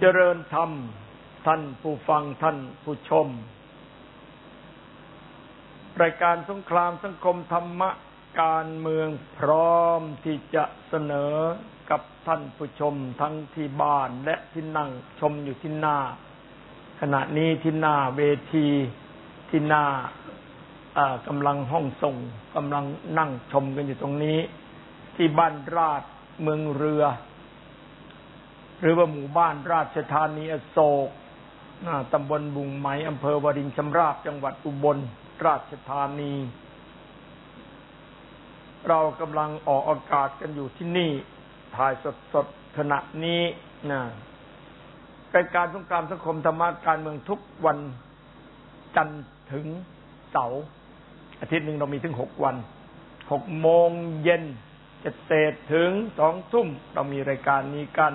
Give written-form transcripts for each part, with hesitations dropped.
ริญธรรมท่านผู้ฟังท่านผู้ชมรายการสงครามสังคมธรรมะการเมืองพร้อมที่จะเสนอกับท่านผู้ชมทั้งที่บ้านและที่นั่งชมอยู่ที่หน้าขณะนี้ที่หน้าเวทีที่หน้ากำลังห้องส่งกำลังนั่งชมกันอยู่ตรงนี้ที่บ้านราชเมืองเรือหรือว่าหมู่บ้านราชธานีอโศกตำบลบุงไหมอำเภอวารินชำราบจังหวัดอุบลราชธานีเรากำลังออกอากาศกันอยู่ที่นี่ถ่ายสดๆขณะนี้รายการสงครามสังคมธรรมะการเมืองทุกวันจันทร์ถึงเสาร์อาทิตย์หนึ่งเรามีถึง6 วัน6 โมงเย็นเศษถึง2 ทุ่มเรามีรายการนี้กัน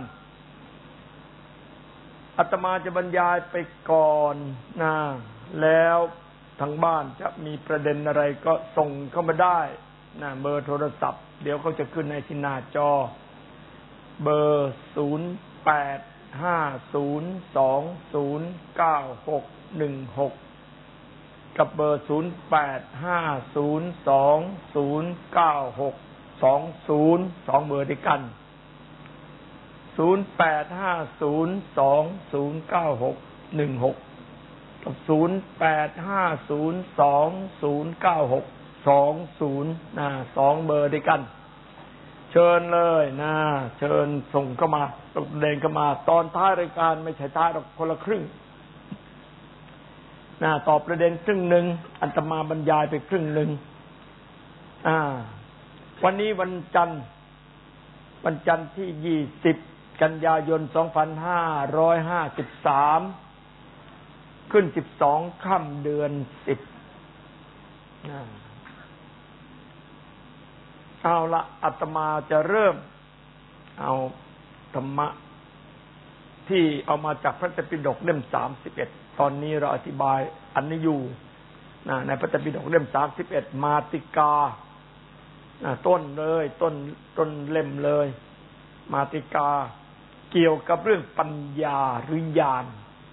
อาตมาจะบรรยายไปก่อนแล้วทางบ้านจะมีประเด็นอะไรก็ส่งเข้ามาได้เบอร์โทรศัพท์เดี๋ยวเขาจะขึ้นในที่หน้าจอเบอร์0850209616กับเบอร์0850209620 2เบอร์ด้วยกัน0850209616กับ0850209620 2เบอร์ด้วยกันเชิญเลยเชิญส่งเข้ามาตกเด่นเข้ามาตอนท้ายรายการไม่ใช่ท้ายหรอกคนละครึ่งตอบประเด็นครึ่งนึงอาตมาบรรยายไปครึ่งนึงวันนี้วันจันทร์ที่20กันยายน2553ขึ้น12ค่ำเดือน10เอาละอาตมาจะเริ่มเอาธรรมะที่เอามาจากพระไตรปิฎกเล่ม31ตอนนี้เราอธิบายอันนี้อยู่ในพระไตรปิฎกเล่ม31มาติกาต้นเลยต้นเล่มเลยมาติกาเกี่ยวกับเรื่องปัญญาหรือญาณ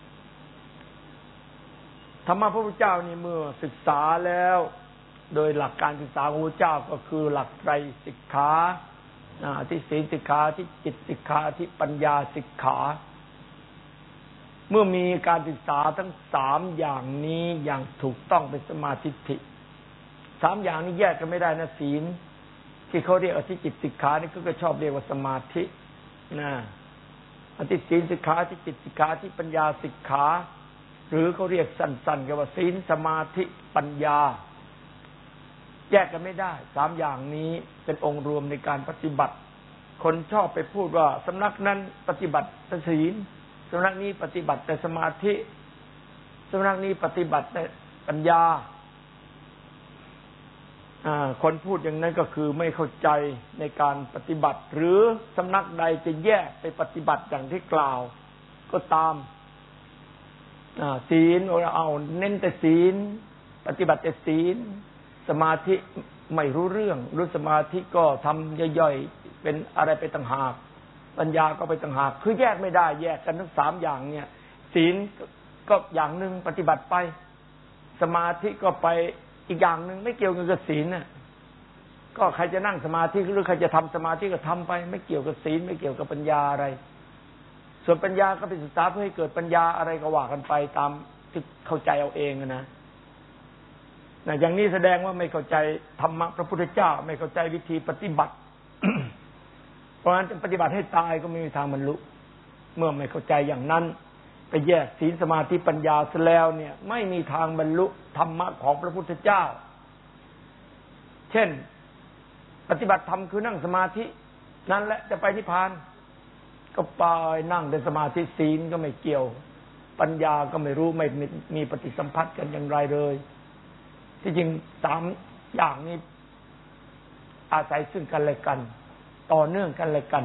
ธรรมะพระพุทธเจ้านี่เมื่อศึกษาแล้วโดยหลักการศึกษาของพระพุทธเจ้าก็คือหลักไตรสิกขาที่ศีลสิกขาที่จิตสิกขาที่ปัญญาสิกขาเมื่อมีการศึกษาทั้ง3อย่างนี้อย่างถูกต้องเป็นสมาธิฏฐิ3อย่างนี้แยกกันไม่ได้นะศีลที่เขาเรียกอธิจิตสิกขานี่ก็ชอบเรียกว่าสมาธิอธิศีลสิกขาที่จิตสิกขาที่ปัญญาสิกขาหรือเขาเรียกสั้นๆกันว่าศีลสมาธิปัญญาแยกกันไม่ได้3อย่างนี้เป็นองค์รวมในการปฏิบัติคนชอบไปพูดว่าสำนักนั้นปฏิบัติแต่ศีลสำนักนี้ปฏิบัติแต่สมาธิสำนักนี้ปฏิบัติแต่ปัญญาคนพูดอย่างนั้นก็คือไม่เข้าใจในการปฏิบัติหรือสำนักใดจะแยกไปปฏิบัติอย่างที่กล่าวก็ตามศีลเอาเน้นแต่ศีลปฏิบัติแต่ศีลสมาธิไม่รู้เรื่องรู้สมาธิก็ทำย่อยๆเป็นอะไรไปต่างหากปัญญาก็ไปต่างหากคือแยกไม่ได้แยกกันทั้ง3อย่างเนี่ยศีลก็อย่างนึงปฏิบัติไปสมาธิก็ไปอีกอย่างนึงไม่เกี่ยวกับศีลน่ะก็ใครจะนั่งสมาธิหรือใครจะทำสมาธิก็ทำไปไม่เกี่ยวกับศีลไม่เกี่ยวกับปัญญาอะไรส่วนปัญญาก็เป็นศึกษาเพื่อให้เกิดปัญญาอะไรก็ว่ากันไปตามที่เข้าใจเอาเองนะอย่างนี้แสดงว่าไม่เข้าใจธรรมะพระพุทธเจ้าไม่เข้าใจวิธีปฏิบัติ เพราะฉะนั้นจะปฏิบัติให้ตายก็ไม่มีทางบรรลุเมื่อไม่เข้าใจอย่างนั้นไปแยกศีลสมาธิปัญญาซะแล้วเนี่ยไม่มีทางบรรลุธรรมะของพระพุทธเจ้าเช่นปฏิบัติธรรมคือนั่งสมาธินั่นแหละจะไปนิพพานก็ไปนั่งในสมาธิศีลก็ไม่เกี่ยวปัญญาก็ไม่รู้ไม่มีปฏิสัมพัทธ์กันอย่างไรเลยที่จริง3อย่างนี้อาศัยซึ่งกันและกันต่อเนื่องกันและกัน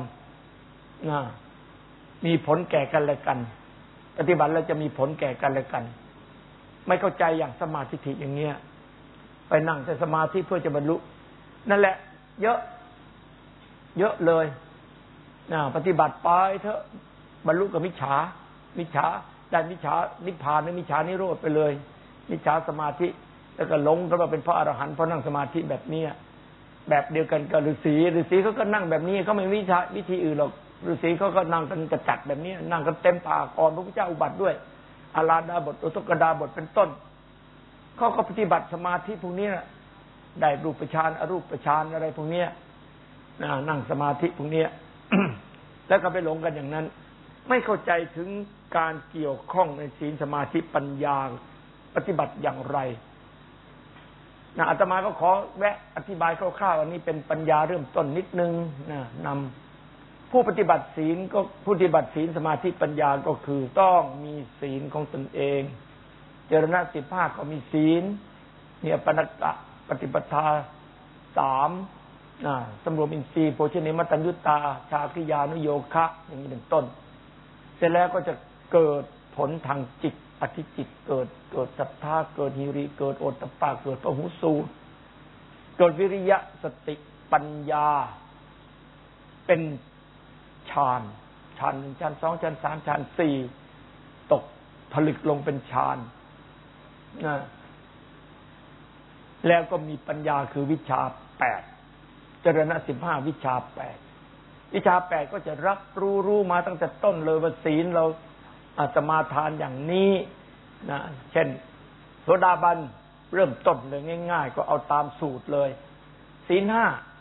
มีผลแก่กันและกันปฏิบัติแล้วจะมีผลแก่กันและกันไม่เข้าใจอย่างสมาธิอย่างเงี้ยไปนั่งแต่สมาธิเพื่อจะบรรลุนั่นแหละเยอะเลยปฏิบัติไปเถอะบรรลุกับมิจฉามิจฉาได้มิจฉานิพพานหรือมิจฉานิโรธไปเลยมิจฉาสมาธิแล้วก็หลงก็ว่าเป็นพระอรหันต์เพราะนั่งสมาธิแบบนี้แบบเดียวกันกับฤาษีเขาก็นั่งแบบนี้เขาไม่วิธีอื่นหรอกฤาษีเขาก็นั่งกันกระจัดแบบนี้นั่งกันเต็มป่าก่อนพระพุทธเจ้าอุบัติด้วยอาราดาบทอุทกดาบทเป็นต้นเขาก็ปฏิบัติสมาธิพวกนี้ได้รูปฌานอรูปฌานอะไรพวกนี้นั่งสมาธิพวกนี้ แล้วก็ไปหลงกันอย่างนั้นไม่เข้าใจถึงการเกี่ยวข้องในศีลสมาธิปัญญาปฏิบัติอย่างไรอาตมาก็ขอแวะอธิบายคร่าวๆอันนี้เป็นปัญญาเริ่มต้นนิดนึงนำผู้ปฏิบัติศีลก็ผู้ปฏิบัติศีลสมาธิปัญญาก็คือต้องมีศีลของตนเองเจรณะ15ก็มีศีลมีอปนกะปฏิปทา3สำรวมอินทรีย์โภชเนมตัญญุตาชาคริยานุโยคะอย่างนี้เป็นต้นเสร็จแล้วก็จะเกิดผลทางจิตอธิจิตเกิดศรัทธาเกิดหิริเกิดโอตตัปปะเกิดพหุสูตรเกิดวิริยะสติปัญญาเป็นฌาน1ฌาน2ฌาน3ฌาน4ตกผลึกลงเป็นฌานแล้วก็มีปัญญาคือวิชา8จรณะ15วิชา8วิชา8ก็จะรับรู้มาตั้งแต่ต้นเลยว่าศีลเราสมาทานอย่างนี้นะเช่นโสดาบันเริ่มต้นเลยง่ายๆก็เอาตามสูตรเลยศีล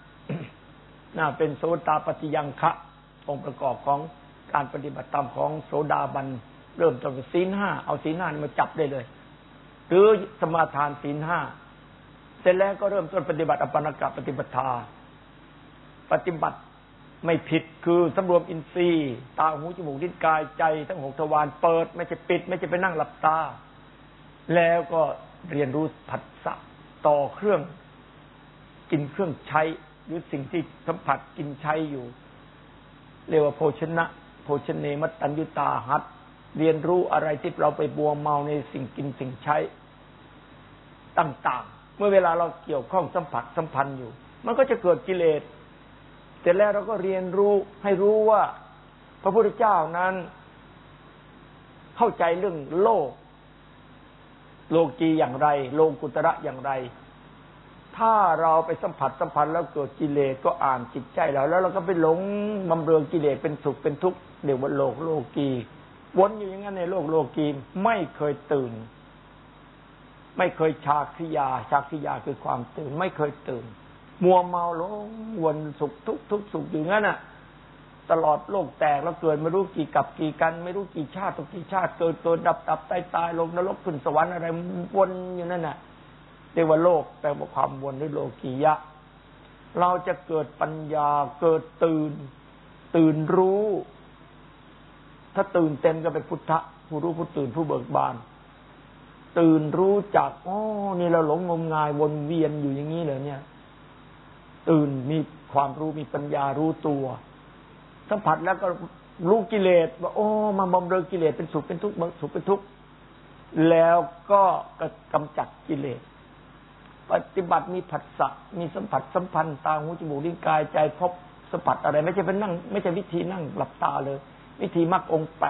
5เป็นโสตปัฏฐิยังคะองค์ประกอบของการปฏิบัติตามของโสดาบันเริ่มต้นศีล5เอาศีล5มาจับได้เลยหรือสมาทานศีล5เสร็จแล้วก็เริ่มต้นปฏิบัติอปนกะปฏิปทาปฏิบัติไม่ผิดคือสำรวมอินทรีย์ตาหูจมูกลิ้นกายใจทั้ง6ทวารเปิดไม่ใช่ปิดไม่ใช่ไปนั่งหลับตาแล้วก็เรียนรู้ผัสสะต่อเครื่องกินเครื่องใช้หรือสิ่งที่สัมผัสกินใช้อยู่เรียกว่าโภชนะโภชเนมตัญญุตาหัดเรียนรู้อะไรที่เราไปบัวเมาในสิ่งกินสิ่งใช้ต่างๆเมื่อเวลาเราเกี่ยวข้องสัมผัสสัมพันธ์อยู่มันก็จะเกิดกิเลสเสร็จแล้วเราก็เรียนรู้ให้รู้ว่าพระพุทธเจ้านั้นเข้าใจเรื่องโลกีอย่างไรโลกุตระอย่างไรถ้าเราไปสัมผัสสัมพันธ์แล้วเกิดกิเลสก็อ่านจิตใจเราแล้วเราก็ไปหลงบำเรอกิเลสเป็นสุขเป็นทุกข์เรียกว่าโลกีวนอยู่อย่างนั้นในโลกีไม่เคยตื่นไม่เคยชาคริยาคือความตื่นไม่เคยตื่นมัวเมาหลงวนสุขทุกข์สุขอยู่งั้นน่ะตลอดโลกแตกแล้วเกิดไม่รู้กี่กับกี่กันไม่รู้กี่ชาติกี่ชาติเกิดดับตายลงนรกขึ้นสวรรค์อะไรวนอยู่นั่นน่ะเรียกว่าโลกแปลว่าความวนหรือโลกียะเราจะเกิดปัญญาเกิดตื่นรู้ถ้าตื่นเต็มก็เป็นพุทธะผู้รู้ผู้ตื่นผู้เบิกบานตื่นรู้จักนี่เราหลงงมงายวนเวียนอยู่อย่างนี้เลยเนี่ยตื่นมีความรู้มีปัญญารู้ตัวสัมผัสแล้วก็รู้กิเลสว่ามาบำเรอกิเลสเป็นสุขเป็นทุกข์สุขเป็นทุกข์แล้วก็กำจัดกิเลสปฏิบัติมีผัสสะมีสัมผัสสัมพันธ์ตาหูจมูกลิ้นกายใจพบสัมผัสอะไรไม่ใช่เป็นนั่งไม่ใช่วิธีนั่งหลับตาเลยวิธีมรรคองค์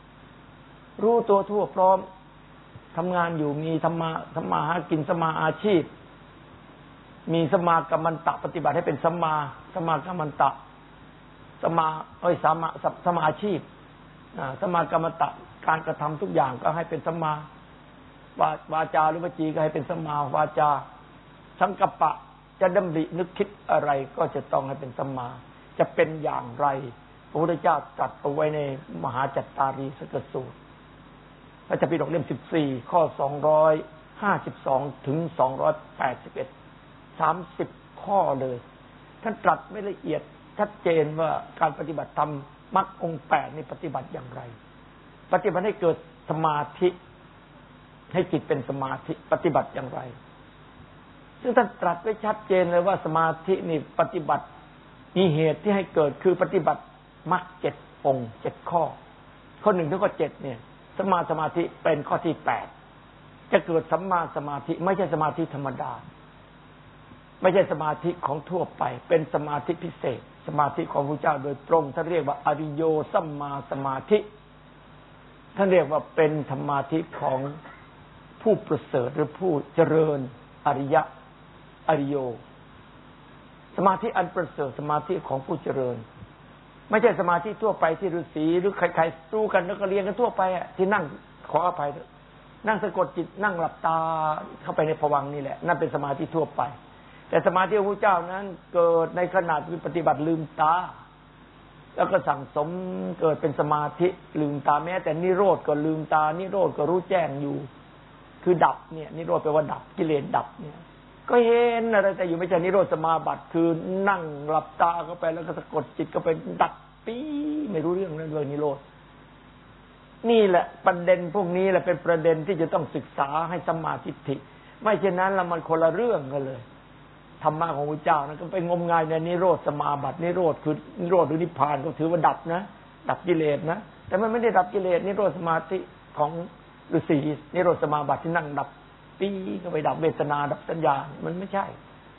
8รู้ตัวทั่วพร้อมทำงานอยู่มีธรรมะหากินสมาอาชีพมีสมากัมมันตะปฏิบัติให้เป็นสมากัมมันตะสมาอาชีพสมากัมมันตะการกระทำทุกอย่างก็ให้เป็นสมาวาจาหรือวจีก็ให้เป็นสมาวาจาสังกัปปะจะดำรินึกคิดอะไรก็จะต้องให้เป็นสมาจะเป็นอย่างไรพระพุทธเจ้าตรัสเอาไว้ในมหาจัตตารีสกสูตรพระเจ้าปิฎกเล่ม14ข้อ252ถึง281 30ข้อเลยท่านตรัสไม่ละเอียดชัดเจนว่าการปฏิบัติธรรมมรรคองค์8นี่ปฏิบัติอย่างไรปฏิบัติให้เกิดสมาธิให้จิตเป็นสมาธิปฏิบัติอย่างไรซึ่งท่านตรัสไว้ชัดเจนเลยว่าสมาธินี่ปฏิบัติมีเหตุที่ให้เกิดคือปฏิบัติมรรค7องค์7ข้อข้อ1ถึงข้อ7เนี่ยสมาธิเป็นข้อที่8จะเกิดสัมมาสมาธิไม่ใช่สมาธิธรรมดาไม่ใช่สมาธิของทั่วไปเป็นสมาธิพิเศษสมาธิของพระเจ้าโดยตรงท่านเรียกว่าอริโยสัมมาสมาธิท่านเรียกว่าเป็นสมาธิของผู้ประเสริฐหรือผู้เจริญอริยะอริโยสมาธิอันประเสริฐสมาธิของผู้เจริญไม่ใช่สมาธิทั่วไปที่ฤาษีหรือใครๆรู้กันแล้วก็เรียนกันทั่วไปอ่ะที่นั่งขออภัยนั่งสะกดจิตนั่งหลับตาเข้าไปในภวังค์นี่แหละนั่นเป็นสมาธิทั่วไปแต่สมาธิของพระเจ้านั้นเกิดในขณะที่ปฏิบัติลืมตาแล้วก็สั่งสมเกิดเป็นสมาธิลืมตาแม้แต่นิโรธก็ลืมตานิโรธก็รู้แจ้งอยู่คือดับเนี่ยนิโรธแปลว่าดับกิเลสดับเนี่ยก็เห็นอะไรแต่อยู่ไม่ใช่นิโรธสมาบัติคือนั่งหลับตาเข้าไปแล้วก็สะกดจิตก็ไปดับปีไม่รู้เรื่องนิโรธนี่แหละประเด็นพวกนี้แหละเป็นประเด็นที่จะต้องศึกษาให้สัมมาทิฏฐิไม่เช่นนั้นแล้วมันคนละเรื่องกันเลยธรรมะของพระเจ้านั้นก็ไปงมงายในนิโรธสมาบัตินิโรธคือนิโรธหรือนิพพานก็ถือว่าดับนะดับกิเลสนะแต่มันไม่ได้ดับกิเลสนิโรธสมาธิของฤาษีนิโรธสมาบัติที่นั่งดับปีก็ไปดับเวทนาดับสัญญามันไม่ใช่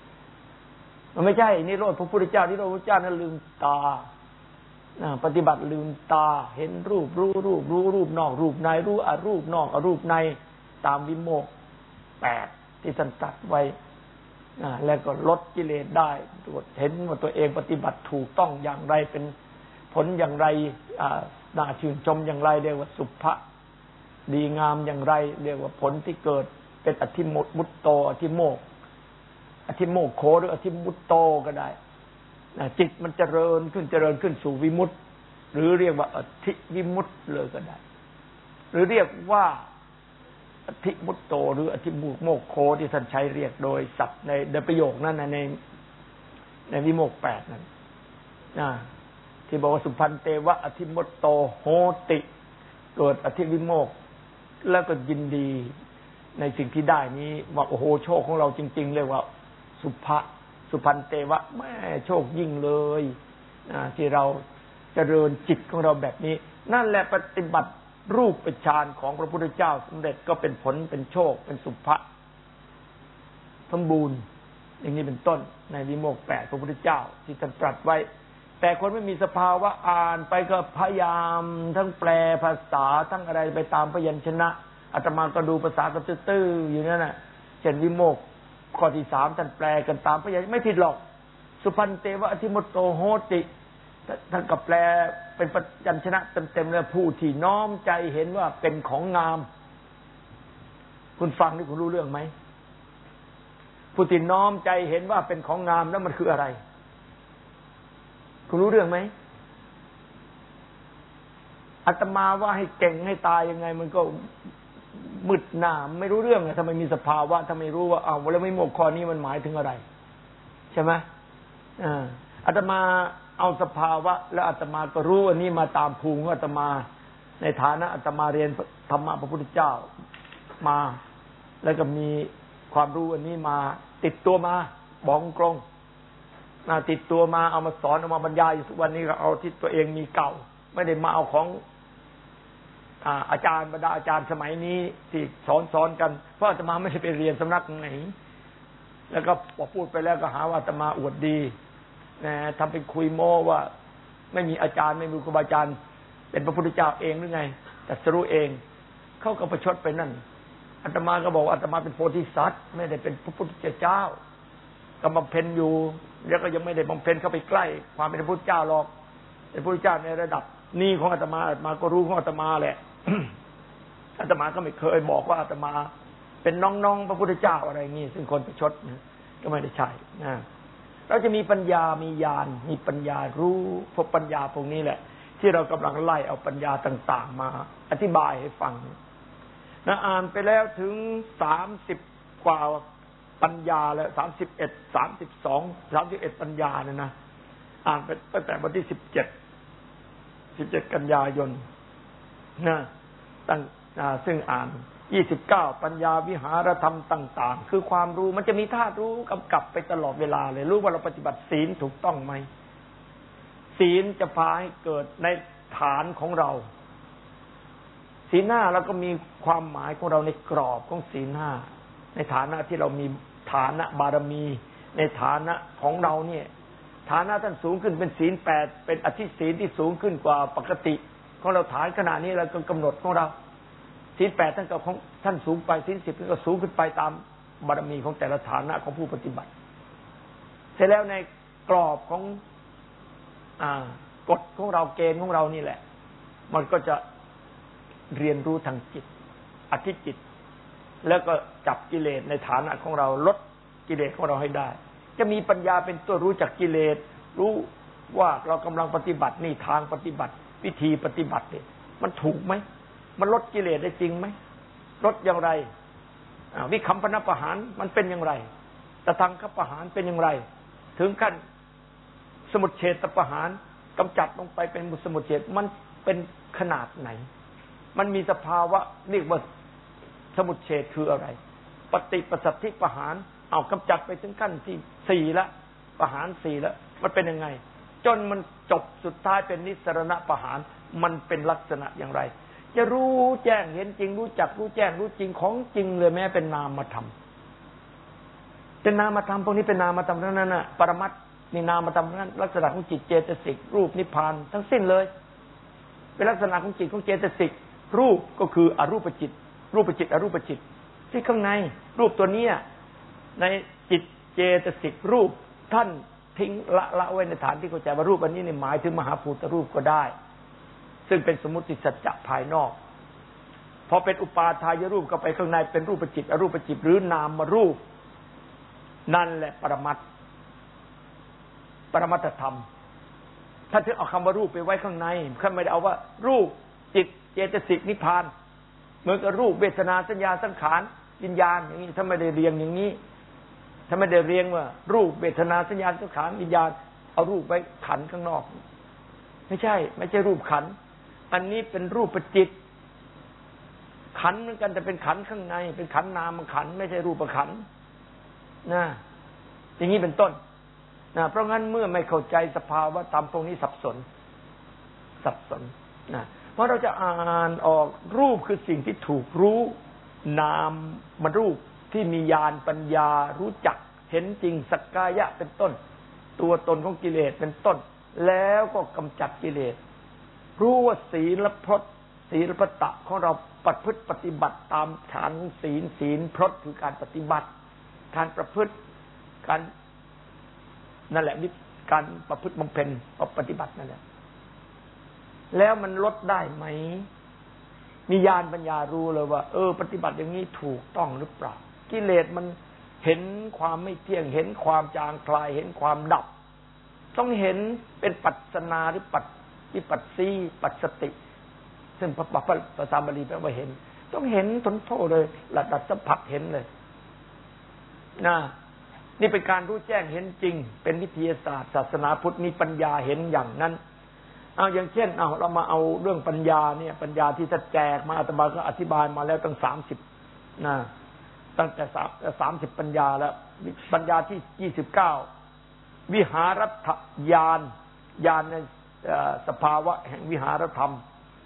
นิโรธพระพุทธเจ้านิโรธพระเจ้านั้นลืมตาปฏิบัติลืมตาเห็นรูปรู้รูปนอกรูปในรู้อรูปนอกอรูปในตามวิโมกข์8ที่ท่านตรัสไว้แล้วก็ลดกิเลสได้ตรวจเห็นว่าตัวเองปฏิบัติถูกต้องอย่างไรเป็นผลอย่างไรน่าชื่นชมอย่างไรเรียกว่าสุภะดีงามอย่างไรเรียกว่าผลที่เกิดเป็นอธิมุตโตอธิโมกข์โคหรืออธิมุตโตก็ได้จิตมันเจริญขึ้นสู่วิมุตติหรือเรียกว่าอธิวิมุตติเลยก็ได้หรือเรียกว่าอธิมุตโตหรืออธิโมกข์โคที่ท่านใช้เรียกโดยศัพท์ในประโยคนั้นในวิโมกข์8นั้นที่บอกว่าสุพันเตวะอธิมุตโตโหติเกิดอธิวิโมกข์แล้วก็ยินดีในสิ่งที่ได้นี้ว่าโอ้โหโชคของเราจริงๆเรียกว่าสุพันเตวะแม่โชคยิ่งเลยที่เราเจริญจิตของเราแบบนี้นั่นแหละปฏิบัติรูปฌานของพระพุทธเจ้าสำเร็จก็เป็นผลเป็นโชคเป็นสุภะสมบูรณ์อย่างนี้เป็นต้นในวิโมกข์8พระพุทธเจ้าที่ท่านตรัสไว้แต่คนไม่มีสภาวะอ่านไปก็พยายามทั้งแปลภาษาทั้งอะไรไปตามพยัญชนะอาตมาก็ดูภาษาก็ตื้อๆอยู่นั่นน่ะเช่นวิโมกข์ข้อที่3ท่านแปลกันตามพยัญชนะไม่ผิดหรอกสุพันเตวะอธิมุตโตโหติท่านก็แปลเป็นพยัญชนะเต็มๆเลยผู้ที่น้อมใจเห็นว่าเป็นของงามคุณฟังนี่คุณรู้เรื่องไหมผู้ที่น้อมใจเห็นว่าเป็นของงามแล้วมันคืออะไรคุณรู้เรื่องไหมอาตมาว่าให้เก่งให้ตายยังไงมันก็มืดหน้าไม่รู้เรื่องทำไมมีสภาวะทำไมรู้ว่าแล้วไม่หมดข้อนี้มันหมายถึงอะไรใช่ไหมอาตมาเอาสภาวะแล้วอาตมาก็รู้อันนี้มาตามภูมิของอาตมาในฐานะอาตมาเรียนธรรมะพระพุทธเจ้ามาแล้วก็มีความรู้อันนี้มาติดตัวมาบอกตรงติดตัวมาเอามาสอนเอามาบรรยายอยู่ทุกวันนี้ก็เอาที่ตัวเองมีเก่าไม่ได้มาเอาของอาจารย์บรรดาอาจารย์สมัยนี้ที่สอนกันเพราะอาตมาไม่ได้ไปเรียนสำนักไหนแล้วก็พอพูดไปแล้วก็หาว่าอาตมาอวดดีทำเป็นคุยโม้ว่าไม่มีอาจารย์ไม่มีครูบาอาจารย์เป็นพระพุทธเจ้าเองหรือไงแต่จะรู้เองเขาก็ประชดไปนั่นอาตมาก็บอกอาตมาเป็นโพธิสัตว์ไม่ได้เป็นพระพุทธเจ้ากำบำเพ็ญอยู่แล้วก็ยังไม่ได้บำเพ็ญเข้าไปใกล้ความเป็นพระพุทธเจ้าหรอกเป็นพระพุทธเจ้าในระดับนี้ของอาตมาก็รู้ของอาตมาแหละ อาตมาก็ไม่เคยบอกว่าอาตมาเป็นน้องๆพระพุทธเจ้าอะไรงี้ซึ่งคนประชดก็ไม่ได้ใช่เราจะมีปัญญามีญาณมีปัญญารู้พวกปัญญาพวกนี้แหละที่เรากำลังไล่เอาปัญญาต่างๆมาอธิบายให้ฟังอ่านไปแล้วถึง30กว่าปัญญาแล้ว31 32 31ปัญญาเนี่ยนะอ่านไปตั้งแต่วันที่17กันยายนซึ่งอ่าน29ปัญญาวิหารธรรมต่างๆคือความรู้มันจะมีธาตุรู้กำกับไปตลอดเวลาเลยรู้ว่าเราปฏิบัติศีลถูกต้องไหมศีลจะพาให้เกิดในฐานของเราศีล5เราก็มีความหมายของเราในกรอบของศีล5ในฐานะที่เรามีฐานะบารมีในฐานะของเราเนี่ยฐานะท่านสูงขึ้นเป็นศีล8เป็นอธิศีลที่สูงขึ้นกว่าปกติของเราฐานขนาดนี้เราก็กำหนดของเราศีล8ท่านก็ของท่านสูงไปศีล10ท่านก็สูงขึ้นไปตามบารมีของแต่ละฐานะของผู้ปฏิบัติเสร็จแล้วในกรอบของกฎของเราเกณฑ์ของเรานี่แหละมันก็จะเรียนรู้ทางจิตอธิจิตแล้วก็จับกิเลสในฐานะของเราลดกิเลสของเราให้ได้จะมีปัญญาเป็นตัวรู้จักกิเลสรู้ว่าเรากำลังปฏิบัตินี่ทางปฏิบัติวิธีปฏิบัติเนี่ยมันถูกไหมมันลดกิเลสได้จริงไหมลดอย่างไรวิคัมปนประหารมันเป็นอย่างไรตทังคประหารเป็นอย่างไรถึงขั้นสมุจเฉทประหารกำจัดลงไปเป็นสมุจเฉทมันเป็นขนาดไหนมันมีสภาวะเรียกว่าสมุจเฉทคืออะไรปฏิปัสสัทธิประหารเอากำจัดไปถึงขั้นที่4ละประหาร4แล้วมันเป็นยังไงจนมันจบสุดท้ายเป็นนิสสรณประหารมันเป็นลักษณะอย่างไรจะรู้แจ้งเห็นจริงรู้จักรู้แจ้งรู้จริงของจริงเลยแม้เป็นนามธรรมเป็นนามธรรมพวกนี้เป็นนามธรรมทั้งนั้นน่ะปรมัตถ์นี่นามธรรมทั้งนั้นลักษณะของจิตเจตสิกรูปนิพพานทั้งสิ้นเลยเป็นลักษณะของจิตของเจตสิกรูปก็คืออรูปจิตรูปจิตอรูปจิตที่ข้างในรูปตัวนี้ในจิตเจตสิกรูปท่านทิ้งละไว้ในฐานที่เข้าใจว่ารูปอันนี้เนี่ยหมายถึงมหาภูตรูปก็ได้ซึ่งเป็นสมมุติสัจจะภายนอกพอเป็นอุปาทายรูปก็ไปข้างในเป็นรูปจิตอรูปจิตหรือนามรูปนั่นแหละปรมัตถธรรมถ้าถึงเอาคำว่ารูปไปไว้ข้างในท่านไม่ได้เอาว่ารูปจิตเจตสิกนิพพานเหมือนกับรูปเวทนาสัญญาสังขารวิญญาณอย่างนี้ถ้าไม่ได้เรียงอย่างนี้ถ้าไม่ได้เรียงว่ารูปเวทนาสัญญาสังขารวิญญาณเอารูปไว้ขันข้างนอกไม่ใช่รูปขันอันนี้เป็นรูปจิตขันเหมือนกันแต่เป็นขันข้างในเป็นขันนามขันไม่ใช่รูปขันนะอย่างนี้เป็นต้นนะเพราะงั้นเมื่อไม่เข้าใจสภาวะธรรมตรงนี้สับสนนะเพราะเราจะอ่านออกรูปคือสิ่งที่ถูกรู้นามมันรูปที่มีญาณปัญญารู้จักเห็นจริงสักกายะเป็นต้นตัวตนของกิเลสเป็นต้นแล้วก็กำจัดกิเลสรู้ว่าศีลพรตศีลปตะของเราประพฤติปฏิบัติตามฐานศีลพรตคือการปฏิบัติการประพฤติการนั่นแหละการประพฤติบำเพ็ญปฏิบัตินั่นแหละแล้วมันลดได้ไหมมีญาณปัญญารู้เลยว่าปฏิบัติอย่างนี้ถูกต้องหรือเปล่ากิเลสมันเห็นความไม่เที่ยงเห็นความจางคลายเห็นความดับต้องเห็นเป็นปัจจนาหรือวิปัสสีปัสสติซึ่งภาษาบาลีแปลว่าเห็นต้องเห็นทนโทษเลยระดับสัมผัสเห็นเลยนะนี่เป็นการรู้แจ้งเห็นจริงเป็นวิทยาศาสตร์ศาสนาพุทธมีปัญญาเห็นอย่างนั้นเอาอย่างเช่นเรามาเอาเรื่องปัญญาเนี่ยปัญญาที่ท่านแจกมาอาตมาก็อธิบายมาแล้วตั้ง30นะตั้งแต่30ปัญญาแล้วปัญญาที่29วิหารัตญาณในสภาวะแห่งวิหารธรรม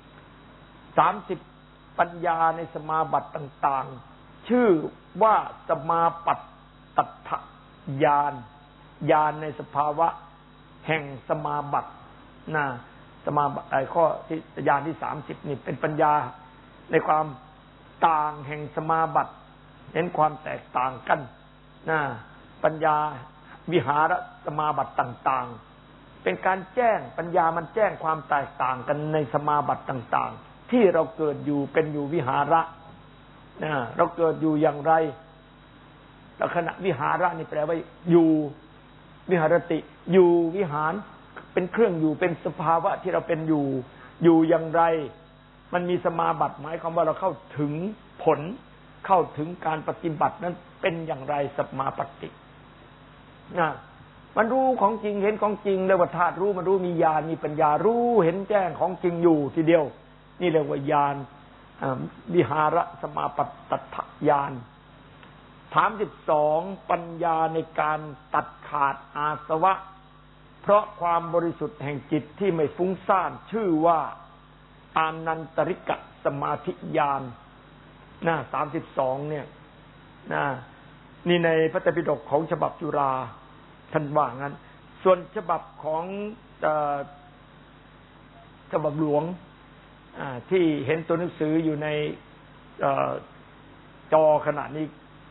30ปัญญาในสมาบัติต่างๆชื่อว่าสมาปัตตัฏฐญาณในสภาวะแห่งสมาบัตินะสมาบัติข้อที่ญาณที่30นี่เป็นปัญญาในความต่างแห่งสมาบัติเห็นความแตกต่างกันนะปัญญาวิหารสมาบัติต่างๆเป็นการแจ้งปัญญามันแจ้งความแตกต่างกันในสมาบัติต่างๆที่เราเกิดอยู่เป็นอยู่วิหาระนะเราเกิดอยู่อย่างไรลักษณะวิหาระนี่แปลว่าอยู่วิหารติอยู่วิหารเป็นเครื่องอยู่เป็นสภาวะที่เราเป็นอยู่อย่างไรมันมีสมาบัติหมายความว่าเราเข้าถึงผลเข้าถึงการปฏิบัตินั้นเป็นอย่างไรสัมมาปฏินะมันรู้ของจริงเห็นของจริงเรียกว่าธาตุรู้มันรู้มีญาณมีปัญญารู้เห็นแจ้งของจริงอยู่ทีเดียวนี่เรียกว่าญาณวิหารสมาปัตตัฏฐญาณ32ปัญญาในการตัดขาดอาสวะเพราะความบริสุทธิ์แห่งจิตที่ไม่ฟุ้งซ่านชื่อว่าอานันตริกสมาธิญาณ32เนี่ยนี่ในพระไตรปิฎกของฉบับจุฬาท่านว่างั้นส่วนฉบับของฉบับหลวงที่เห็นตัวหนังสืออยู่ในจอขณะนี้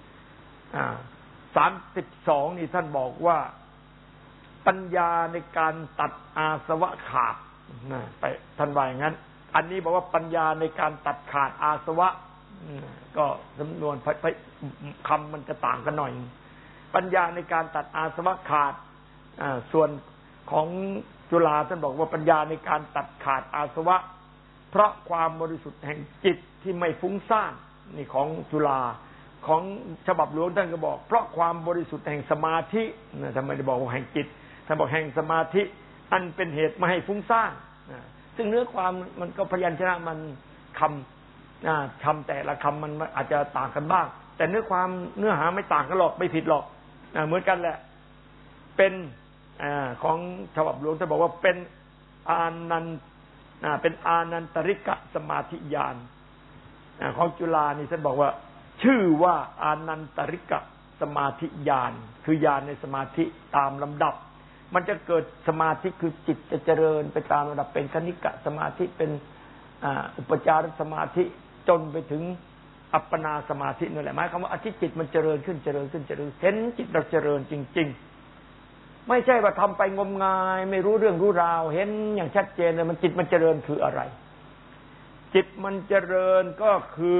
32นี่ท่านบอกว่าปัญญาในการตัดอาสวะขาดไปท่านว่าอย่างนั้นอันนี้บอกว่าปัญญาในการตัดขาดอาสวะก็จำนวนคำมันจะต่างกันหน่อยปัญญาในการตัดอาสวะขาดส่วนของจุฬาท่านบอกว่าปัญญาในการตัดขาดอาสวะเพราะความบริสุทธิ์แห่งจิตที่ไม่ฟุ้งซ่านนี่ของจุฬาของฉบับหลวงท่านก็บอกเพราะความบริสุทธิ์แห่งสมาธิทำไมได้บอกว่าแห่งจิตท่านบอกแห่งสมาธิอันเป็นเหตุไม่ให้ฟุ้งซ่านซึ่งเนื้อความมันก็พยัญชนะมันคำแต่ละคำมันอาจจะต่างกันบ้างแต่เนื้อหาไม่ต่างกันหรอกไม่ผิดหรอกเหมือนกันแหละเป็นของฉบับหลวงท่านบอกว่าเป็นเป็นอานันตริกะสมาธิญาณของจุฬานี่ท่านบอกว่าชื่อว่าอานันตริกะสมาธิญาณคือญาณในสมาธิตามลำดับมันจะเกิดสมาธิคือจิตจะเจริญไปตามระดับเป็นคณิกะสมาธิเป็นอุปจารสมาธิจนไปถึงอัปปนาสมาธินั่นแหละหมายความว่าอธิจิตมันเจริญขึ้นเจริญขึ้นเจริญเห็นจิตเราเจริญจริงๆไม่ใช่ว่าทำไปงมงายไม่รู้เรื่องรู้ราวเห็นอย่างชัดเจนเลยมันจิตมันเจริญคืออะไรจิตมันเจริญก็คือ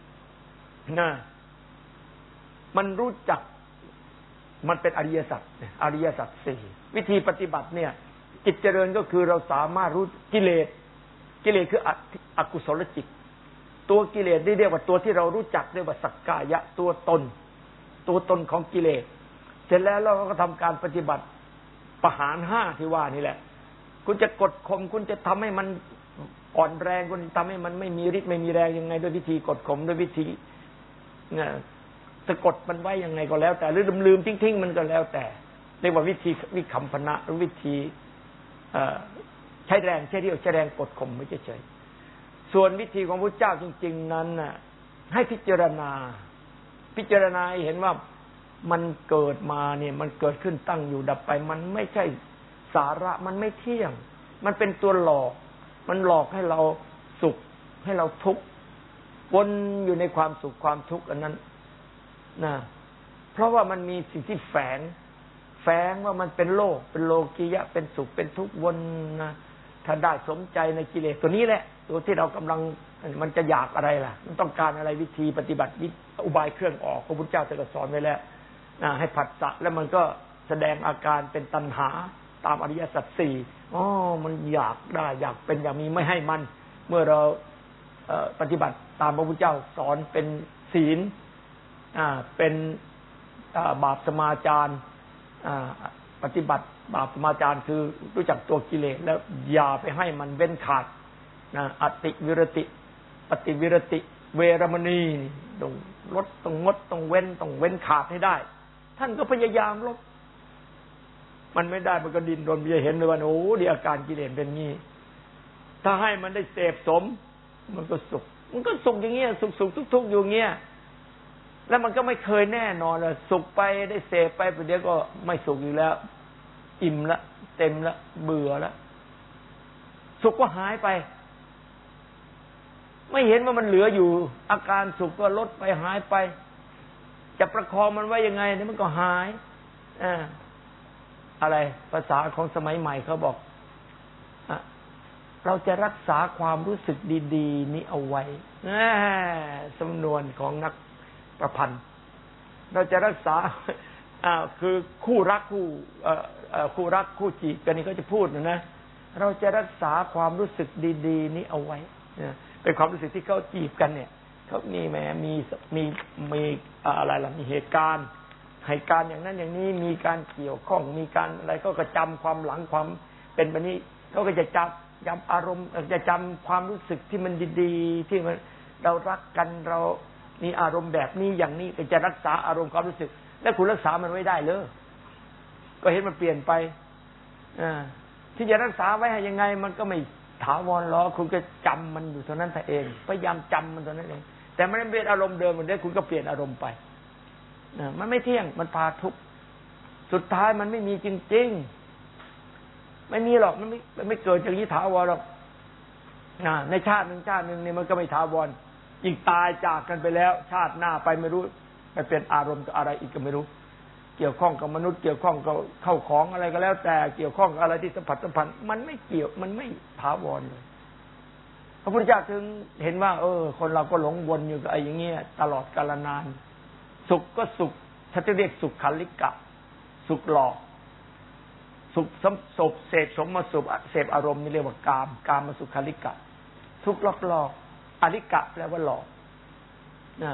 มันรู้จักมันเป็นอริยสัจสี่วิธีปฏิบัติเนี่ยจิตเจริญก็คือเราสามารถรู้กิเลสคืออกุศลจิตตัวกิเลสเรียกว่าตัวที่เรารู้จักเรียกว่าสักกายะตัวตนของกิเลสเสร็จแล้วเราก็ทำการปฏิบัติประหาร5ที่ว่านี่แหละคุณจะกดข่มคุณจะทำให้มันอ่อนแรงคุณทำให้มันไม่มีฤทธิ์ไม่มีแรงยังไงด้วยวิธีกดข่มด้วยวิธีสะกดมันไว้ยังไงก็แล้วแต่หรือลืมทิ้งมันก็แล้วแต่เรียกว่าวิธีวิคัมภนะหรือวิธีใช้แรงใช้เรี่ยวใช้แรงกดข่มไม่เฉยๆส่วนวิธีของพระเจ้าจริงๆนั้นน่ะให้พิจารณาให้เห็นว่ามันเกิดมาเนี่ยมันเกิดขึ้นตั้งอยู่ดับไปมันไม่ใช่สาระมันไม่เที่ยงมันเป็นตัวหลอกมันหลอกให้เราสุขให้เราทุกข์วนอยู่ในความสุขความทุกข์อันนั้นนะเพราะว่ามันมีสิ่งที่แฝงว่ามันเป็นโลกเป็นโลกียะเป็นสุขเป็นทุกข์วนนะถ้าได้สมใจในกิเลสตัวนี้แหละตัวที่เรากำลังมันจะอยากอะไรล่ะมันต้องการอะไรวิธีปฏิบัติอุบายเครื่องออกพระพุทธเจ้าจะสอนไว้แล้วให้ผัสสะแล้วมันก็แสดงอาการเป็นตัณหาตามอริยสัจสี่มันอยากได้อยากเป็นอยากมีไม่ให้มันเมื่อเราปฏิบัติตามพระพุทธเจ้าสอนเป็นศีลเป็นบาปสมาจารปฏิบัติบาปสมาจารคือรู้จักตัวกิเลสแล้วอย่าไปให้มันเว้นขาดอติวิรติปฏิวิรติเวรมณีต้องลดต้องงดต้องเว้นขาดให้ได้ท่านก็พยายามลดมันไม่ได้มันก็ดิ้นรนจะเห็นเลยว่าโอ้ดีอาการกิเลสเป็นงี้ถ้าให้มันได้เสพสมมันก็สุขอย่างเงี้ยสุขทุกๆอยู่เงี้ยแล้วมันก็ไม่เคยแน่นอนเลยสุขไปได้เสพไปประเดี๋ยวก็ไม่สุขอยู่แล้วอิ่มละเต็มละเบื่อละสุขก็หายไปไม่เห็นว่ามันเหลืออยู่อาการสุขก็ลดไปหายไปจะประคองมันไว้ยังไงเนี่ยมันก็หายอะไรภาษาของสมัยใหม่เขาบอกเราจะรักษาความรู้สึกดีๆนี้เอาไว้สำนวนของนักประพันธ์เราจะรักษาคือคู่รักคู่จีบกันนี่ก็จะพูดนะเราจะรักษาความรู้สึกดีๆนี้เอาไว้เป็นความรู้สึกที่เขาจีบกันเนี่ยเขามีอะไรล่ะมีเหตุการณ์อย่างนั้นอย่างนี้มีการเกี่ยวข้องมีการอะไรก็จำความหลังความเป็นแบบนี้เขาก็จะจำอารมณ์จะจำความรู้สึกที่มันดีๆที่มันเรารักกันเรามีอารมณ์แบบนี้อย่างนี้ก็จะรักษาอารมณ์ความรู้สึกแล้วคุณรักษามันไว้ได้เลยก็เห็นมันเปลี่ยนไปที่จะรักษาไว้ให้ยังไงมันก็ไม่ถาวรหรอกคุณก็จำมันอยู่เท่านั้นแต่เองพยายามจำมันเท่านั้นเองแต่มันไม่เป็นอารมณ์เดิมมันได้คุณก็เปลี่ยนอารมณ์ไปมันไม่เที่ยงมันพาทุกข์สุดท้ายมันไม่มีจริงๆไม่มีหรอกมันไม่เกิดจากนี้ถาวรหรอกในชาติหนึ่งนี่มันก็ไม่ถาวรยิ่งตายจากกันไปแล้วชาติหน้าไปไม่รู้ไปเป็นอารมณ์กับอะไรอีกก็ไม่รู้เกี่ยวข้องกับมนุษย์เกี่ยวข้องกับเข้าของอะไรก็แล้วแต่เกี่ยวข้องกับอะไรที่สัมผัสมันไม่เกี่ยวมันไม่ถาวรเลยพระพุทธเจ้าถึงเห็นว่าคนเราก็หลงวนอยู่กับไอ้อย่างเงี้ยตลอดกาลนานสุขก็สุขถ้าจะเรียกสุขขันลิกะสุขหลอกสุขสมเสพสมมาสุขเสพอารมณ์นี่เรียกว่ากามมาสุขขันลิกะทุกข์หลอกอลิกะแปลว่าหลอกนะ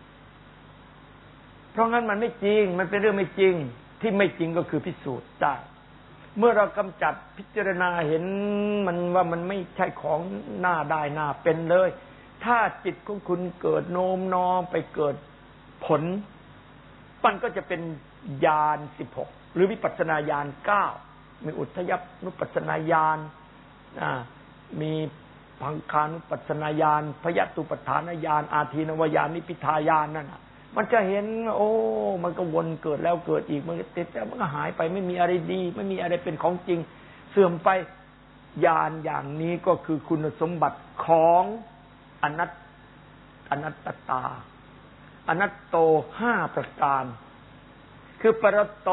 เพราะงั้นมันไม่จริงมันเป็นเรื่องไม่จริงที่ไม่จริงก็คือพิสูจน์ได้เมื่อเรากำจัดพิจารณาเห็นมันว่ามันไม่ใช่ของหน้าได้หน้าเป็นเลยถ้าจิตของคุณเกิดโน้มน้อมไปเกิดผลมันก็จะเป็นญาณ16หรือวิปัสสนาญาณ9มีอุทธัยนุปัสสนาญาณมีพังคานุปัสสนาญาณพยตุปัฏฐานญาณอาทีนวญาณนิพพิทายานนั่นน่ะมันจะเห็นมันก็วนเกิดแล้วเกิดอีกมันก็ติดแล้วมันก็หายไปไม่มีอะไรดีไม่มีอะไรเป็นของจริงเสื่อมไปญาณอย่างนี้ก็คือคุณสมบัติของอนัตตาอนัตโต5ประการคือปรโต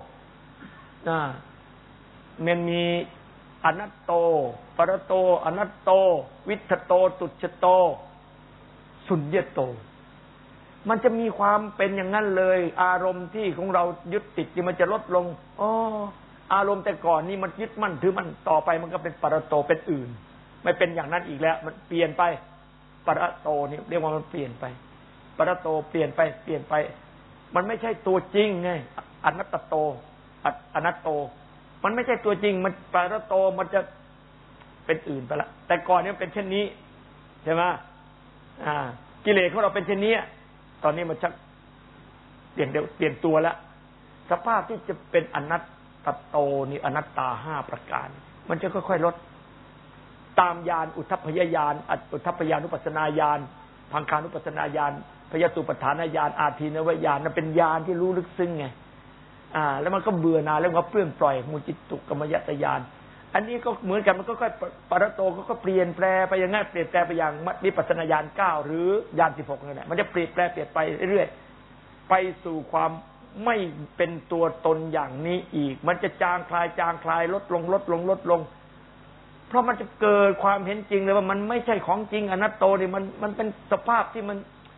มันมีอนัตโตปรโตอนัตโตวิทธโตตุจโตสุญญโตมันจะมีความเป็นอย่างนั้นเลยอารมณ์ที่ของเรายึดติดนี่มันจะลดลงอารมณ์แต่ก่อนนี่มันยึดมั่นถือมันต่อไปมันก็เป็นปรโตเป็นอื่นไม่เป็นอย่างนั้นอีกแล้วมันเปลี่ยนไปปรโตนี่เรียกว่ามันเปลี่ยนไปปรโตเปลี่ยนไปมันไม่ใช่ตัวจริงไงอนัตโตอนัตโตมันไม่ใช่ตัวจริงมันปรโตมันจะเป็นอื่นไปละแต่ก่อนนี่มันเป็นเช่นนี้ใช่ไหมกิเลสของเราเป็นเช่นนี้ตอนนี้มันชักเปลี่ยนตัวแล้วสภาพที่จะเป็นอนัตโตนี่อนัตตา5ประการมันจะค่อยๆลดตามญาณอุทธัพพยญาณอุทธัพพยานุปัสสนาญาณพังคานุปัสสนาญาณพยตุปัฏฐานญาณอาทีนวญาณนั่นเป็นญาณที่รู้ลึกซึ้งไงแล้วมันก็เบื่อหน่ายแล้วก็เปลื้องปล่อยมุจิตุกรรมยตญาณอันนี้ก็เหมือนกันมันก็ค่อยปรโตก็เปลี่ยนแปลไปอย่างงั้นเปลี่ยนแปลไปอย่างวิปัสสนาญาณ9หรือญาณ16นั่นแหละมันจะเปลี่ยนแปลไปเรื่อยๆไปสู่ความไม่เป็นตัวตนอย่างนี้อีกมันจะจางคลายลดลงเพราะมันจะเกิดความเห็นจริงเลยว่ามันไม่ใช่ของจริงอนัตโตนี่มันเป็นสภาพที่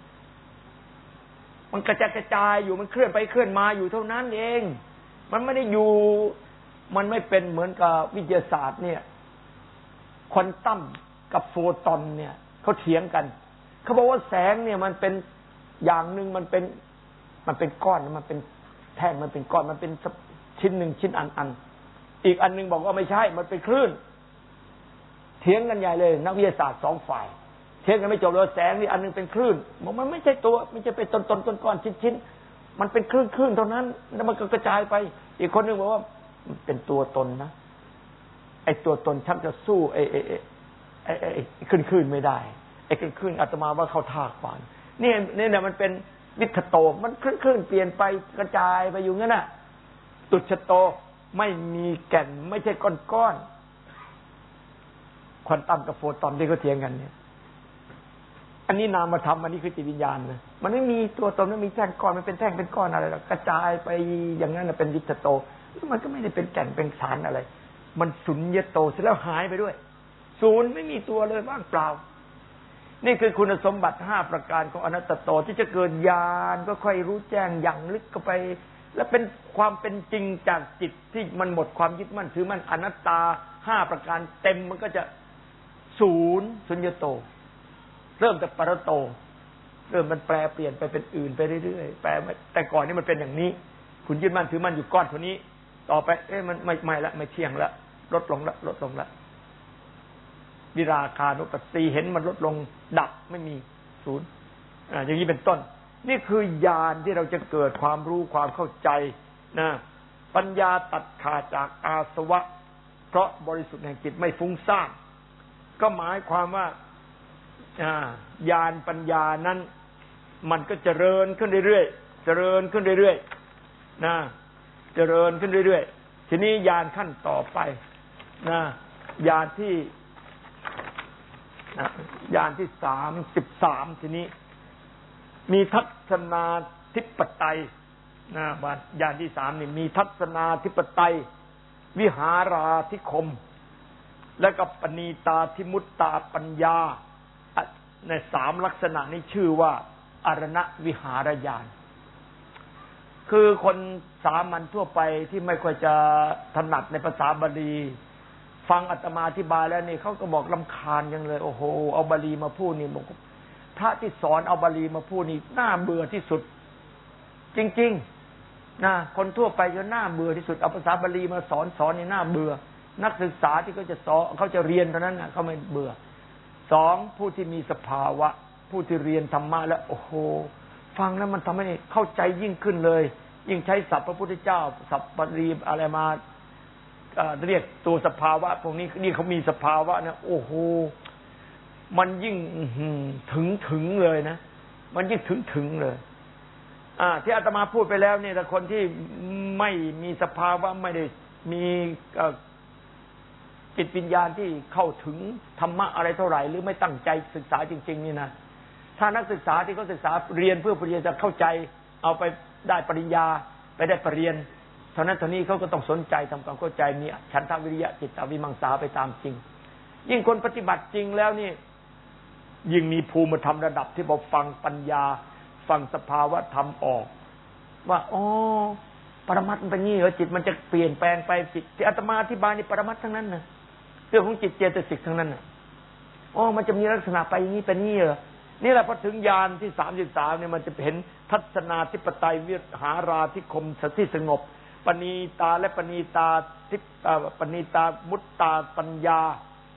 มันกระจายอยู่มันเคลื่อนไปเคลื่อนมาอยู่เท่านั้นเองมันไม่ได้อยู่มันไม่เป็นเหมือนกับวิทยาศาสตร์เนี่ยควอนตัมกับโฟตอนเนี่ยเขาเถียงกันเขาบอกว่าแสงเนี่ยมันเป็นอย่างหนึ่งมันเป็นก้อนมันเป็นแท่งมันเป็นก้อนมันเป็นชิ้นหนึ่งชิ้นอันอีกอันนึงบอกว่าไม่ใช่มันเป็นคลื่นเถียงกันใหญ่เลยนักวิทยาศาสตร์2ฝ่ายเถียงกันไม่จบเลยแสงนี่อันนึงเป็นคลื่นมันไม่ใช่ตัวไม่ใช่เป็นต้นก้อนชิ้นมันเป็นคลื่นเท่านั้นแล้วมันก็กระจายไปอีกคนนึงบอกว่าเป็นตัวตนนะไอ้ตัวตนชักจะสู้ไอ้ขึ้นไม่ได้ไอ้ขึ้นอาตมาว่าเข้าท่ากว่านี่มันเป็นวิทโตมันขึ้นเปลี่ยนไปกระจายไปอยู่งั้นน่ะตุจโตไม่มีแก่นไม่ใช่ก้อนควอนตัมกับโฟตอนที่เขาเถียงกันเนี่ยอันนี้นามธรรมอันนี้คือจิตวิญญาณนะมันไม่มีตัวตนไม่มีแท่งก้อนมันเป็นแท่งเป็นก้อนอะไรหรอกกระจายไปอย่างนั้นเป็นวิทโตมันก็ไม่ได้เป็นแก่นเป็นสารอะไรมันสุญญโตเสร็จแล้วหายไปด้วยศูนย์ไม่มีตัวเลยว่างเปล่านี่คือคุณสมบัติ5ประการของอนัตโตที่จะเกิดญาณก็ค่อยรู้แจ้งอย่างลึกเข้าไปและเป็นความเป็นจริงจากจิตที่มันหมดความยึดมั่นถือมั่นอนัตตา5ประการเต็มมันก็จะศูนย์สุญญโตเริ่มจากปรโตเริ่มมันแปลเปลี่ยนไปเป็นอื่นไปเรื่อยๆแปลแต่ก่อนนี่มันเป็นอย่างนี้คุณยึดมั่นถือมั่นอยู่ก้อนเท่านี้ต่อไปมันไม่ละไม่เที่ยงละลดลงละวิราคานุปัสสีเห็นมันลดลงดับไม่มีศูนย์อย่างนี้เป็นต้นนี่คือญาณที่เราจะเกิดความรู้ความเข้าใจนะปัญญาตัดขาดจากอาสวะเพราะบริสุทธิ์แห่งจิตไม่ฟุ้งซ่านก็หมายความว่าญาณปัญญานั้นมันก็เจริญขึ้นเรื่อยๆเจริญขึ้นเรื่อยๆนะเจริญขึ้นเรื่อยๆทีนี้ญาณขั้นต่อไปนะญาณที่ญาณที่33ทีนี้มีทัศนาธิปไตยญาณที่3นี่มีทัศนาธิปไตยวิหาราธิคมและก็ปณีตาธิมุตตาปัญญาใน3ลักษณะนี้ชื่อว่าอรณวิหารญาณคือคนสามัญทั่วไปที่ไม่ค่อยจะถนัดในภาษาบาลีฟังอาตมาอธิบายแล้วนี่เขาก็บอกรำคาญจังเลยโอ้โหเอาบาลีมาพูดนี่บอกพระที่สอนเอาบาลีมาพูดนี่น่าเบื่อที่สุดจริงๆนะคนทั่วไปจะน่าเบื่อที่สุดเอาภาษาบาลีมาสอนนี่น่าเบื่อนักศึกษาที่เขาจะสอนเขาจะเรียนเท่านั้นนะเขาไม่เบื่อ2ผู้ที่มีสภาวะผู้ที่เรียนธรรมะแล้วโอ้โหฟังแล้วมันทำให้เข้าใจยิ่งขึ้นเลยยิ่งใช้ศัพท์พระพุทธเจ้าศัพท์บาลีอะไรมาเรียกตัวสภาวะพวกนี้นี่เขามีสภาวะนะโอ้โหมันยิ่งถึงเลยนะมันยิ่งถึงเลยที่อาตมาพูดไปแล้วเนี่ยแต่คนที่ไม่มีสภาวะไม่ได้มีจิตวิญญาณที่เข้าถึงธรรมะอะไรเท่าไหร่หรือไม่ตั้งใจศึกษาจริงๆนี่นะถ้านักศึกษาที่เขาศึกษาเรียนเพื่อปริญญาจะเข้าใจเอาไปได้ปริญญาไปได้ปรริญญาเท่านั้นเท่านี้เขาก็ต้องสนใจทำความเข้าใจมีฉันทวิริยะจิตตวิมังสาไปตามจริงยิ่งคนปฏิบัติจริงแล้วนี่ยิ่งมีภูมิธรรมระดับที่บอกฟังปัญญาฟังสภาวะธรรมออกว่าอ๋อปรมัตถ์มันเป็นงี้เหรอจิตมันจะเปลี่ยนแปลงไปจิตที่อาตมาอธิบายนี่ปรมัตถ์ทั้งนั้นนะเรื่องของจิตเจตสิกทั้งนั้นน่ะอ๋อมันจะมีลักษณะไปอย่างนี้เป็นงี้เหรอนี่แหละพอถึงญาณที่33เนี่ยมันจะเห็นทัศนาธิปไตยวิหาราธิคมสติสงบปณีตาและปณีตาทิปณีตามุตตาปัญญา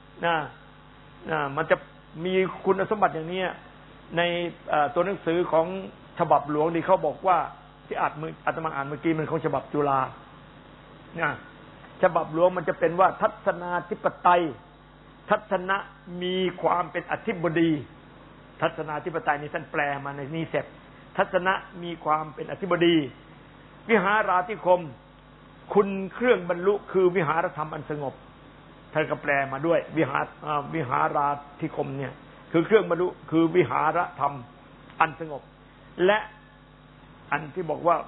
มันจะมีคุณสมบัติอย่างนี้ในตัวหนังสือของฉบับหลวงที่เขาบอกว่าที่อาตมาอ่านเมื่อกี้มันของฉบับจุฬาฉบับหลวงมันจะเป็นว่าทัศนาธิปไตยทัศนะมีความเป็นอธิบดีทัศนาธิปไตยนี่ท่านแปลมาในนี้เสร็จทัศนะมีความเป็นอธิบดีวิหาราธิคมคุณเครื่องบรรลุคือวิหารธรรมอันสงบท่านก็แปลมาด้วยวิหาราธิคมเนี่ยคือเครื่องบรรลุคือวิหารธรรมอันสงบและอันที่บอกว่า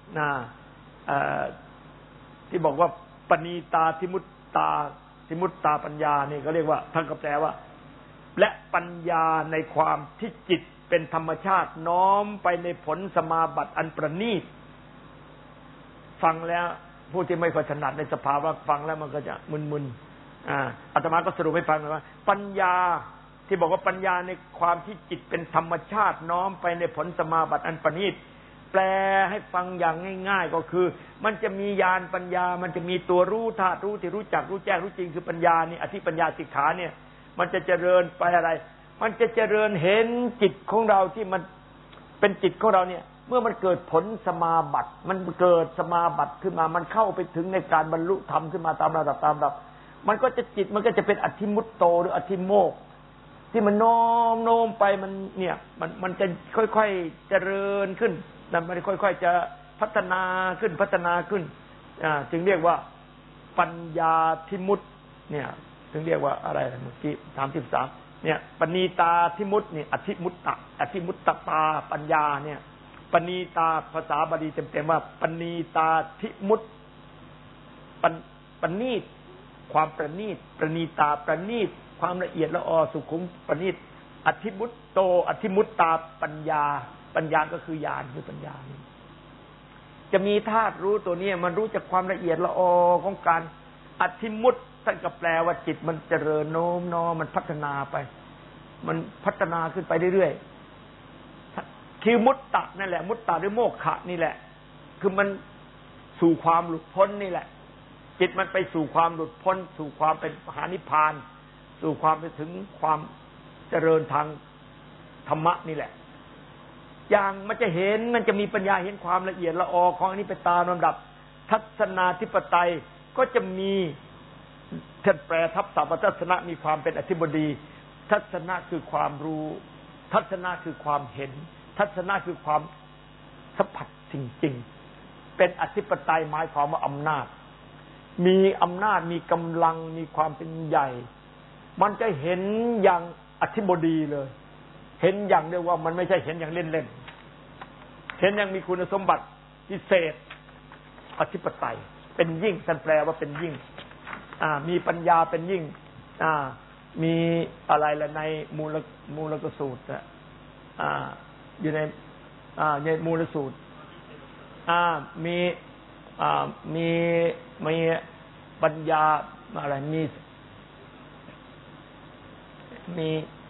ที่บอกว่าปณีตาธิมุตตาปัญญานี่ก็เรียกว่าท่านก็แปลว่าและปัญญาในความที่จิตเป็นธรรมชาติน้อมไปในผลสมาบัติอันประณีตฟังแล้วผู้ที่ไม่ค่อยถนัดในสภาวะฟังแล้วมันก็จะมึนๆอาตมาก็สรุปให้ฟังว่าปัญญาที่บอกว่าปัญญาในความที่จิตเป็นธรรมชาติน้อมไปในผลสมาบัติอันประณีตแปลให้ฟังอย่างง่ายๆก็คือมันจะมีญาณปัญญามันจะมีตัวรู้ธาตุรู้ที่รู้จักรู้แจ้งรู้จริงคือปัญญานี่อธิปัญญาสิกขาเนี่ยมันจะเจริญไปอะไรมันจะเจริญเห็นจิตของเราที่มันเป็นจิตของเราเนี่ยเมื่อมันเกิดผลสมาบัติมันเกิดสมาบัติขึ้นมามันเข้าไปถึงในการบรรลุธรรมขึ้นมาตามระดับมันก็จะจิตมันก็จะเป็นอธิมุตโตหรืออธิโมกข์ที่มันโน้มไปมันเนี่ยมันจะค่อยๆเจริญขึ้นมันค่อยๆจะพัฒนาขึ้นจึงเรียกว่าปัญญาธิมุตเนี่ยถึงเรียกว่าอะไรเมื่อกี้33เนี่ยปณีตาธิมุตนี่อธิมุตตตาปัญญาเนี่ยปณีตาภาษาบาลีเต็มๆว่าปณีตาธิมุตปณีตความประณีตปณีตาประณีตความละเอียดละออสุขุมประณีตอธิมุตโตอธิมุตตาปัญญาก็คือญาณคือปัญญานี่จะมีธาตุรู้ตัวนี้มันรู้จากความละเอียดละออของการอธิมุตท่านก็แปลว่าจิตมันเจริญโน้มน้อมมันพัฒนาไปมันพัฒนาขึ้นไปเรื่อยๆคือมุตตะนั่นแหละมุตตะหรือโมฆะนี่แหละคือมันสู่ความหลุดพ้นนี่แหละจิตมันไปสู่ความหลุดพ้นสู่ความเป็นมหานิพพานสู่ความไปถึงความเจริญทางธรรมะนี่แหละอย่างมันจะเห็นมันจะมีปัญญาเห็นความละเอียดละออของอันนี้ไปตามลำดับทัศนาธิปไตยก็จะมีท่านแปลทับศัพท์ทัศนะมีความเป็นอธิบดีทัศนะคือความรู้ทัศนะคือความเห็นทัศนะคือความสัมผัสจริงๆเป็นอธิปไตยหมายความว่าอำนาจมีกำลังมีความเป็นใหญ่มันจะเห็นอย่างออธิบดีเลยเห็นอย่างเดียวว่ามันไม่ใช่เห็นอย่างเล่นๆเห็นอย่างมีคุณสมบัติพิเศษอธิปไตยเป็นยิ่งท่านแปลว่าเป็นยิ่งมีปัญญาเป็นยิ่งมีอะไรละในมูลกสูตรอยู่ในมูลสูตรมีปัญญาอะไรมี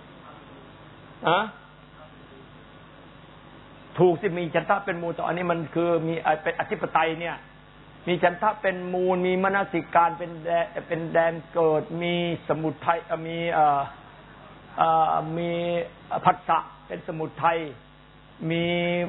ถูกสิมีฉันทะเป็นมูลต่ออันนี้มันคือมีเป็นอธิปไตยเนี่ยมีฉันทะเป็นมูลมีมนสิการเป็นแดนเกิดมีสมุทัยมีผัสสะเป็นสมุทัยมี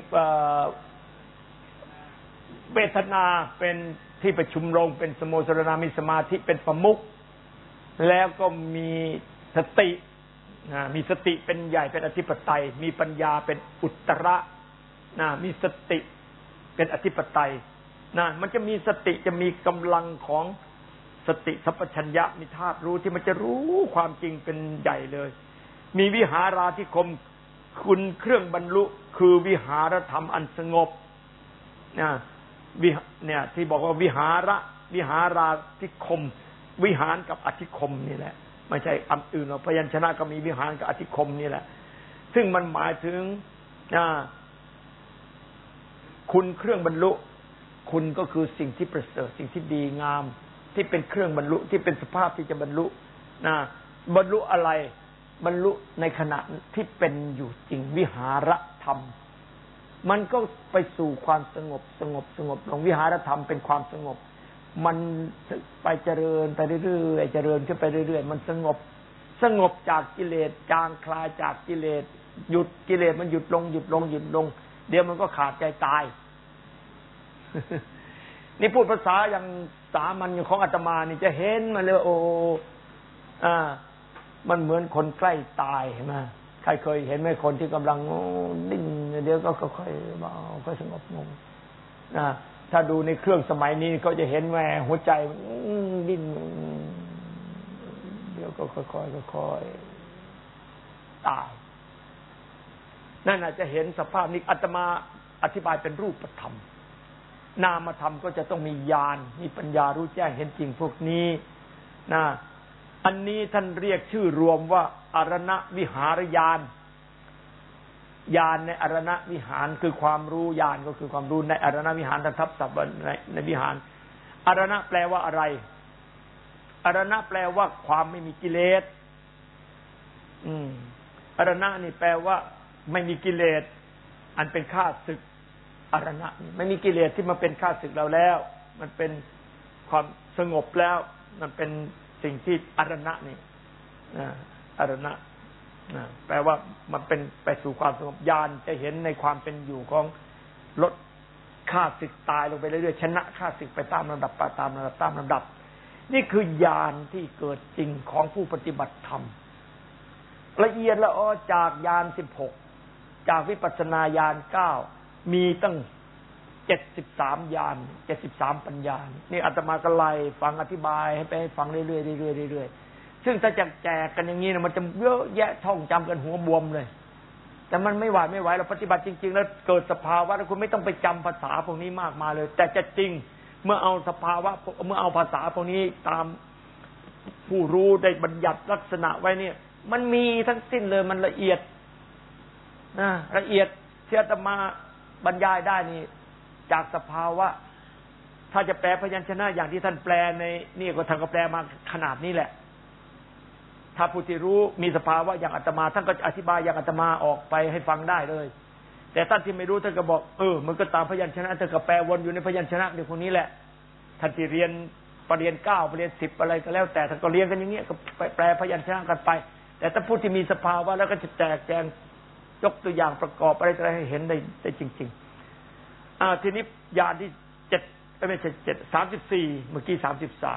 เวทนาเป็นที่ประชุมลงเป็นสโมสรณามีสมาธิเป็นประมุขแล้วก็มีสติมีสติเป็นใหญ่เป็นอธิปไตยมีปัญญาเป็นอุตระมีสติเป็นอธิปไตยมันจะมีสติจะมีกำลังของสติสัพพัญญะมีธาตุรู้ที่มันจะรู้ความจริงเป็นใหญ่เลยมีวิหาราธิคมคุณเครื่องบรรลุคือวิหารธรรมอันสงบเนี่ยที่บอกว่าวิหาราธิคมวิหารกับอธิคมนี่แหละไม่ใช่อันอื่นหรอกพยัญชนะก็มีวิหารกับอธิคมนี่แหละซึ่งมันหมายถึงคุณเครื่องบรรลุคุณก็คือสิ่งที่ประเสริฐสิ่งที่ดีงามที่เป็นเครื่องบรรลุที่เป็นสภาพที่จะบรรลุบรรลุอะไรบรรลุในขณะที่เป็นอยู่จริงวิหารธรรมมันก็ไปสู่ความสงบลงวิหารธรรมเป็นความสงบมันไปเจริญไปเรื่อยๆเจริญขึ้นไปเรื่อยๆมันสงบจากกิเลสจางคลายจากกิเลสหยุดกิเลสมันหยุดลงเดี๋ยวมันก็ขาดใจตายนี่พูดภาษาอย่างสามัญของอาตมานี่จะเห็นมาเลยมันเหมือนคนใกล้ตายเห็นไหมใครเคยเห็นไหมคนที่กำลังดิ้นเดี๋ยวก็ค่อยๆเบาค่อยสงบลงถ้าดูในเครื่องสมัยนี้ก็จะเห็นแหวหัวใจดิ้นเดี๋ยวก็ค่อยๆตายนั่นอาจจะเห็นสภาพนี้อาตมาอธิบายเป็นรูปธรรมนามธรรมก็จะต้องมีญาณมีปัญญารู้แจ้งเห็นจริงพวกนี้อันนี้ท่านเรียกชื่อรวมว่าอรณวิหารญาณญาณในอรณวิหารคือความรู้ญาณก็คือความรู้ในอรณวิหารทับศัพท์ในวิหารอรณะแปลว่าอะไรอรณะแปลว่าความไม่มีกิเลสอรณะนี่แปลว่าไม่มีกิเลสอันเป็นข้าศึกอรณะไม่มีกิเลสที่มาเป็นข้าศึกเราแล้วมันเป็นความสงบแล้วมันเป็นสิ่งที่อรณะนี่อรณะแปลว่ามันเป็นไปสู่ความสงบญาณจะเห็นในความเป็นอยู่ของลดข้าศึกตายลงไปเรื่อยๆชนะข้าศึกไปตามลำดับนี่คือญาณที่เกิดจริงของผู้ปฏิบัติธรรมละเอียดละออจากญาณ16จากวิปัสสนาญาณ9มีตั้ง73ญาณ73ปัญญานี่อาตมาก็ไล่ฟังอธิบายให้ไปฟังเรื่อยๆซึ่งถ้าแจกกันอย่างนี้นะมันจะเยอะแยะท่องจำกันหัวบวมเลยแต่มันไม่ไหวเราปฏิบัติจริงๆแล้วเกิดสภาวะแล้วคุณไม่ต้องไปจำภาษาพวกนี้มากมายเลยแต่จะจริงเมื่อเอาสภาวะเมื่อเอาภาษาพวกนี้ตามผู้รู้ได้บัญญัติลักษณะไว้เนี่ยมันมีทั้งสิ้นเลยมันละเอียดละเอียดที่อาตมาบรรยายได้นี่จากสภาวะถ้าจะแปลพยัญชนะอย่างที่ท่านแปลในนี่ก็ท่านก็แปลมาขนาดนี้แหละถ้าผู้ที่รู้มีสภาวะอย่างอาตมาท่านก็อธิบายอย่างอาตมาออกไปให้ฟังได้เลยแต่ท่านที่ไม่รู้ท่านก็บอกมันก็ตามพยัญชนะท่านก็แปลวนอยู่ในพยัญชนะเดี๋ยวพวกนี้แหละท่านที่เรียนปริญญา9ปริญญา10อะไรก็แล้วแต่ท่านก็เรียนกันอย่างเงี้ยก็แปลพยัญชนะกันไปแต่ถ้าผู้ที่มีสภาวะแล้วก็จะแจกแจงยกตัวอย่างประกอบอะไรให้เห็นได้จริงๆทีนี้ญาณที่7ไม่ใช่7 34เมื่อกี้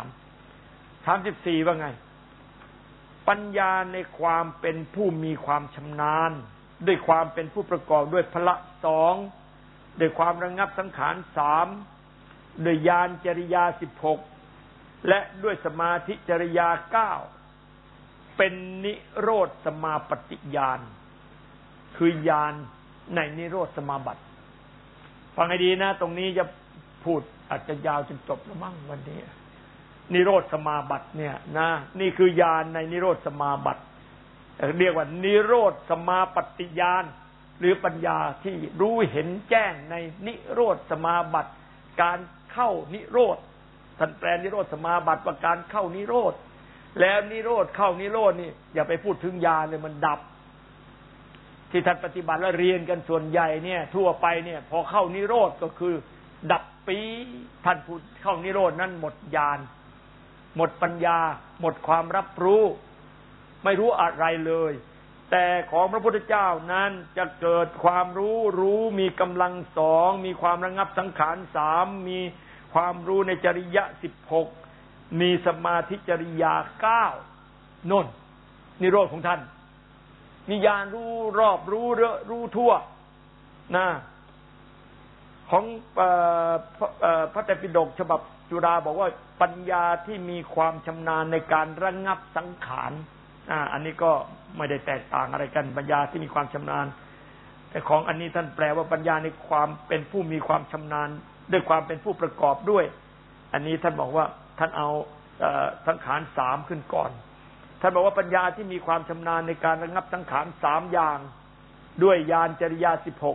34ว่าไงปัญญาในความเป็นผู้มีความชำนาญด้วยความเป็นผู้ประกอบด้วยพละ2ด้วยความระงับสังขาร3ด้วยญาณจริยา16และด้วยสมาธิจริยา9 เป็นนิโรธสมาปฏิญาณคือญาณในนิโรธสมาบัติฟังให้ดีนะตรงนี้จะพูดอาจจะยาวจนจบแล้วมั้งวันนี้นิโรธสมาบัติเนี่ยนะนี่คือญาณในนิโรธสมาบัติเรียกว่านิโรธสมาปฏิญาณหรือปัญญาที่รู้เห็นแจ้งในนิโรธสมาบัติการเข้านิโรธท่านแปลนิโรธสมาบัติว่าการเข้านิโรธแล้วนิโรธเข้านิโรธนี่อย่าไปพูดถึงญาณเลยมันดับที่ท่านปฏิบัติแล้วเรียนกันส่วนใหญ่เนี่ยทั่วไปเนี่ยพอเข้านิโรธก็คือดับปีท่านพูดเข้านิโรธนั้นหมดญาณหมดปัญญาหมดความรับรู้ไม่รู้อะไรเลยแต่ของพระพุทธเจ้านั้นจะเกิดความรู้มีกำลังสองมีความระงับสังขารสามมีความรู้ในจริยะ16มีสมาธิจริยา9น่นนิโรธของท่านมีญาณรู้รอบรู้ทั่วนะของพระไตรปิฎกฉบับจุฬาบอกว่าปัญญาที่มีความชำนาญในการระงับสังขารอันนี้ก็ไม่ได้แตกต่างอะไรกันปัญญาที่มีความชำนาญแต่ของอันนี้ท่านแปลว่าปัญญาในความเป็นผู้มีความชำนาญด้วยความเป็นผู้ประกอบด้วยอันนี้ท่านบอกว่าท่านเอาสังขาร3ขึ้นก่อนท่านบอกว่าปัญญาที่มีความชำนาญในการระงับสังขาร3อย่างด้วยญาณจริยา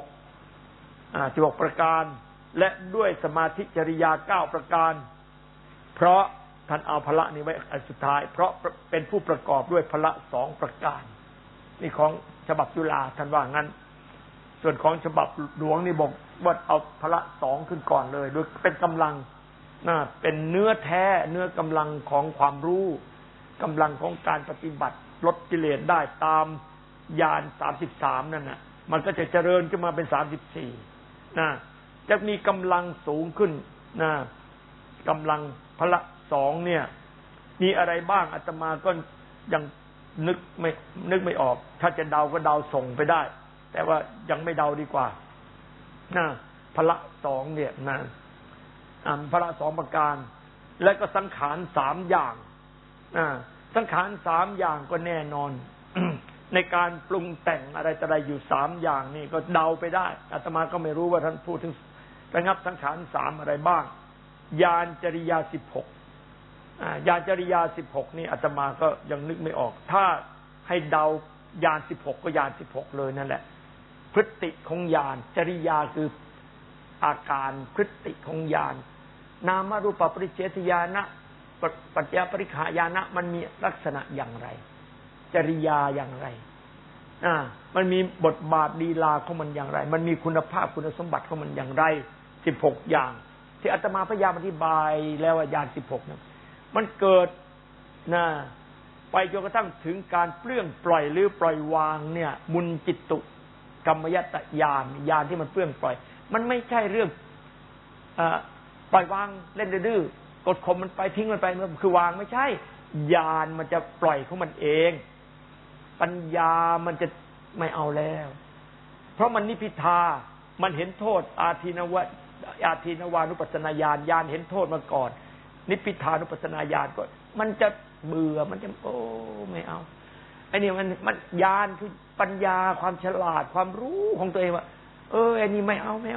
16ประการและด้วยสมาธิจริยา9ประการเพราะท่านเอาพละนี้ไว้อันสุดท้ายเพราะเป็นผู้ประกอบด้วยพละ2ประการนี่ของฉบับจุฬาท่านว่างั้นส่วนของฉบับหลวงนี่บอกว่าเอาพละ2ขึ้นก่อนเลยโดยเป็นกำลังเป็นเนื้อแท้เนื้อกำลังของความรู้กำลังของการปฏิบัติลดกิเลสได้ตามญาณ33นั่นน่ะมันก็จะเจริญขึ้นมาเป็น34นะจะมีกำลังสูงขึ้นนะกำลังพละ2เนี่ยมีอะไรบ้างอาตมาก็ยังนึกไม่ออกถ้าจะเดาก็เดาส่งไปได้แต่ว่ายังไม่เดาดีกว่านะพละ2เนี่ยนะพละ2ประการและก็สังขาร3อย่างสังขาร3อย่างก็แน่นอน ในการปรุงแต่งอะไรต่ออะไรอยู่3อย่างนี่ก็เดาไปได้อาตมาก็ไม่รู้ว่าท่านพูดถึงระงับสังขาร3อะไรบ้างญาณจริยา16ญาณจริยา16นี่อาตมาก็ยังนึกไม่ออกถ้าให้เดาญาณ16ก็ญาณ16เลยนั่นแหละพฤติของญาณจริยาคืออาการพฤติของญาณนามรูปปริเฉทญาณปัจจยปริฆายานะมันมีลักษณะอย่างไรจริยาอย่างไรมันมีบทบาทลีลาของมันอย่างไรมันมีคุณภาพคุณสมบัติของมันอย่างไร16อย่างที่อาตมาพยายามอธิบายแล้วว่าญาณ16นั้นมันเกิดไปจนกระทั่งถึงการเปลื้องปล่อยหรือปล่อยวางเนี่ยมุนจิตตุกรรมยตญาณญาณที่มันเปลื้องปล่อยมันไม่ใช่เรื่องปล่อยวางเล่นดื้อกดข่มมันไปทิ้งมันไปมันคือวางไม่ใช่ญาณมันจะปล่อยของมันเองปัญญามันจะไม่เอาแล้วเพราะมันนิพพิทามันเห็นโทษอาทินวานุปัสสนาญาณญาณเห็นโทษมาก่อนนิพพิทานุปัสสนาญาณก็มันจะเบื่อมันจะโอ้ไม่เอาไอ้นี่มันญาณคือปัญญาความฉลาดความรู้ของตัวเองว่าไอ้นี่ไม่เอาไม่เอา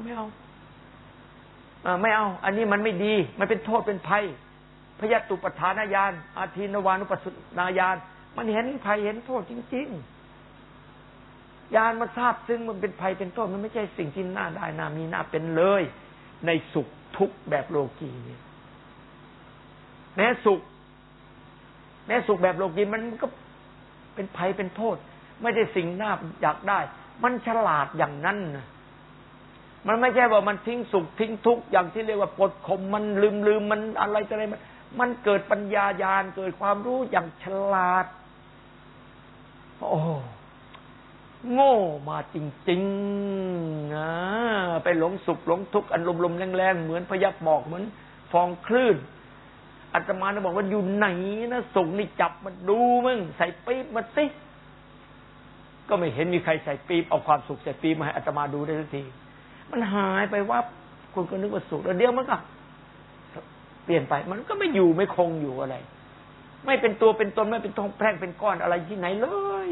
อันนี้มันไม่ดีมันเป็นโทษเป็นภัยพยตุปทานญาณอาทินวานุปัสสนาญาณมันเห็นภัยเห็นโทษจริงๆญาณมันทราบซึ่งมันเป็นภัยเป็นโทษมันไม่ใช่สิ่งที่น่าได้น่ามีน่าเป็นเลยในสุขทุกข์แบบโลกีนี่แม้สุขแบบโลกีมันก็เป็นภัยเป็นโทษไม่ได้สิ่งน่าอยากได้มันฉลาดอย่างนั้นนะมันไม่ใช่ว่ามันทิ้งสุขทิ้งทุกข์อย่างที่เรียกว่าปลดข่มมันลืมมันอะไรจะอะไรมันเกิดปัญญาญาณเกิดความรู้อย่างฉลาดโอ้โง่มาจริงๆนะไปหลงสุขหลงทุกข์อันลมๆแรงๆเหมือนพยับหมอกเหมือนฟองคลื่นอาตมาบอกว่าอยู่ไหนนะสุขนี่จับมาดูมึงใส่ปี๊บมาสิก็ไม่เห็นมีใครใส่ปี๊บเอาความสุขใส่ปี๊บมาให้อาตมาดูได้สักทีมันหายไปว่าคุณก็นึกว่าสุขแล้วเดี๋ยวมันก็เปลี่ยนไปมันก็ไม่อยู่ไม่คงอยู่อะไรไม่เป็นตัวเป็นตนไม่เป็นทองแท่งเป็นก้อนอะไรที่ไหนเลย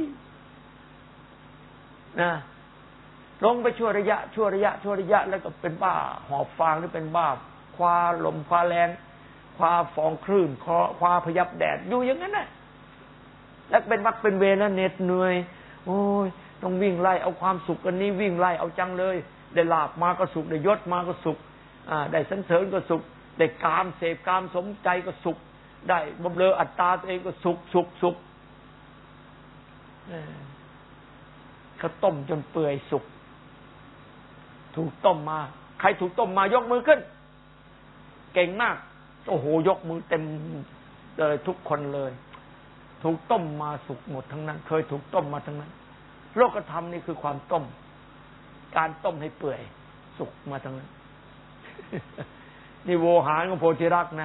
นะลงไปชั่วระยะแล้วก็เป็นบ้าหอบฟางหรือเป็นบ้าคว้าลมคว้าแรงคว้าฟองคลื่นคว้าพยับแดดอยู่อย่างนั้นน่ะแล้วเป็นวักเป็นเวรแล้วเหน็ดเหนื่อยโอ้ยต้องวิ่งไล่เอาความสุขกันนี้วิ่งไล่เอาจังเลยได้ลาภมาก็สุขได้ยศมาก็สุขได้สรรเสริญก็สุขได้กามเสพกามสมใจก็สุขได้บำเรออัตตาตัวเองก็สุขเขาต้มจนเปื่อยสุกถูกต้มมาใครถูกต้มมายกมือขึ้นเก่งมากโอ้โหยกมือเต็มเลยทุกคนเลยถูกต้มมาสุกหมดทั้งนั้นเคยถูกต้มมาทั้งนั้นโลกธรรมนี่คือความต้มการต้มให้เปื่อยสุกมาทั้งนั้นนี่โวหารของโพธิรักษ์นะ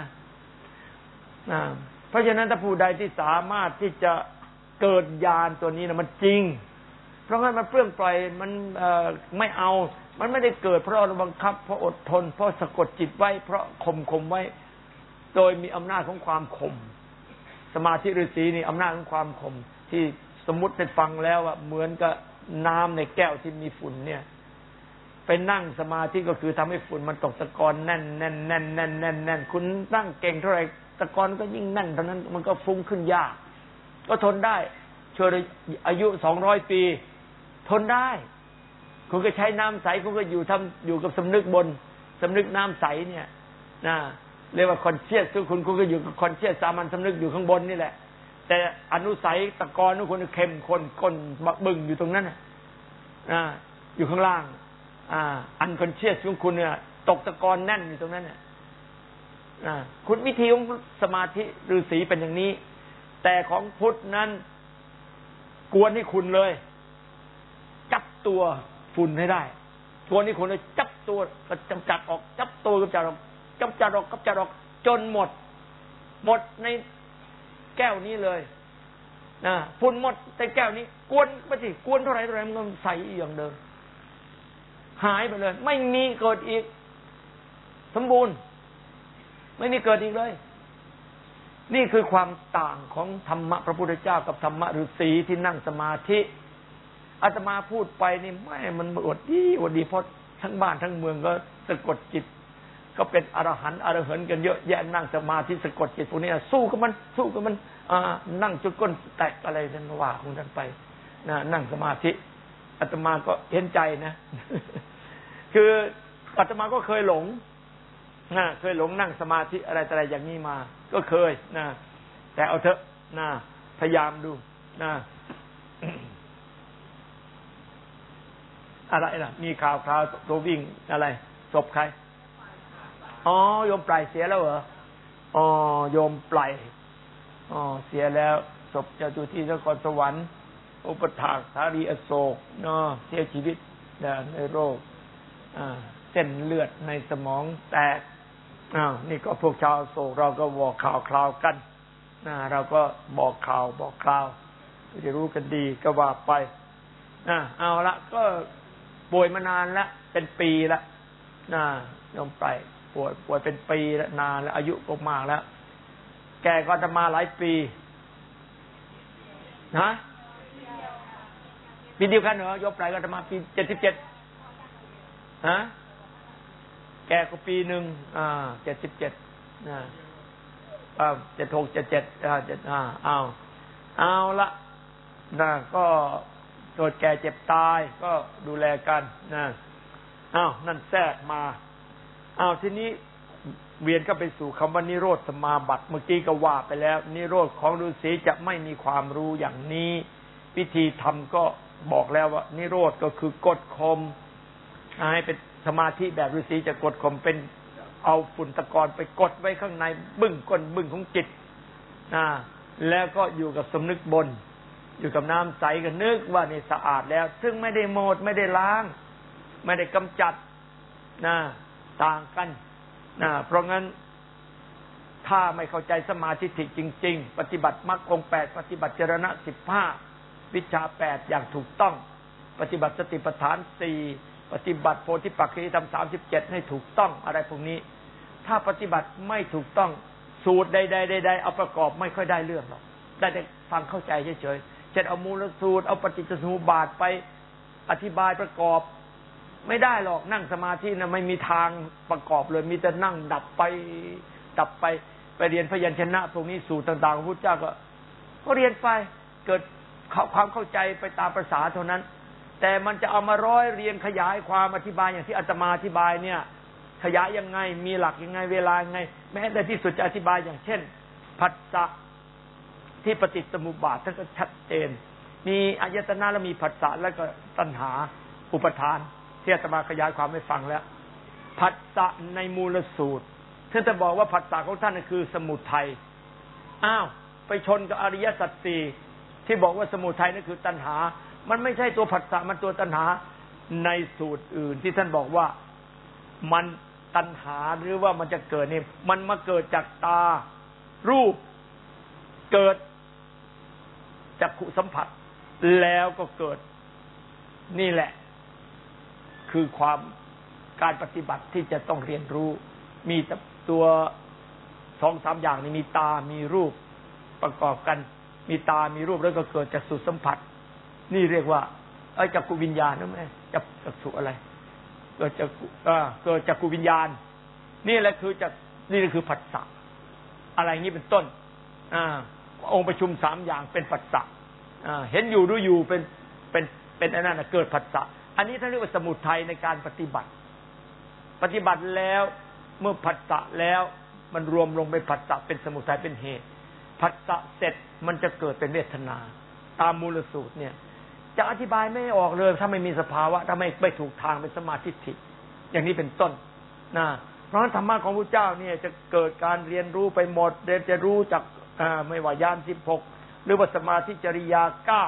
เพราะฉะนั้นถ้าผู้ใดที่สามารถที่จะเกิดญาณตัวนี้นะมันจริงเพราะงั้นมันเปลื้องปล่อยมันไม่เอามันไม่ได้เกิดเพราะเราบังคับเพราะอดทนเพราะสะกดจิตไว้เพราะข่มไว้โดยมีอำนาจของความข่มสมาธิฤาษีนี่อำนาจของความข่มที่สมมุติได้ฟังแล้วว่าเหมือนกับน้ำในแก้วที่มีฝุ่นเนี่ยไปนั่งสมาธิก็คือทำให้ฝุ่นมันตกตะกอนแน่นคุณนั่งเก่งเท่าไหร่ตะกอนก็ยิ่งแน่นเท่านั้นมันก็ฟุ้งขึ้นยากก็ทนได้ช่วยอายุ200 ปีทนได้คุณก็ใช้น้ำใสคุณก็อยู่กับสำนึกบนสำนึกน้ำใสเนี่ยนะเรียกว่าคอนเชียสคุณก็อยู่กับคอนเชียสสามัญสำนึกอยู่ข้างบนนี่แหละแต่อนุสัยตะกอนของคุณเข้มข้นก้นบึ้งอยู่ตรงนั้นอยู่ข้างล่างอันคอนเชียสของคุณเนี่ยตกตะกอนแน่นอยู่ตรงนั้นเนี่ยคุณวิธีของสมาธิฤาษีเป็นอย่างนี้แต่ของพุทธนั้นกวนให้คุณเลยจับตัวฝุ่นให้ได้ตัวนี้คุณเลยจับตัวกำจัดออกจับตัวกำจัดออกจนหมดในแก้วนี้เลยฝุ่นหมดในแก้วนี้กวนไปสิกวนเท่าไหร่มันก็ใสอย่างเดิมหายไปเลยไม่มีเกิดอีกสมบูรณ์ไม่มีเกิดอีกเลยนี่คือความต่างของธรรมะพระพุทธเจ้ากับธรรมะฤาษีที่นั่งสมาธิอาตมาพูดไปนี่ไม่มันอวดดีเพราะทั้งบ้านทั้งเมืองก็สะกดจิตก็เป็นอรหันต์อรหันต์กันเยอะแยะนั่งสมาธิสะกดจิตพวกนี้สู้กับมันนั่งจนก้นแตกอะไรนั่นว่าของท่านไปนั่งสมาธิอาตมาก็เห็นใจนะคืออาตมาก็เคยหลงนั่งสมาธิอะไรอย่างนี้มาก็เคยนะแต่เอาเถอะนะพยายามดูนะอะไรล่ะมีข่าวตัววิ่งอะไรศพใครอ๋อโยมปลายเสียแล้วเหรออ๋อโยมปลายอ๋อเสียแล้วศพจะอยู่ที่นครสวรรค์อุปถากสารีอโศกเนาะเสียชีวิตในโรคเส้นเลือดในสมองแตกนี่ก็พวกชาวโศกเราก็บอกข่าวกันเราก็บอกข่าวจะรู้กันดีก็ว่าไปเอาละก็ป่วยมานานแล้วเป็นปีแล้วยอมไปป่วยเป็นปีแล้วนานแล้วอายุก็มากแล้วแกก็จะมาหลายปีนะปีเดียวกันเหรอยกไปก็จะมาปี77แกก็ปีหนึ่ง7776 77เอาละก็โดนแก่เจ็บตายก็ดูแลกันนั่นแทรกมาทีนี้เวียนก็ไปสู่คำว่านิโรธสมาบัติเมื่อกี้ก็ว่าไปแล้วนิโรธของฤาษีจะไม่มีความรู้อย่างนี้วิธีทำก็บอกแล้วว่านิโรธก็คือกดข่มให้เป็นสมาธิแบบฤาษีจะกดข่มเป็นเอาฝุ่นตะกอนไปกดไว้ข้างในบึ้งก้นบึ้งของจิตแล้วก็อยู่กับสำนึกบนอยู่กับน้ำใสก็นึกว่านี่สะอาดแล้วซึ่งไม่ได้โมดไม่ได้ล้างไม่ได้กำจัดต่างกันเพราะงั้นถ้าไม่เข้าใจสมาธิจริงๆปฏิบัติมรรคองค์8ปฏิบัติจรณะ15วิชา8อย่างถูกต้องปฏิบัติสติปัฏฐาน4ปฏิบัติโพธิปักขิยธรรม37ให้ถูกต้องอะไรพวกนี้ถ้าปฏิบัติไม่ถูกต้องสูตรใดๆเอาประกอบไม่ค่อยได้เรื่องหรอกได้แต่ฟังเข้าใจเฉยๆเช่นเอามูลสูตรเอาปฏิจจสมุปบาทไปอธิบายประกอบไม่ได้หรอกนั่งสมาธินะไม่มีทางประกอบเลยมีแต่นั่งดับไปไปเรียนพยัญชนะพวกนี้สูตรต่างๆพระพุทธเจ้าก็เรียนไปเกิดความเข้าใจไปตามภาษาเท่านั้นแต่มันจะเอามาร้อยเรียงขยายความอธิบายอย่างที่อาตมาอธิบายเนี่ยขยายยังไงมีหลักยังไงเวลายังไงแม้แต่ที่สุดจะอธิบายอย่างเช่นผัสสะที่ปฏิจจสมุปบาทท่านก็ชัดเจนมีอายตนะแล้วมีผัสสะแล้วก็ตัณหาอุปทานที่อาตมาขยายความให้ฟังแล้วผัสสะในมูลสูตรท่านจะบอกว่าผัสสะของท่านคือสมุทัยอ้าวไปชนกับอริยสัจสี่ที่บอกว่าสมุทัยนั่นคือตัณหามันไม่ใช่ตัวผัสสะมันตัวตัณหาในสูตรอื่นที่ท่านบอกว่ามันตัณหาหรือว่ามันจะเกิดนี่มันมาเกิดจากตารูปเกิดจักขุสัมผัสแล้วก็เกิดนี่แหละคือความการปฏิบัติที่จะต้องเรียนรู้มีตัว2-3อย่างนี้มีตามีรูปประกอบกันมีตามีรูปแล้วก็เกิดจากสุสัมผัสนี่เรียกว่าจักขุวิญญาณนะแม่จักขุอะไรเกิดจากกุวิญญาณนี่แหละคือนี่คือผัสสะอะไรงี้เป็นต้นองค์ประชุม3อย่างเป็นผัสสะเห็นอยู่รู้อยู่เป็นอันนั้นเกิดผัสสะอันนี้ท่านเรียกว่าสมุทัยในการปฏิบัติแล้วเมื่อผัสสะแล้วมันรวมลงเป็นผัสสะเป็นสมุทัยเป็นเหตุผัสสะเสร็จมันจะเกิดเป็นเวทนาตามมูลสูตรเนี่ยจะอธิบายไม่ออกเลยถ้าไม่มีสภาวะถ้าไม่ถูกทางเป็นสมาธิทิอย่างนี้เป็นต้นนะเพราะฉะนั้นธรรมะของพระเจ้าเนี่ยจะเกิดการเรียนรู้ไปหมดเรียนจะรู้จากไม่ว่าญาณ16หรือว่าสมาธิจริยา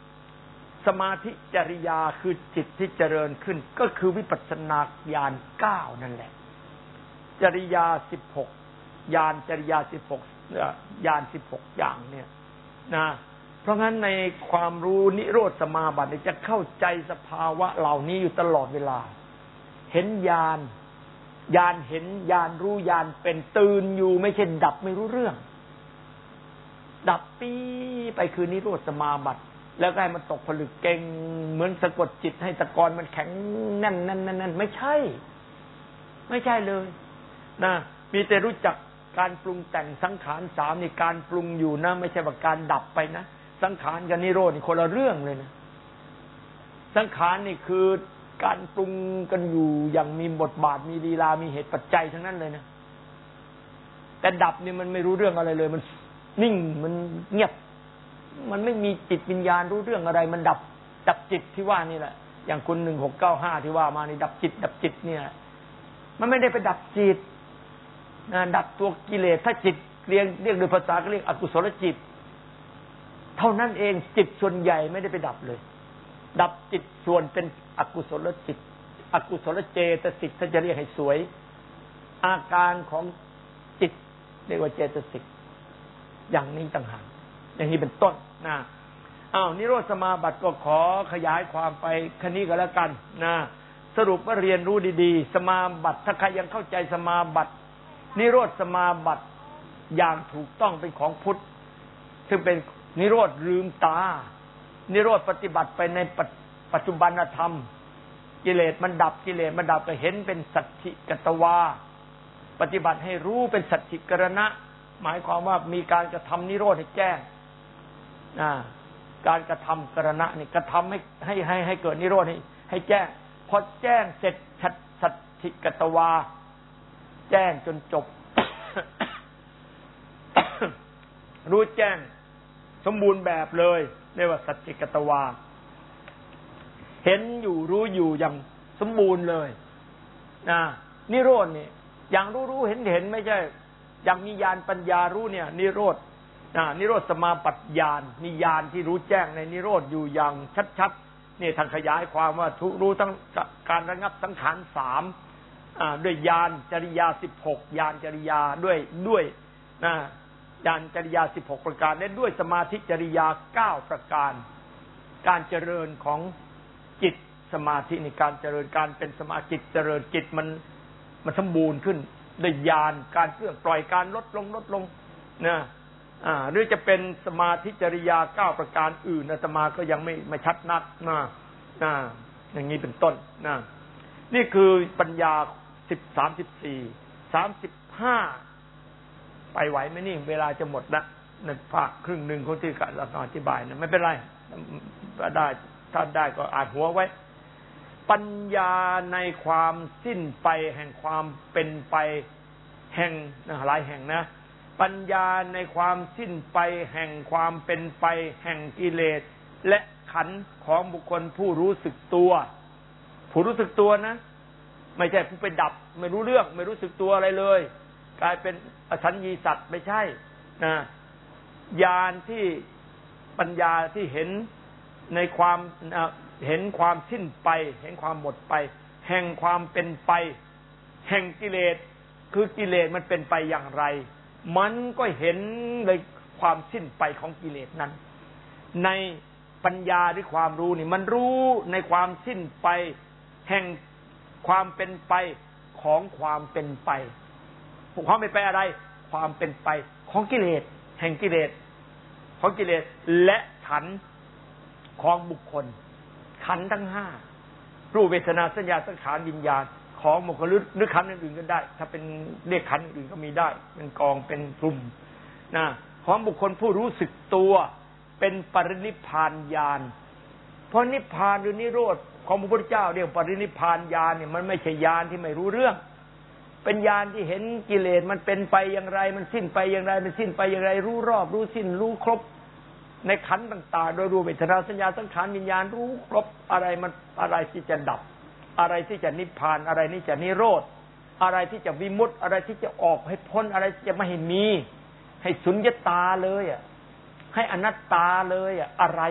9สมาธิจริยาคือจิตที่เจริญขึ้นก็คือวิปัสสนาญาณ9นั่นแหละจริยา16ญาณจริยา16ญาณ16อย่างเนี่ยนะเพราะงั้นในความรู้นิโรธสมาบัติจะเข้าใจสภาวะเหล่านี้อยู่ตลอดเวลาเห็นญาณเห็นญาณรู้ญาณเป็นตื่นอยู่ไม่ใช่ดับไม่รู้เรื่องดับปีไปคือนิโรธสมาบัติแล้วก็ให้มันตกผลึกเก่งเหมือนสะกดจิตให้ตะกอนมันแข็งแน่นไม่ใช่เลยนะมีแต่รู้จักการปรุงแต่งสังขาร3นี่การปรุงอยู่นะไม่ใช่ว่าการดับไปนะสังขารกับนิโรธนี่คนละเรื่องเลยนะสังขารนี่คือการปรุงกันอยู่อย่างมีบทบาทมีลีลามีเหตุปัจจัยทั้งนั้นเลยนะแต่ดับนี่มันไม่รู้เรื่องอะไรเลยมันนิ่งมันเงียบมันไม่มีจิตวิญญาณรู้เรื่องอะไรมันดับจิตที่ว่านี่แหละอย่างคุณ1695ที่ว่ามานี่ดับจิตเนี่ยมันไม่ได้ไปดับจิตนะดับตัวกิเลสถ้าจิตเรียกโดยภาษาก็เรียกอกุศลจิตเท่านั้นเองจิตส่วนใหญ่ไม่ได้ไปดับเลยดับจิตส่วนเป็นอกุศลจิตอกุศลเจตสิกถ้าจะเรียกให้สวยอาการของจิตเรียกว่าเจตสิกอย่างนี้ต่างหากอย่างนี้เป็นต้นนะนิโรธสมาบัติก็ขอขยายความไปแค่นี้ก็แล้วกันนะสรุปว่าเรียนรู้ดีๆสมาบัติถ้าใครยังเข้าใจสมาบัตินิโรธสมาบัติอย่างถูกต้องเป็นของพุทธซึ่งเป็นนิโรธลืมตานิโรธปฏิบัติไปในปัจจุบันธรรมกิเลสมันดับก็เห็นเป็นสัจฉิกตวาปฏิบัติให้รู้เป็นสัจฉิกรณะหมายความว่ามีการกระทำนิโรธให้แจ้งการกระทำกรณะนี่กระทำให้เกิดนิโรธให้แจ้งพอแจ้งเสร็จสัจฉิกตวาแจ้งจนจบ รู้แจ้งสมบูรณ์แบบเลยเรียกว่าสัจฉิกตวาเห็นอยู่รู้อยู่อย่างสมบูรณ์เลยนิโรธนี่อย่างรู้เห็นไม่ใช่อย่างมีญาณปัญญารู้เนี่ยนิโรธนิโรธสมาปัฏญาณมีญาณที่รู้แจ้งในนิโรธอยู่อย่างชัดๆนี่ท่านขยายความว่ารู้ทั้งการระงับสังขาร3ด้วยญาณจริยา16ญาณจริยาด้วยญาณจริยา16ประการและด้วยสมาธิจริยา9ประการการเจริญของจิตสมาธิในการเจริญการเป็นสมาธิเจริญจิตมันสมบูรณ์ขึ้นด้วยญาณการเคลื่อนปล่อยการลดลงนะหรือจะเป็นสมาธิจริยา9ประการอื่นอาตมาก็ยังไม่ชัดนักนะอย่างนี้เป็นต้นนะนี่คือปัญญา35ไปไหวไหมนี่เวลาจะหมดละในภาคครึ่งหนึ่งของที่เราอธิบายนะไม่เป็นไรได้ถ้าได้ก็อ่านหัวไว้ปัญญาในความสิ้นไปแห่งความเป็นไปแห่งหลายแห่งนะปัญญาในความสิ้นไปแห่งความเป็นไปแห่งกิเลสและขันธ์ของบุคคลผู้รู้สึกตัวผู้รู้สึกตัวนะไม่ใช่ผู้ไปดับไม่รู้เรื่องไม่รู้สึกตัวอะไรเลยกลายเป็นอสัญญีสัตว์ไม่ใช่นะญาณที่ปัญญาที่เห็นในความเห็นความสิ้นไปเห็นความหมดไปแห่งความเป็นไปแห่งกิเลสคือกิเลสมันเป็นไปอย่างไรมันก็เห็นเลยความสิ้นไปของกิเลสนั้นในปัญญาหรือความรู้นี่มันรู้ในความสิ้นไปแห่งความเป็นไปของความเป็นไปความเป็นไปอะไรความเป็นไปของกิเลสแห่งกิเลสของกิเลสและขันธ์ของบุคคลขันธ์ทั้ง5รูปเวทนาสัญญาสังขารวิญญาณของบุคคลหรือขันธ์อื่นๆก็ได้ถ้าเป็นเรียกขันธ์อื่นก็มีได้เป็นกองเป็นกลุ่มนะของบุคคลผู้รู้สึกตัวเป็นปรินิพพานญาณเพราะนิพพานหรือนิโรธของพระพุทธเจ้าเรียกปรินิพพานญาณเนี่ยมันไม่ใช่ญาณที่ไม่รู้เรื่องเป็นญาณที่เห็นกิเลสมันเป็นไปอย่างไรมันสิ้นไปอย่างไรมันสิ้นไปอย่างไรรู้รอบรู้สิ้นรู้ครบในขันธ์ต่างๆโดยรูปเวทนาสัญญาสังขารวิญญาณรู้ครบอะไรมันอะไรที่จะดับอะไรที่จะนิพพานอะไรนี่จะนิโรธอะไรที่จะวิมุตติอะไรที่จะออกให้พ้นอะไรที่จะไม่ให้มีให้สุญญตาเลยอ่ะให้อนัตตาเลยอ่ะอะไร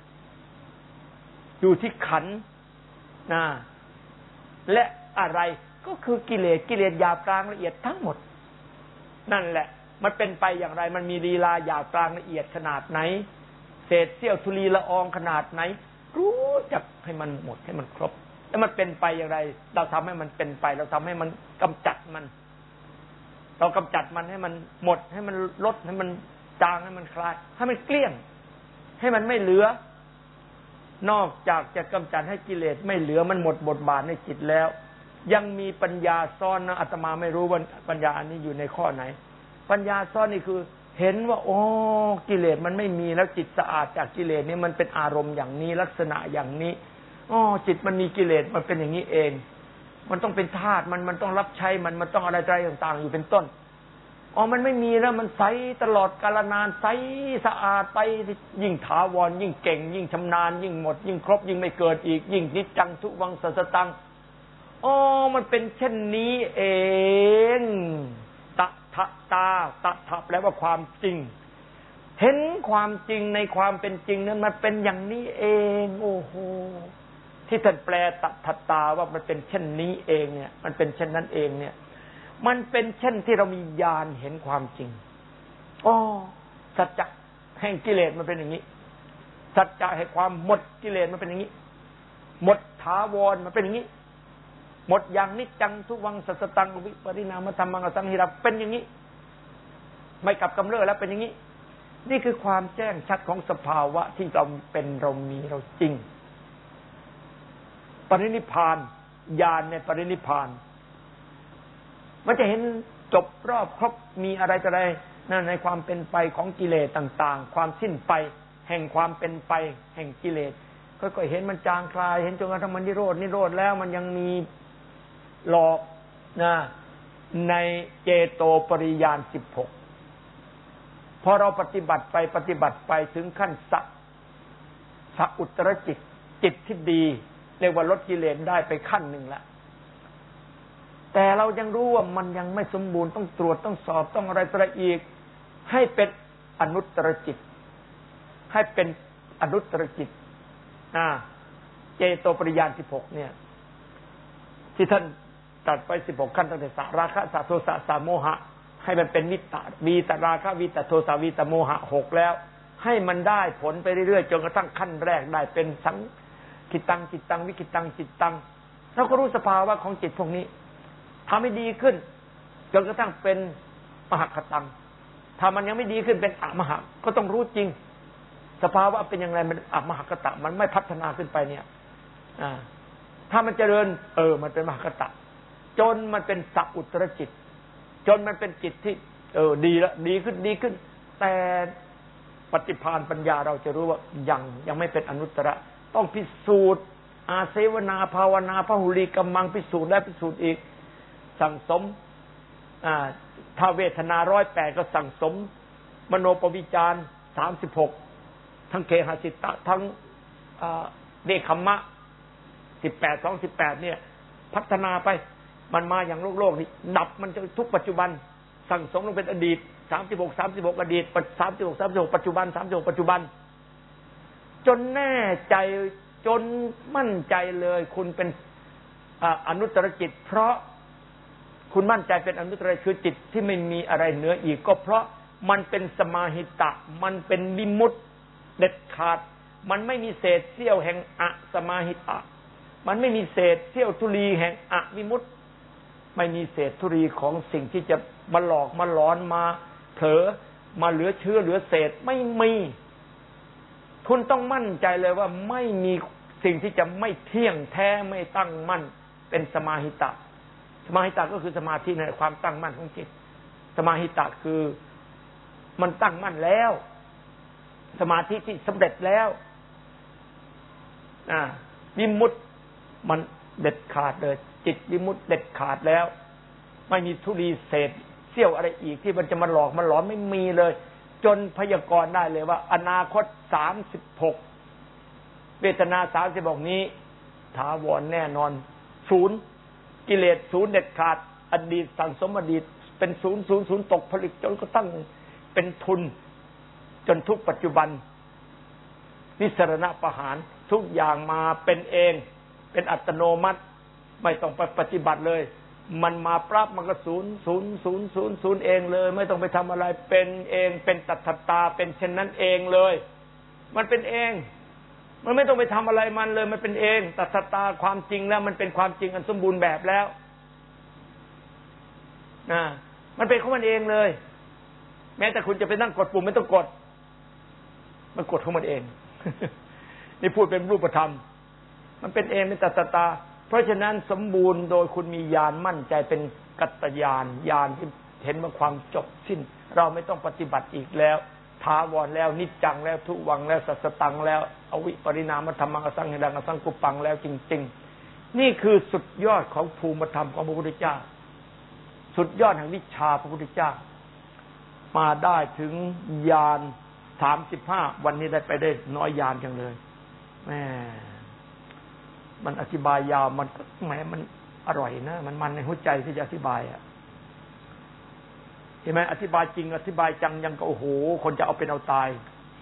อยู่ที่ขันธ์นะและอะไรก็คือกิเลสหยาบกลางละเอียดทั้งหมดนั่นแหละมันเป็นไปอย่างไรมันมีลีลาหยาบกลางละเอียดขนาดไหนเศษเสี้ยวธุลีละอองขนาดไหนรู้จักให้มันหมดให้มันครบแล้วมันเป็นไปอย่างไรเราทำให้มันเป็นไปเราทำให้มันกำจัดมันเรากำจัดมันให้มันหมดให้มันลดให้มันจางให้มันคลายให้มันเกลี้ยงให้มันไม่เหลือนอกจากจะกำจัดให้กิเลสไม่เหลือมันหมดบทบาทในจิตแล้วยังมีปัญญาซ้อนนะอาตมาไม่รู้ว่าปัญญาอันนี้อยู่ในข้อไหนปัญญาซ้อนนี่คือเห็นว่าโอ้กิเลสมันไม่มีแล้วจิตสะอาดจากกิเลสนี่มันเป็นอารมณ์อย่างนี้ลักษณะอย่างนี้อ๋อจิตมันมีกิเลสมันเป็นอย่างนี้เองมันต้องเป็นธาตุมันต้องรับใช้มันต้องอะไรต่างๆอยู่เป็นต้นอ๋อมันไม่มีแล้วมันใสตลอดกาลนานใสสะอาดไปยิ่งถาวรยิ่งเก่งยิ่งชำนาญยิ่งหมดยิ่งครบยิ่งไม่เกิดอีกยิ่งนิจจังทุวังสัสตังอ๋อมันเป็นเช่นนี้เองตถะตาตถะแปลว่าความจริงเห็นความจริงในความเป็นจริงนั้นมันเป็นอย่างนี้เองโอ้โหที่ท่านแปลตถะตาว่ามันเป็นเช่นนี้เองเนี่ยมันเป็นเช่นนั้นเองเนี่ยมันเป็นเช่นที่เรามีญาณเห็นความจริงอ๋อสัจจะแห่งกิเลสมันเป็นอย่างนี้สัจจะแห่งความหมดกิเลสมันเป็นอย่างนี้หมดถาวรมันเป็นอย่างนี้หมดอย่างนิจจังทุวังสัสตังวิปริณามธรรมังอสังหิรังเป็นอย่างนี้ไม่กลับกำเริบแล้วเป็นอย่างนี้นี่คือความแจ้งชัดของสภาวะที่เราเป็นเรามีเราจริงปรินิพพานญาณในปรินิพพานมันจะเห็นจบรอบครบมีอะไรต่ออะไรนั่นในความเป็นไปของกิเลสต่างๆความสิ้นไปแห่งความเป็นไปแห่งกิเลสค่อยๆเห็นมันจางคลายเห็นจนกระทั่งมันนิโรธแล้วมันยังมีหลอกนะในเจโตปริยาน16พอเราปฏิบัติไปถึงขั้นสักอุตรจิตที่ดีเรียกว่าลดกิเลสได้ไปขั้นหนึ่งแล้วแต่เรายังรู้ว่ามันยังไม่สมบูรณ์ต้องตรวจต้องสอบต้องอะไรต่ออีกให้เป็นอนุตตรจิตให้เป็นอนุตตรจิตเจโตปริยาน16เนี่ยที่ท่านตัดไป16ขั้นตั้งแต่สัราคะสัโทสะสะโมหะให้มันเป็นวิตะวีตราคะวิตะโทสะวิตะโมหะ6แล้วให้มันได้ผลไปเรื่อยๆจนกระทั่งขั้นแรกได้เป็นสังคิตังจิตตังวิคิตังจิตตังเราก็รู้สภาวะของจิตพวกนี้ทำให้ดีขึ้นจนกระทั่งเป็นมหคตังถ้ามันยังไม่ดีขึ้นเป็นอมหะก็ต้องรู้จริงสภาวะเป็นยังไงมันอมหคตะมันไม่พัฒนาขึ้นไปเนี่ยถ้ามันเจริญมันเป็นมหคตะจนมันเป็นสัอุตรจิตจนมันเป็นจิตที่ดีแล้วดีขึ้นแต่ปฏิภาณปัญญาเราจะรู้ว่ายังไม่เป็นอนุตตรต้องพิสูจน์อาเสวนาภาวนาพหุลีกัมมังพิสูจน์และพิสูจน์อีกสั่งสมถ้าเวทนา108ก็สั่งสมมโนปวิจาร36ทั้งเคหสิตะทั้งเนคขมมะ18 2 18เนี่ยพัฒนาไปมันมาอย่างโลกนี่ดับมันจะทุกปัจจุบันสั่งสมลงเป็นอดีต36อดีต36ปัจจุบัน36ปัจจุบันจนแน่ใจจนมั่นใจเลยคุณเป็นอนุตตรจิตเพราะคุณมั่นใจเป็นอนุตตรคือจิตที่ไม่มีอะไรเหนืออีกก็เพราะมันเป็นสมาหิตะมันเป็นวิมุตติเด็ดขาดมันไม่มีเศษเสี้ยวแห่งอสมาหิตะมันไม่มีเศษเสี้ยวธุลีแห่งอวิมุตติไม่มีเศษธุลีของสิ่งที่จะมาหลอกมาหลอนมาเผลอมาเหลือเชื้อเหลือเศษไม่มีคุณต้องมั่นใจเลยว่าไม่มีสิ่งที่จะไม่เที่ยงแท้ไม่ตั้งมั่นเป็นสมาหิตะสมาหิตะก็คือสมาธิในความตั้งมั่นของจิตสมาหิตะคือมันตั้งมั่นแล้วสมาธิที่สำเร็จแล้ววิมุตติมันเด็ดขาดเลยจิตวิมุตติเด็ดขาดแล้วไม่มีธุลีเศษเสี้ยวอะไรอีกที่มันจะมาหลอกมาหลอนไม่มีเลยจนพยากรณ์ได้เลยว่าอนาคต36เวทนา36นี้ถาวรแน่นอนศูนย์กิเลสศูนย์เด็ดขาดอดีตสั่งสมอดีตเป็นศูนย์ตกผลึกจนก็ตั้งเป็นทุนจนทุกปัจจุบันนิสรณประหารทุกอย่างมาเป็นเองเป็นอัตโนมัติไม่ต้องไปปฏิบัติเลยมันมาปรับมันก็ศูนย์เองเลยไม่ต้องไปทำอะไรเป็นเองเป็นตัทตาเป็นเช่นนั้นเองเลยมันเป็นเองมันไม่ต้องไปทำอะไรมันเลยมันเป็นเองตัทตาความจริงแล้วมันเป็นความจริงอันสมบูรณ์แบบแล้วมันเป็นของมันเองเลยแม้แต่คุณจะไปนั่งกดปุ่มไม่ต้องกดมันกดของมันเอง นี่พูดเป็นรูปธรรมมันเป็นเองเป็นตัทตาเพราะฉะนั้นสมบูรณ์โดยคุณมีญาณมั่นใจเป็นกัตตญาณญาณที่เห็นว่าความจบสิ้นเราไม่ต้องปฏิบัติอีกแล้วถาวรแล้วนิจจังแล้วทุวังแล้วสัสตังแล้วอวิปริณามธรรมังอสังขดังอสังกุปังแล้วจริงๆนี่คือสุดยอดของภูมิธรรมของพระพุทธเจ้าสุดยอดแห่งวิชาพระพุทธเจ้ามาได้ถึงญาณ35วันนี้ได้ไปได้น้อยญาณจังเลยแม่มันอธิบายยาวมันแหมมันอร่อยนะมันในหัวใจที่จะอธิบายเห็นไหมอธิบายจริงอธิบายจังยังก็โอ้โหคนจะเอาเป็นเอาตาย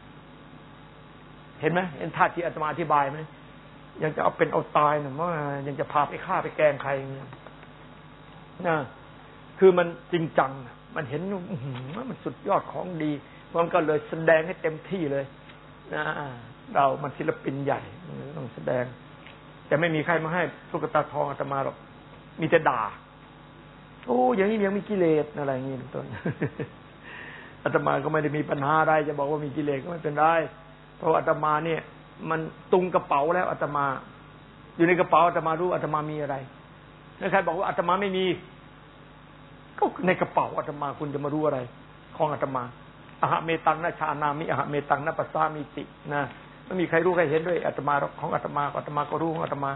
เห็นไหมเห็นท่าที่อาตมาอธิบายไหมยังจะเอาเป็นเอาตายนะว่ายังจะพาไปฆ่าไปแกล้งใครเนี่ยนะคือมันจริงจังมันเห็นมันสุดยอดของดีมันก็เลยแสดงให้เต็มที่เลยนะเรามันศิลปินใหญ่ต้องแสดงแต่ไม่มีใครมาให้ตุ๊กตาทองอาตมาหรอกมีแต่ด่าโอ้อย่างนี้ยังมีกิเลสอะไรอย่างนี้เป็นต้นอาตมาก็ไม่ได้มีปัญหาอะไรจะบอกว่ามีกิเลสก็ไม่เป็นไรเพราะอาตมาเนี่ยมันตุงกระเป๋าแล้วอาตมาอยู่ในกระเป๋าอาตมารู้อาตมามีอะไรถ้าใครบอกว่าอาตมาไม่มีก็ในกระเป๋าอาตมาคุณจะมารู้อะไรของอาตมาอหะเมตังนะชานามิอหะเมตังนะปัสสามิตินะไม่มีใครรู้ใครเห็นด้วยอาตมาของอาตมาก็รู้ของอาตมา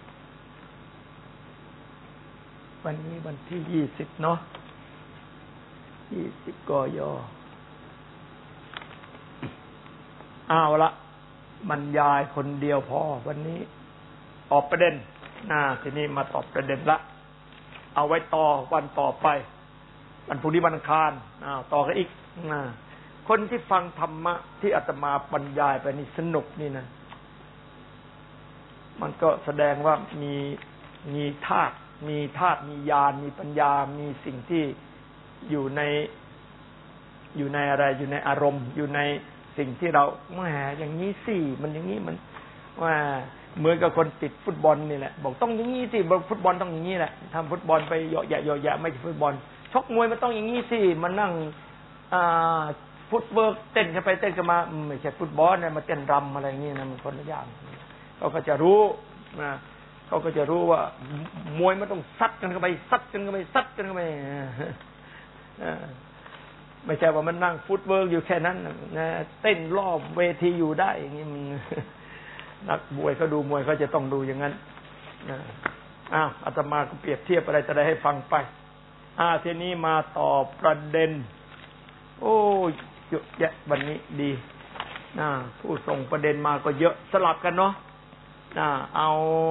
วันนี้วันที่20เนาะ20กยเอาละบรรยายคนเดียวพอวันนี้ตอบประเด็นทีนี้มาตอบประเด็นละเอาไว้ต่อวันต่อไปวันพรุ่งนี้วันอังคารต่อกันอีกคนที่ฟังธรรมะที่อาตมาบรรยายไปนี่สนุกนี่นะมันก็แสดงว่ามีธาตุมีญาณมีปัญญามีสิ่งที่อยู่ในอะไรอยู่ในอารมณ์อยู่ในสิ่งที่เราแหมอย่างนี้สิมันอย่างนี้มันว่าเหมือนกับคนติดฟุตบอลนี่แหละบอกต้องอย่างนี้สิฟุตบอลต้องอย่างนี้แหละทำฟุตบอลไปเยอะแยะไม่ใช่ฟุตบอลชกมวยมันต้องอย่างนี้สิมันนั่งฟุตเวิร์กเต้นกันไปเต้นกันมาไม่ใช่ฟุตบอลเนี่ยมาเต้นรำอะไรอย่างนี้นะมันคนละอย่างเขาก็จะรู้นะเขาก็จะรู้ว่ามวยมันต้องซัดกันเข้าไปซัดกันเข้าไปซัดกันเข้าไปไม่ใช่ว่ามันนั่งฟุตเวิร์กอยู่แค่นั้นนะเต้นรอบเวทีอยู่ได้อย่างนี้มันนักมวยเขาดูมวยเขาจะต้องดูอย่างนั้นอาตมาก็เปรียบเทียบอะไรจะได้ให้ฟังไปทีนี้มาต่อประเด็นโอ้เยอะแยะวันนี้ดีผู้ส่งประเด็นมาก็เยอะสลับกันเนาะเอา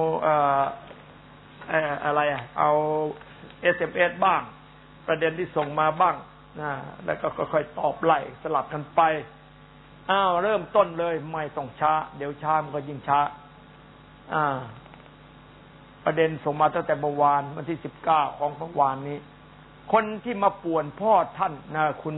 อะไรเอา SMS บ้างประเด็นที่ส่งมาบ้างแล้วก็ค่อยๆตอบไล่สลับกันไปเริ่มต้นเลยไม่ต้องช้าเดี๋ยวช้ามันก็ยิ่งช้าประเด็นส่งมาตั้งแต่เมื่อวานวันที่19ของเมื่อวานนี้คนที่มาป่วนพ่อท่านคุณ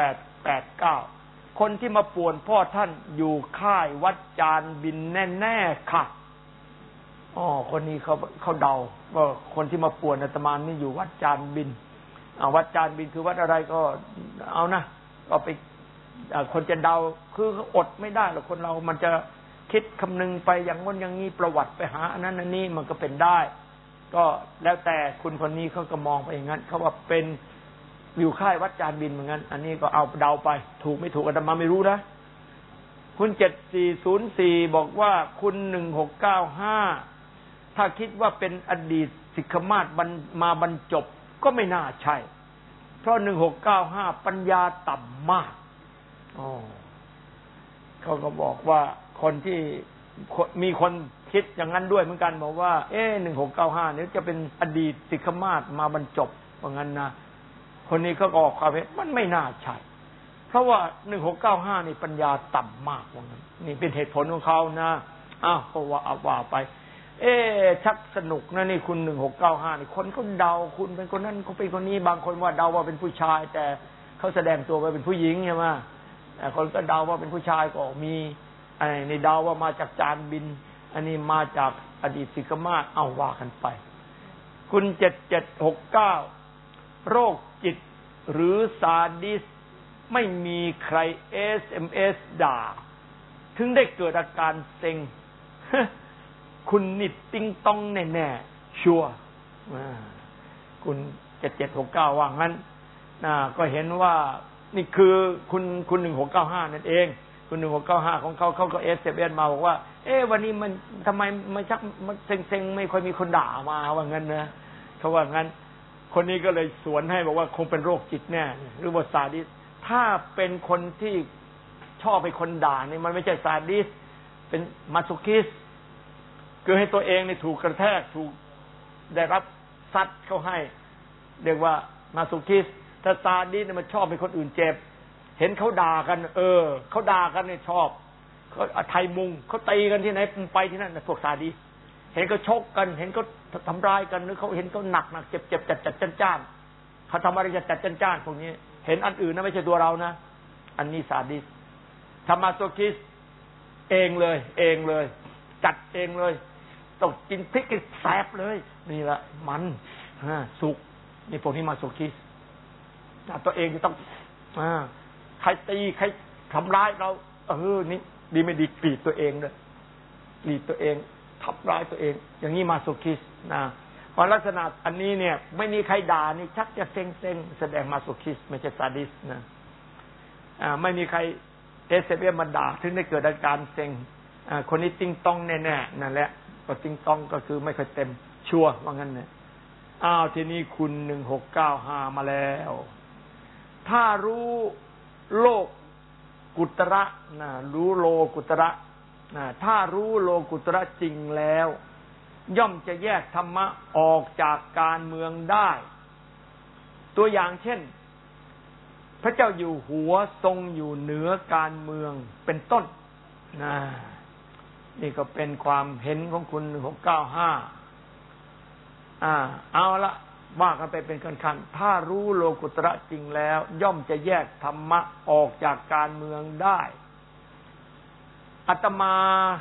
0889คนที่มาป่วนพ่อท่านอยู่ค่ายวัดจานบินแน่ๆค่ะคนนี้เขาเดาว่าคนที่มาป่วนอาตมานี่อยู่วัดจานบินวัดจานบินคือวัดอะไรก็เอานะก็ไปคนจะเดาคืออดไม่ได้หรอกคนเรามันจะคิดคำนึงไปอย่างง้นอย่างนี้ประวัติไปหาอันนั้นอันนี้มันก็เป็นได้ก็แล้วแต่คุณคนนี้เขาก็มองไปอย่างนั้นเขาว่าเป็นอยู่ค่ายวัดจานบินเหมือนกันอันนี้ก็เอาเดาไปถูกไม่ถูกอาตมาไม่รู้นะคุณ7404บอกว่าคุณ1695ถ้าคิดว่าเป็นอดีตศิกขมาศมาบรรจบก็ไม่น่าใช่เพราะ1695ปัญญาต่ำมากเขาก็บอกว่าคนที่มีคนคิดอย่างนั้นด้วยเหมือนกันบอกว่า1695เนี่ยจะเป็นอดีตศิกขมาศมาบรรจบว่างั้นนะคนนี้เขาก็ออกความเห็นมันไม่น่าใช่เพราะว่า1695นี่ปัญญาต่ำมากว่างั้นนี่เป็นเหตุผลของเขานะก็ว่าไปชักสนุกนะนี่คุณ1695นี่คนเขาเดาคุณเป็นคนนั้นเขาเป็นคนนี้บางคนว่าเดาว่าเป็นผู้ชายแต่เขาแสดงตัวว่าเป็นผู้หญิงใช่ไหมแต่คนก็เดาว่าเป็นผู้ชายก็มีนี่เดาว่ามาจากจานบินอันนี้มาจากอดีตศิกขมาศเอาว่ากันไปคุณ7769โรคจิตหรือซาดิสไม่มีใคร SMS ด่าถึงได้เกิดอาการเซ็งคุณนิดติ้งต้องแน่ๆชัวร์คุณ7769ว่างั้นก็เห็นว่านี่คือคุณ1695นั่นเองคุณ1695ของเขาก็ SMS มาบอกว่าวันนี้มันทำไมมันชักมันเซ็งๆไม่ค่อยมีคนด่ามาว่างั้นนะเขาว่างั้นคนนี้ก็เลยสวนให้บอกว่าคงเป็นโรคจิตแน่หรือว่าซาดิสถ้าเป็นคนที่ชอบให้คนด่านี่มันไม่ใช่ซาดิสเป็นมาโซคิสคือให้ตัวเองนี่ถูกกระแทกถูกได้รับซัดเข้าให้เรียกว่ามาโซคิสถ้าซาดิสเนี่ยมันชอบให้คนอื่นเจ็บเห็นเขาด่ากันเขาด่ากันเนี่ยชอบเขาไทยมุงเขาตีกันที่ไหนไปที่นั่นพวกซาดิสเห็นเขาชกกันเห็นเขาทำร้ายกันหรือเขาเห็นเขาหนักเจ็บจัดจ้านเขาทำอะไรจัดจ้านพวกนี้เห็นอันอื่นนะไม่ใช่ตัวเรานะอันนี้ซาดิสธรรมาโซคิสเองเลยจัดเองเลยต้องกินพริกให้แสบเลยนี่แหละมันสุกนี่พวกนี้มาโซคิสตัวเองจะต้องใครตีใครทำร้ายเรานี่ดีไม่ดีกรีดตัวเองเลยกรีดตัวเองทับร้ายตัวเองอย่างนี้มาโซคิสนะเพราะลักษณะอันนี้เนี่ยไม่มีใครด่านี่ชักจะเซ็งแสดงมาโซคิสไม่ใช่ซาดิสนะไม่มีใครSMS มาด่าถึงได้เกิดอาการเซ็งคนนี้ติ้งต้องแน่ๆนั่นแหละก็ติ้งต้องก็คือไม่ค่อยเต็มชัวร์ว่างั้นเนี่ยทีนี้คุณ1695มาแล้วถ้ารู้โลกกุตระรู้โลกุตระถ้ารู้โลกุตระจริงแล้วย่อมจะแยกธรรมะออกจากการเมืองได้ตัวอย่างเช่นพระเจ้าอยู่หัวทรงอยู่เหนือการเมืองเป็นต้นนี่ก็เป็นความเห็นของคุณ1695เอาละว่ากันไปเป็นขั้นๆถ้ารู้โลกุตระจริงแล้วย่อมจะแยกธรรมะออกจากการเมืองได้อาตมา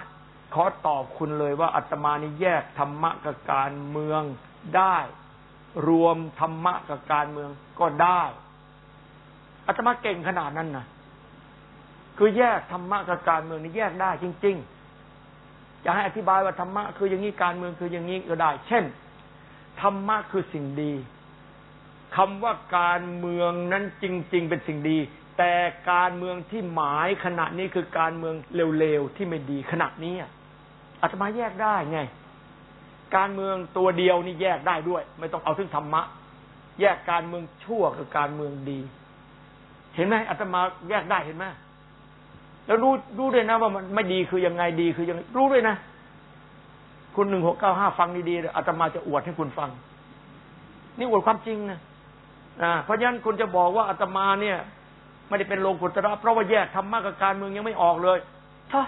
ขอตอบคุณเลยว่าอาตมานี่แยกธรรมะกับการเมืองได้รวมธรรมะกับการเมืองก็ได้อาตมาเก่งขนาดนั้นนะคือแยกธรรมะกับการเมืองนี่แยกได้จริงๆจะให้อธิบายว่าธรรมะคืออย่างนี้การเมืองคืออย่างนี้ก็ได้เช่นธรรมะคือสิ่งดีคำว่าการเมืองนั้นจริงๆเป็นสิ่งดีแต่การเมืองที่หมายขณะนี้คือการเมืองเร็วๆที่ไม่ดีขณะนี้อาตมาแยกได้ไงการเมืองตัวเดียวนี่แยกได้ด้วยไม่ต้องเอาถึงธรรมะแยกการเมืองชั่วกับการเมืองดีเห็นไหมอาตมาแยกได้เห็นไหมแล้วรู้ด้วยนะว่ามันไม่ดีคือยังไงดีคือยังไงรู้ด้วยนะคุณ1695ฟังดีๆอาตมาจะอวดให้คุณฟังนี่อวดความจริงนะเพราะฉะนั้นคุณจะบอกว่าอาตมาเนี่ยไม่ได้เป็นโลกุตระเพราะว่าแยกธรรมะกับการเมืองยังไม่ออกเลยท่า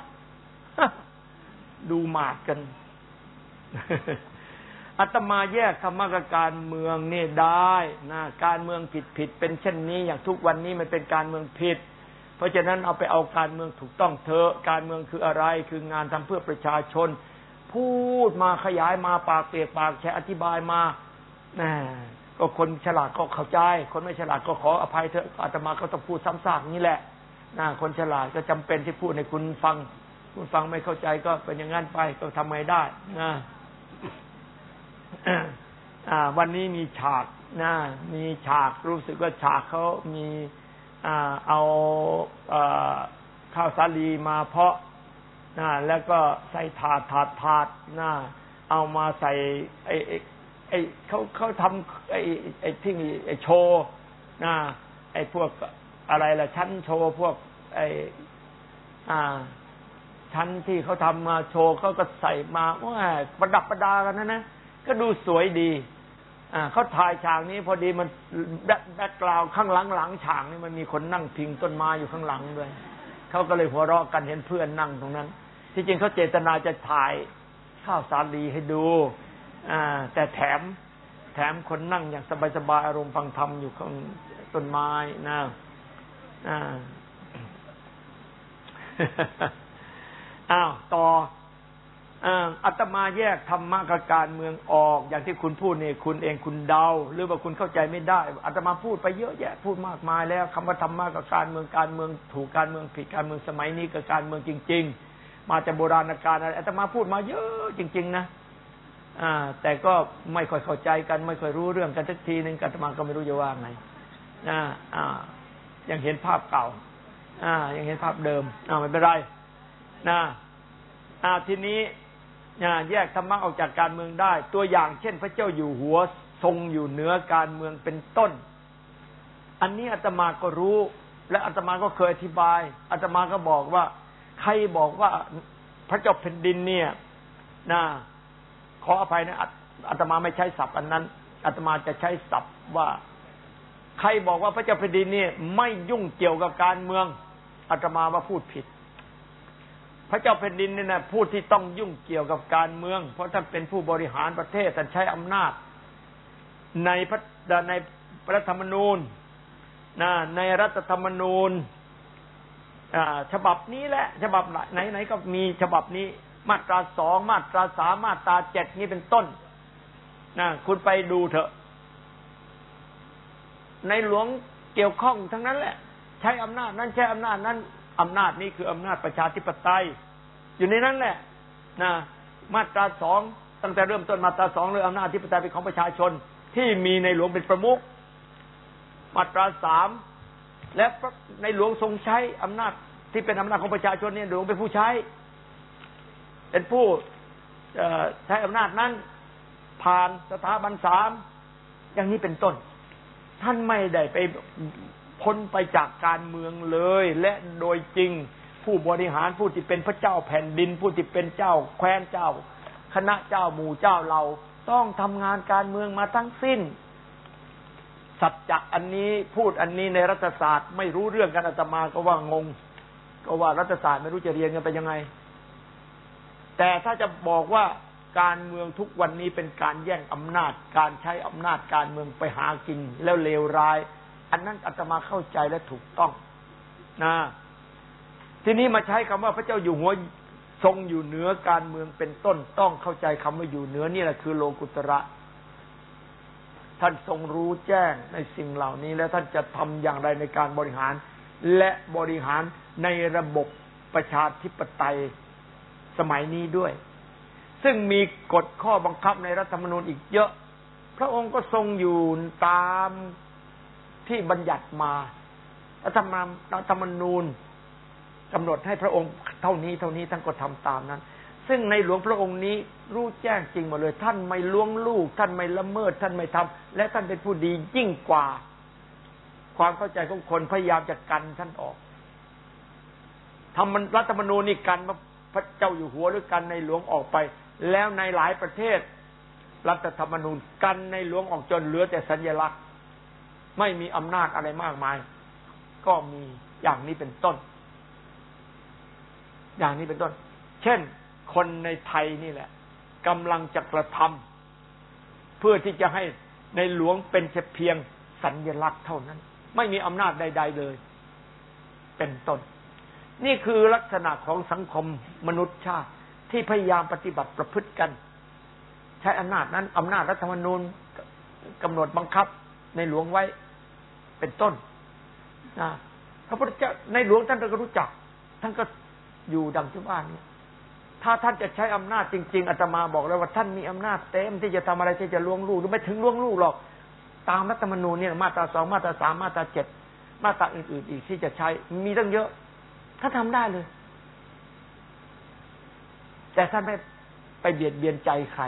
ดูหมาดกันอาตมาแยกธรรมะกับการเมืองนี่ได้นะการเมืองผิดเป็นเช่นนี้อย่างทุกวันนี้มันเป็นการเมืองผิดเพราะฉะนั้นเอาไปเอาการเมืองถูกต้องเถอะการเมืองคืออะไรคืองานทำเพื่อประชาชนพูดมาขยายมาปากเปียกปากแฉอธิบายมาก็คนฉลาดก็เข้าใจคนไม่ฉลาดก็ขออภัยเถอะอาตมาก็ต้องพูดซ้ำซากนี่แหละคนฉลาดก็จำเป็นที่พูดให้คุณฟังคุณฟังไม่เข้าใจก็เป็นอย่างนั้นไปก็ทำไงได้นะวันนี้มีฉากมีฉากรู้สึกว่าฉากเขามีเอาข้าวสาลีมาเพาะแล้วก็ใส่ถาดเอามาใส่เขาทำไอ้ที่ไอ้โชว์ไอ้พวกอะไรล่ะชั้นโชว์พวกชั้นที่เขาทำมาโชว์เขาก็ใส่มาว่าประดับประดากันนะก็ดูสวยดีเขาถ่ายฉากนี้พอดีมันแบ็คกราวด์ข้างหลังฉากนี่มันมีคนนั่งพิงต้นไม้อยู่ข้างหลังด้วยเขาก็เลยหัวเราะกันเห็นเพื่อนนั่งตรงนั้นที่จริงเขาเจตนาจะถ่ายข้าวสาลีให้ดูแต่แถมคนนั่งอย่างสบายๆอารมณ์ฟังธรรมอยู่ข้างต้นไม้นะต่ออาตมาแยกธรรมะกับการเมืองออกอย่างที่คุณพูดนี่คุณเองคุณเดาหรือว่าคุณเข้าใจไม่ได้อาตมาพูดไปเยอะแยะพูดมากมายแล้วคำว่าธรรมะกับการเมืองถูกการเมืองผิดการเมืองสมัยนี้กับการเมืองจริงๆมาจากโบราณกาลอาตมาพูดมาเยอะจริงๆนะแต่ก็ไม่ค่อยเข้าใจกันไม่ค่อยรู้เรื่องกันสักทีนึงอาตมาก็ไม่รู้จะว่าไงยังเห็นภาพเก่ายังเห็นภาพเดิมไม่เป็นไรทีนี้แยกธรรมะออกจากการเมืองได้ตัวอย่างเช่นพระเจ้าอยู่หัวทรงอยู่เหนือการเมืองเป็นต้นอันนี้อาตมาก็รู้และอาตมาก็เคยอธิบายอาตมาก็บอกว่าใครบอกว่าพระเจ้าแผ่นดินเนี่ยขออภัยนะอาตมาไม่ใช้ศัพท์อันนั้นอาตมาจะใช้ศัพท์ว่าใครบอกว่าพระเจ้าแผ่นดินเนี่ยไม่ยุ่งเกี่ยวกับการเมืองอาตมาว่าพูดผิดพระเจ้าแผ่นดินเนี่ยนะผู้ที่ต้องยุ่งเกี่ยวกับการเมืองเพราะท่านเป็นผู้บริหารประเทศท่านใช้อำนาจในรัฐธรรมนูญในรัฐธรรมนูญฉบับนี้แหละฉบับไหนๆก็มีฉบับนี้มาตรา2มาตรา3มาตรา7นี่เป็นต้นคุณไปดูเถอะในหลวงเกี่ยวข้องทั้งนั้นแหละใช้อำนาจนั้นใช้อำนาจนั้นอำนาจนี้คืออำนาจประชาธิปไตยอยู่ในนั้นแหละมาตรา2ตั้งแต่เริ่มต้นมาตรา2เรื่องอำนาจอธิปไตยเป็นของประชาชนที่มีในหลวงเป็นประมุขมาตรา3และในหลวงทรงใช้อำนาจที่เป็นอำนาจของประชาชนเนี่ยหลวงเป็นผู้ใช้เป็นผู้ใช้อำนาจนั้นผ่านสถาบัน3อย่างนี้เป็นต้นท่านไม่ได้ไปพ้นไปจากการเมืองเลยและโดยจริงผู้บริหารผู้ที่เป็นพระเจ้าแผ่นดินผู้ที่เป็นเจ้าแคว้นเจ้าคณะเจ้าหมู่เจ้าเราต้องทำงานการเมืองมาทั้งสิ้นสัจจะอันนี้พูดอันนี้ในรัฐศาสตร์ไม่รู้เรื่องกันอาตมาก็ว่างงก็ว่ารัฐศาสตร์ไม่รู้จะเรียนกันไปยังไงแต่ถ้าจะบอกว่าการเมืองทุกวันนี้เป็นการแย่งอำนาจการใช้อำนาจการเมืองไปหากินแล้วเลวร้ายอันนั้นอาตมาเข้าใจและถูกต้องทีนี้มาใช้คำว่าพระเจ้าอยู่หัวทรงอยู่เหนือการเมืองเป็นต้นต้องเข้าใจคำว่าอยู่เหนือนี่แหละคือโลกุตระท่านทรงรู้แจ้งในสิ่งเหล่านี้แล้วท่านจะทำอย่างไรในการบริหารและบริหารในระบบประชาธิปไตยสมัยนี้ด้วยซึ่งมีกฎข้อบังคับในรัฐธรรมนูญอีกเยอะพระองค์ก็ทรงอยู่ตามที่บัญญัติมารัฐธรรมนูญกำหนดให้พระองค์เท่านี้ท่านก็ทำตามนั้นซึ่งในหลวงพระองค์นี้รู้แจ้งจริงหมดเลยท่านไม่ล่วงลูกท่านไม่ละเมิดท่านไม่ทำและท่านเป็นผู้ดียิ่งกว่าความเข้าใจของคนพยายามจะกันท่านออกรัฐธรรมนูญนี่กันพระเจ้าอยู่หัวหรือกันในหลวงออกไปแล้วในหลายประเทศรัฐธรรมนูญกันในหลวงออกจนเหลือแต่สัญลักษณ์ไม่มีอำนาจอะไรมากมายก็มีอย่างนี้เป็นต้นเช่นคนในไทยนี่แหละกำลังจะกระทำเพื่อที่จะให้ในหลวงเป็นเพียงสัญลักษณ์เท่านั้นไม่มีอำนาจใดๆเลยเป็นต้นนี่คือลักษณะของสังคมมนุษยชาติที่พยายามปฏิบัติประพฤติกันใช้อำนาจนั้นอำนาจรัฐธรรมนูญกำหนดบังคับในหลวงไว้เป็นต้นนะพระพุทธเจ้าในหลวงท่านก็รู้จักท่านก็อยู่ดังที่ว่านี้ถ้าท่านจะใช้อำนาจจริงๆอาตมาบอกแล้วว่าท่านมีอำนาจเต็มที่จะทำอะไรที่จะล่วงลูกหรือไม่ถึงล่วงลูกหรอกตามรัฐธรรมนูญเนี่ยมาตรา2มาตรา3มาตรา7มาตราอื่นๆอีกที่จะใช้มีตั้งเยอะท่านทำได้เลยแต่ท่านไม่ไปเบียดเบียนใจใคร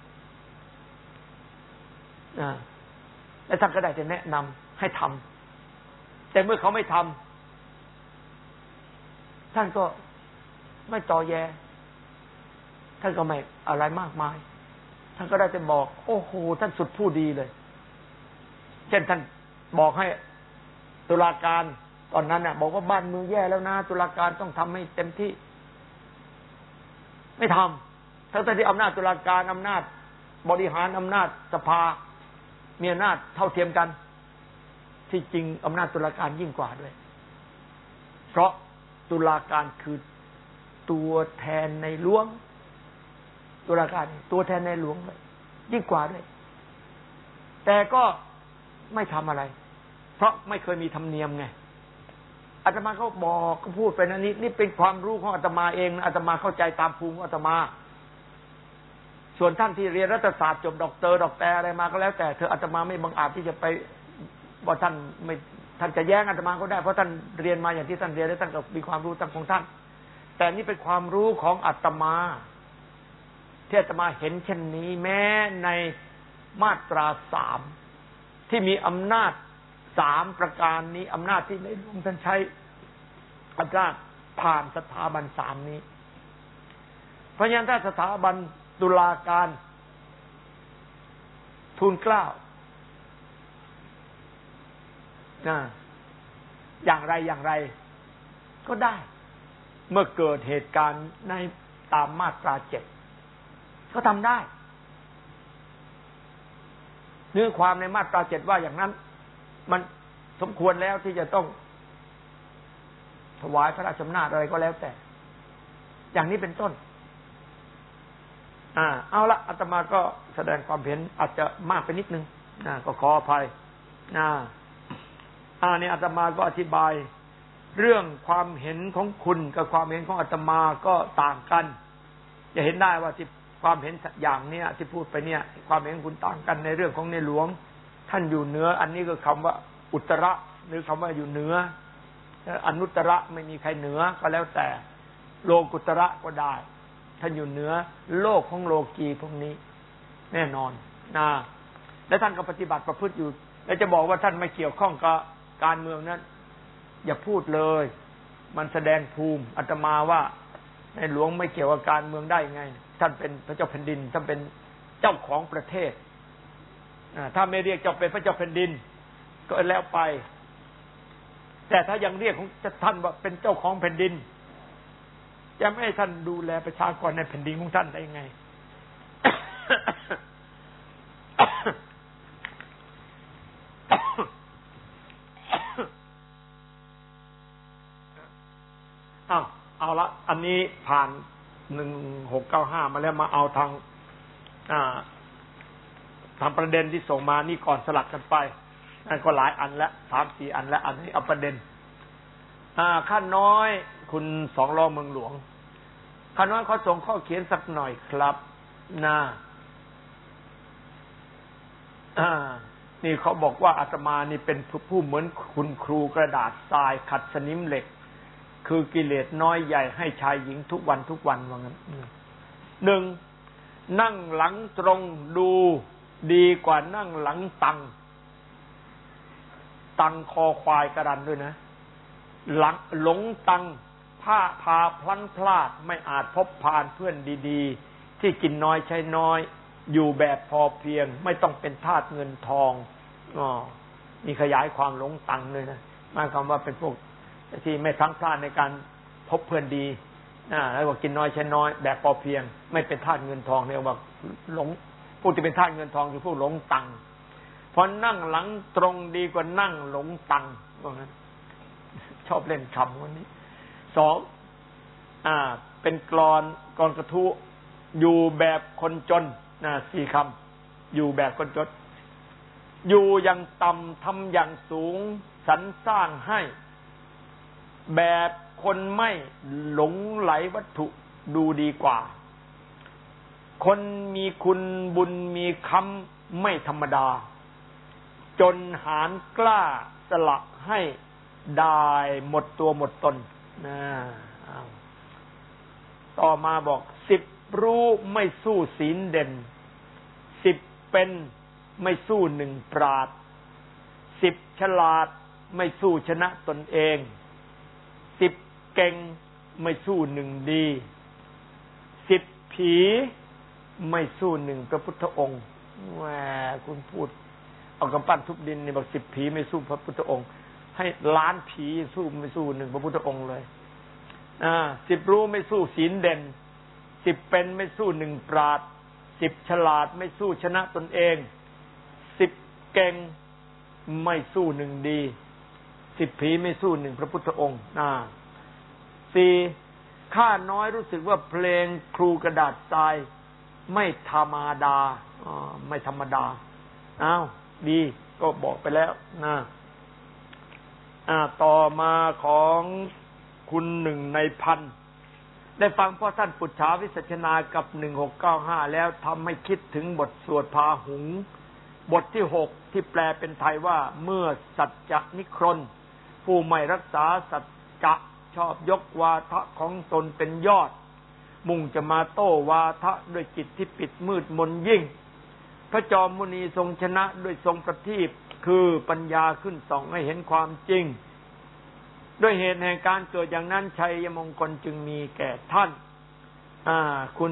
และท่านก็ได้แต่แนะนำให้ทำแต่เมื่อเขาไม่ทำท่านก็ไม่ต่อแยท่านก็ไม่อะไรมากมายท่านก็ได้แต่บอกโอ้โหท่านสุดผู้ดีเลยเช่นท่านบอกให้ตุลาการตอนนั้นน่ะบอกว่าบ้านเมืองแย่แล้วนะตุลาการต้องทำให้เต็มที่ไม่ทำทั้งที่อำนาจตุลาการอำนาจบริหารอำนาจสภามีอำนาจเท่าเทียมกันที่จริงอำนาจตุลาการยิ่งกว่าด้วยเพราะตุลาการคือตัวแทนในหลวงตุลาการตัวแทนในหลวงเลยยิ่งกว่าด้วยแต่ก็ไม่ทำอะไรเพราะไม่เคยมีธรรมเนียมไงอาตมาเขาบอกก็พูดไปนะนี่เป็นความรู้ของอาตมาเองอาตมาเข้าใจตามภูมิของอาตมาส่วนท่านที่เรียนรัฐศาสตร์จบด็อกเตอร์อะไรมาก็แล้วแต่เธออาตมาไม่บังอาจที่จะไปว่าท่านไม่ท่านจะแย้งอาตมาก็ได้เพราะท่านเรียนมาอย่างที่ท่านเรียนและท่านก็มีความรู้ตั้งของท่านแต่นี่เป็นความรู้ของอาตมาที่อาตมาเห็นเช่นนี้แม้ในมาตรา3ที่มีอำนาจ3ประการนี้อำนาจที่ในหลวงท่านใช้อำนาจผ่านสถาบัน3นี้เพราะฉะนั้นถ้าสถาบันตุลาการทูลเกล้าอย่างไรก็ได้เมื่อเกิดเหตุการณ์ในตามมาตรา7ก็ทำได้เนื้อความในมาตรา7ว่าอย่างนั้นมันสมควรแล้วที่จะต้องถวายพระราชอำนาจอะไรก็แล้วแต่อย่างนี้เป็นต้นเอาละอาตมาก็แสดงความเห็นอาจจะมากไปนิดนึงก็ขออภัยนี่อาตมาก็อธิบายเรื่องความเห็นของคุณกับความเห็นของอาตมาก็ต่างกันจะเห็นได้ว่าที่ความเห็นอย่างเนี้ยที่พูดไปเนี่ยความเห็นคุณต่างกันในเรื่องของในหลวงท่านอยู่เหนืออันนี้ก็คำว่าอุตระหรือคำว่าอยู่เหนืออนุตระไม่มีใครเหนือก็แล้วแต่โลกุตระก็ได้ท่านอยู่เหนือโลกของโลกีพวกนี้แน่นอนและท่านก็ปฏิบัติประพฤติอยู่แล้วจะบอกว่าท่านไม่เกี่ยวข้องกับการเมืองนั้นอย่าพูดเลยมันแสดงภูมิอาตมาว่าในหลวงไม่เกี่ยวกับการเมืองได้ไงท่านเป็นพระเจ้าแผ่นดินท่านเป็นเจ้าของประเทศถ้าไม่เรียกเจ้าเป็นพระเจ้าแผ่นดินก็แล้วไปแต่ถ้ายังเรียกของท่านว่าเป็นเจ้าของแผ่นดินจะไม่ให้ท่านดูแลประชากรในแผ่นดินของท่านได้ไง เอาละอันนี้ผ่าน1695มาแล้วมาเอาทางทำประเด็นที่ส่งมานี่ก่อนสลับกันไปนั่นก็หลายอันแล้ว3-4 อันแล้วอันนี้เอาประเด็นข้าน้อยคุณสองล้อเมืองหลวงข้าน้อยเขาส่งข้อเขียนสักหน่อยครับนี่เขาบอกว่าอาตมานี่เป็นผู้เหมือนคุณครูกระดาษทรายขัดสนิมเหล็กคือกิเลสน้อยใหญ่ให้ชายหญิงทุกวันว่างั้น1นั่งหลังตรงดูดีกว่านั่งหลังตังคอควายกระดันด้วยนะหลงตังผ้าพาพลั้งพลาดไม่อาจพบพานเพื่อนดีๆที่กินน้อยใช้น้อยอยู่แบบพอเพียงไม่ต้องเป็นทาสเงินทองมีขยายความหลงตังเลยนะหมายความว่าเป็นพวกที่ไม่พลั้งพลาดในการพบเพื่อนดีแล้วว่ากินน้อยใช้น้อยแบบพอเพียงไม่เป็นทาสเงินทองเนี่ยว่าหลงผู้ที่เป็นทาสเงินทองคือผู้หลงตังพอนั่งหลังตรงดีกว่านั่งหลงตังว่างั้นชอบเล่นคำวันนี้2เป็นกลอนกระทู้อยู่แบบคนจน4 คำอยู่แบบคนจนอยู่อย่างต่ำทำอย่างสูงสรรสร้างให้แบบคนไม่หลงไหลวัตถุดูดีกว่าคนมีคุณบุญมีคำไม่ธรรมดาจนหารกล้าสละให้ได้หมดตัวหมดตนต่อมาบอก10รู้ไม่สู้ศีลเด่น10เป็นไม่สู้1ปราด10ฉลาดไม่สู้ชนะตนเอง10เก่งไม่สู้1ดี10ผีไม่สู้1พระพุทธองค์แหมคุณพูดเอากำปั้นทุบดินนี่บอก10ผีไม่สู้พระพุทธองค์ให้ล้านผีสู้ไม่สู้1พระพุทธองค์เลย10รู้ไม่สู้ศีลเด่น10เป็นไม่สู้1ปราด10ฉลาดไม่สู้ชนะตนเอง10เก่งไม่สู้1ดี10ผีไม่สู้1พระพุทธองค์4ข้าน้อยรู้สึกว่าเพลงครูกระดาษทรายไม่ธรรมดาไม่ธรรมดาดีก็บอกไปแล้วต่อมาของคุณ1 ใน 1,000ได้ฟังพ่อท่านปุจฉาวิสัชนากับ1695แล้วทำให้คิดถึงบทสวดพาหุงบทที่6ที่แปลเป็นไทยว่าเมื่อสัจจะนิครนผู้ไม่รักษาสัจจะชอบยกวาทะของตนเป็นยอดมุ่งจะมาโต้วาทะด้วยจิตที่ปิดมืดมนยิ่งพระจอมมุนีทรงชนะด้วยทรงประทีปคือปัญญาขึ้นส่องให้เห็นความจริงด้วยเหตุแห่งการเกิดอย่างนั้นชัยมงคลจึงมีแก่ท่านคุณ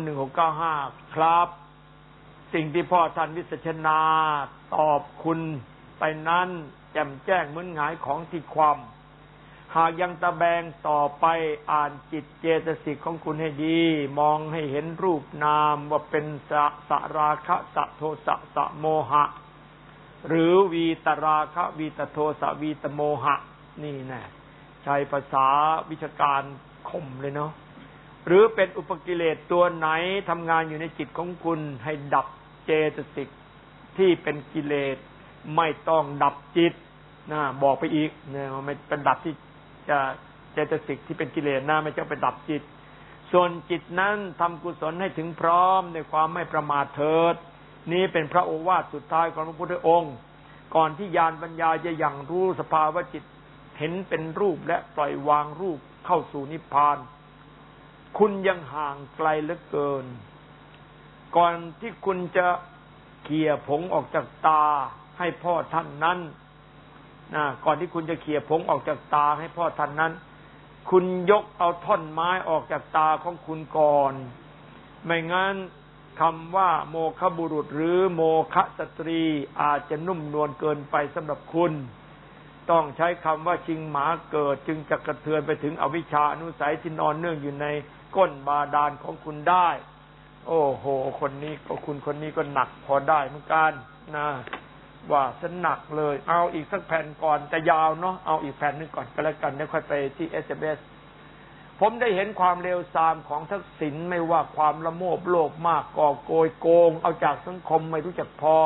1695ครับสิ่งที่พ่อท่านวิสัชนาตอบคุณไปนั้นแจ่มแจ้งเหมือนหงายของที่ความหากยังตะแบงต่อไปอ่านจิตเจตสิกของคุณให้ดีมองให้เห็นรูปนามว่าเป็นสราคะสะโทสะสะโมหะหรือวีตราคะวีตโทสะวีตโมหะนี่แน่ใช้ภาษาวิชาการคมเลยเนาะหรือเป็นอุปกิเลสตัวไหนทำงานอยู่ในจิตของคุณให้ดับเจตสิกที่เป็นกิเลสไม่ต้องดับจิตบอกไปอีกเนี่ยไม่เป็นดับที่จะเจตสิกที่เป็นกิเลสไม่จะไปดับจิตส่วนจิตนั้นทำกุศลให้ถึงพร้อมในความไม่ประมาทเถิดนี้เป็นพระโอวาทสุดท้ายของพระพุทธองค์ก่อนที่ญาณปัญญาจะยังรู้สภาวะจิตเห็นเป็นรูปและปล่อยวางรูปเข้าสู่นิพพานคุณยังห่างไกลเหลือเกินก่อนที่คุณจะเขี่ยผงออกจากตาให้พ่อท่านนั้นก่อนที่คุณจะเขี่ยผงออกจากตาให้พ่อท่านนั้นคุณยกเอาท่อนไม้ออกจากตาของคุณก่อนไม่งั้นคำว่าโมฆะบุรุษหรือโมฆะสตรีอาจจะนุ่มนวลเกินไปสำหรับคุณต้องใช้คำว่าชิงหมาเกิดจึงจะกระเทือนไปถึงอวิชชาอนุสัยที่นอนเนื่องอยู่ในก้นบาดาลของคุณได้โอ้โหคนนี้ก็คุณคนนี้ก็หนักพอได้เหมือนกันว่าสนักเลยเอาอีกสักแผ่นก่อนจะยาวเนาะเอาอีกแผ่นนึงก่อนก็แล้วกันแล้วค่อยไปที่ SMS ผมได้เห็นความเลวทรามของทักษิณไม่ว่าความละโมบโลภมากก่อโกยโกงเอาจากสังคมไม่รู้จักพอ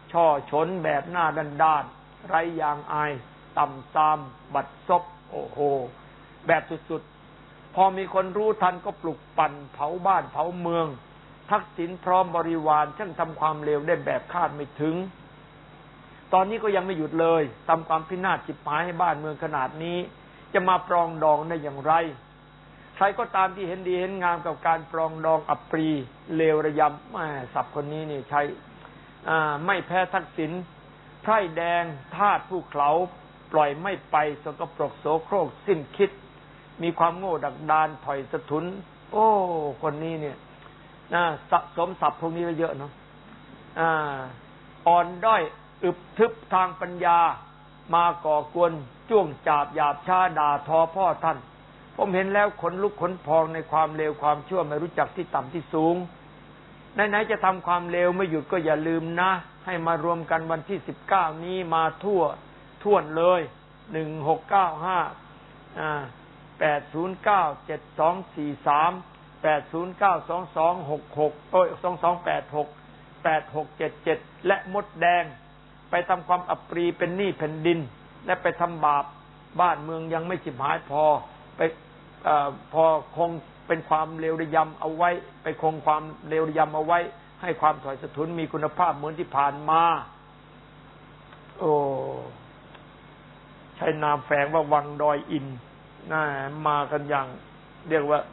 ช่อฉนแบบหน้าด้านๆไร้ยางอายต่ำซามบัดซบโอ้โหแบบสุดๆพอมีคนรู้ทันก็ปลุกปั่นเผาบ้านเผาเมืองทักษิณพร้อมบริวารช่างทำความเลวได้แบบคาดไม่ถึงตอนนี้ก็ยังไม่หยุดเลยทำความพินาศฉิบหายให้บ้านเมืองขนาดนี้จะมาปรองดองได้อย่างไรใครก็ตามที่เห็นดีเห็นงามกับการปรองดองอัปรีเลวระยำแม่ศัพท์คนนี้นี่ใช้ไม่แพ้ทักษิณไพร่แดงทาสผู้เขาปล่อยไม่ไปสกปรกโสโครกสิ้นคิดมีความโง่ดักดานถอยสะทุนโอ้คนนี้เนี่ยสะสมศัพท์พวกนี้ไว้เยอะเนาะอ่อนด้อยอึบทึบทางปัญญามาก่อกวนจ้วงจาบหยาบช้าด่าทอพ่อท่านผมเห็นแล้วขนลุกขนพองในความเลวความชั่วไม่รู้จักที่ต่ำที่สูงไหนๆจะทำความเลวไม่หยุดก็อย่าลืมนะให้มารวมกันวันที่19นี้มาท่วนเลย1695 8097243 80922662286 8677และมดแดงไปทำความอัปรีเป็นหนี้แผ่นดินและไปทำบาปบ้านเมืองยังไม่ฉิบหายพอคงเป็นความเลวระยำเอาไว้ไปคงความเลวระยำเอาไว้ให้ความถอยสะทุนมีคุณภาพเหมือนที่ผ่านมาโอ้ใช้นามแฝงว่าวังดอยอินมากันอย่างเรียกว่า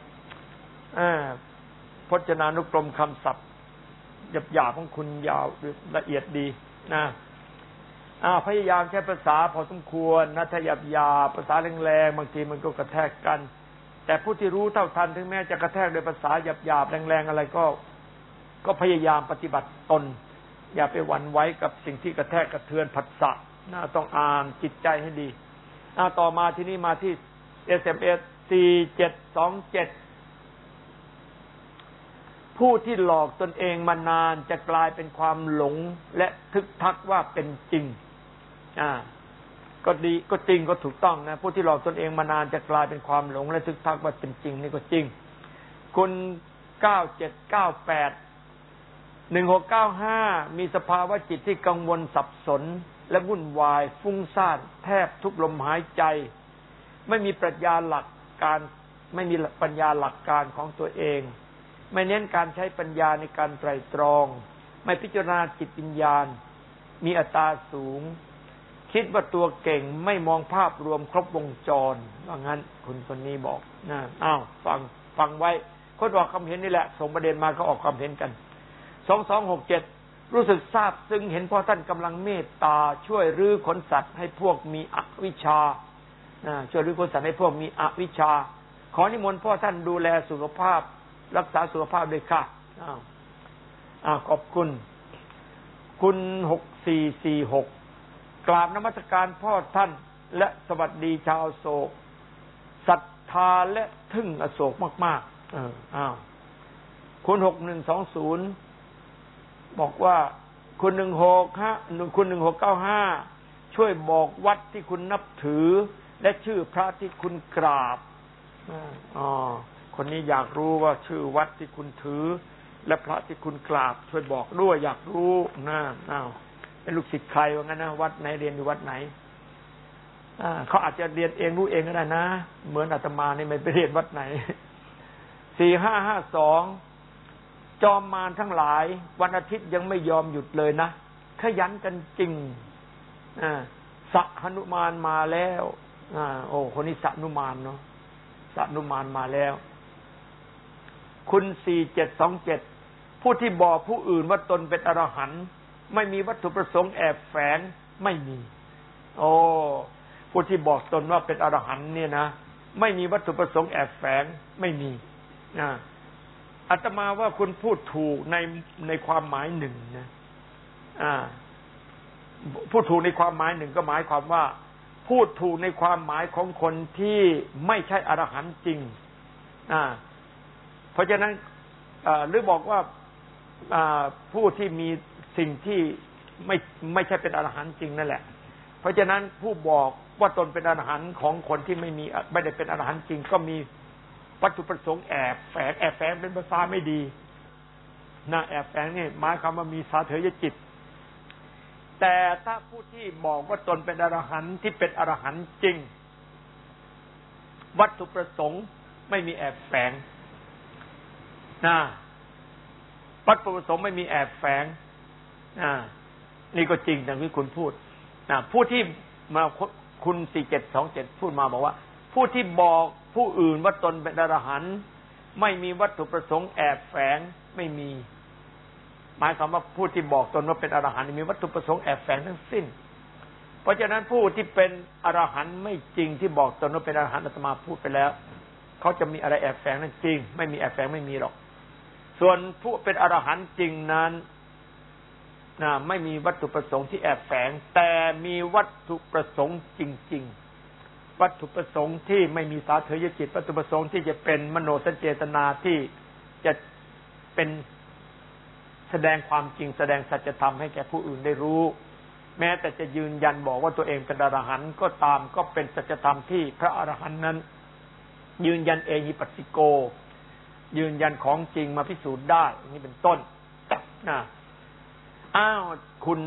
พจนานุกรมคำศัพท์หยาบๆของคุณยาวละเอียดดีนะพยายามใช้ภาษาพอสมควรนะถ้าหยาบภาษาแรงๆบางทีมันก็กระแทกกันแต่ผู้ที่รู้เท่าทันถึงแม้จะกระแทกด้วยภาษาหยาบๆแรงๆอะไรก็พยายามปฏิบัติตนอย่าไปหวั่นไหวกับสิ่งที่กระแทกกระเทือนผัสสะต้องอ่านจิตใจให้ดีต่อมาที่นี่มาที่ SMS 47ผู้ที่หลอกตนเองมานานจะกลายเป็นความหลงและทึกทักว่าเป็นจริงก็ดีก็จริงก็ถูกต้องนะผู้ที่หลอกตนเองมานานจะกลายเป็นความหลงและทึกทักว่าเป็นจริงนี่ก็จริงคุณ9798 1695มีสภาวะจิตที่กังวลสับสนและวุ่นวายฟุ้งซ่านแทบทุกลมหายใจไม่มีปรัชญาหลักการไม่มีปัญญาหลักการของตัวเองไม่เน้นการใช้ปัญญาในการไตร่ตรองไม่พิจารณาจิตวิญญาณมีอัตตาสูงคิดว่าตัวเก่งไม่มองภาพรวมครบวงจรว่างั้นคุณคนนี้บอกฟังไว้คนออกความเห็นนี่แหละส่งประเด็นมาก็ออกความเห็นกัน2267รู้สึกซาบซึ้งเห็นพ่อท่านกำลังเมตตาช่วยรื้อขนสัตว์ให้พวกมีอวิชชาช่วยรื้อขนสัตว์ให้พวกมีอวิชชาขอนิมนต์พ่อท่านดูแลสุขภาพรักษาสุขภาพด้วยค่ะขอบคุณคุณ6446กราบนมัสการพ่อท่านและสวัสดีชาวโศกศรัทธาและทึ่งอโศกมากๆคุณ6120บอกว่าคุณคุณ1695ช่วยบอกวัดที่คุณนับถือและชื่อพระที่คุณกราบคนนี้อยากรู้ว่าชื่อวัดที่คุณถือและพระที่คุณกราบช่วยบอกด้วยอยากรู้นะเป็นลูกศิษย์ใครว่างั้นนะวัดไหนเรียนอยู่วัดไหนเขาอาจจะเรียนเองรู้เองก็ได้นะเหมือนอาตมานี่ไม่ไปเรียนวัดไหน4552จอมมารทั้งหลายวันอาทิตย์ยังไม่ยอมหยุดเลยนะขยันกันจริงสะหนุมานมาแล้วคนนี้สะหนุมานเนาะสะหนุมานมาแล้วคุณ4727ผู้ที่บอกผู้อื่นว่าตนเป็นอรหันต์ไม่มีวัตถุประสงค์แอบแฝงไม่มีผู้ที่บอกตนว่าเป็นอรหันต์เนี่ยนะไม่มีวัตถุประสงค์แอบแฝงไม่มีอาตมาว่าคุณพูดถูกในความหมายหนึ่งนะพูดถูกในความหมายหนึ่งก็หมายความว่าพูดถูกในความหมายของคนที่ไม่ใช่อรหันต์จริงเพราะฉะนั้นหรือบอกว่าผู้ที่มีสิ่งที่ไม่ใช่เป็นอรหันต์จริงนั่นแหละเพราะฉะนั้นผู้บอกว่าตนเป็นอรหันต์ของคนที่ไม่ได้เป็นอรหันต์จริงก็มีวัตถุประสงค์แอบแฝงเป็นภาษาไม่ดีแอบแฝงนี่หมายความว่ามีสาเถยจิตแต่ถ้าผู้ที่บอกว่าตนเป็นอรหันต์ที่เป็นอรหันต์จริงวัตถุประสงค์ไม่มีแอบแฝงนะวัตถุประสงค์ไม่มีแอบแฝงนี่ก็จริงอย่างที่คุณพูดผู้ที่มาคุณ4727พูดมาบอกว่าผู้ที่บอกผู้อื่นว่าตนเป็นอรหันต์ไม่มีวัตถุประสงค์แอบแฝงไม่มีหมายความว่าผู้ที่บอกตนว่าเป็นอรหันต์มีวัตถุประสงค์แอบแฝงทั้งสิ้นเพราะฉะนั้นผู้ที่เป็นอรหันต์ไม่จริงที่บอกตนว่าเป็นอรหันต์อาตมาพูดไปแล้วเขาจะมีอะไรแอบแฝงนั่นจริงไม่มีแอบแฝงไม่มีหรอกส่วนผู้เป็นอรหันต์จริงนั้นไม่มีวัตถุประสงค์ที่แอบแฝงแต่มีวัตถุประสงค์จริงๆวัตถุประสงค์ที่ไม่มีสาเถยจิตวัตถุประสงค์ที่จะเป็นมโนสัญเจตนาที่จะเป็นแสดงความจริงแสดงสัจธรรมให้แก่ผู้อื่นได้รู้แม้แต่จะยืนยันบอกว่าตัวเองเป็นอรหันต์ก็ตามก็เป็นสัจธรรมที่พระอรหันต์นั้นยืนยันเอหิปัสสิโกยืนยันของจริงมาพิสูจน์ได้นี่เป็นต้นนะคุณ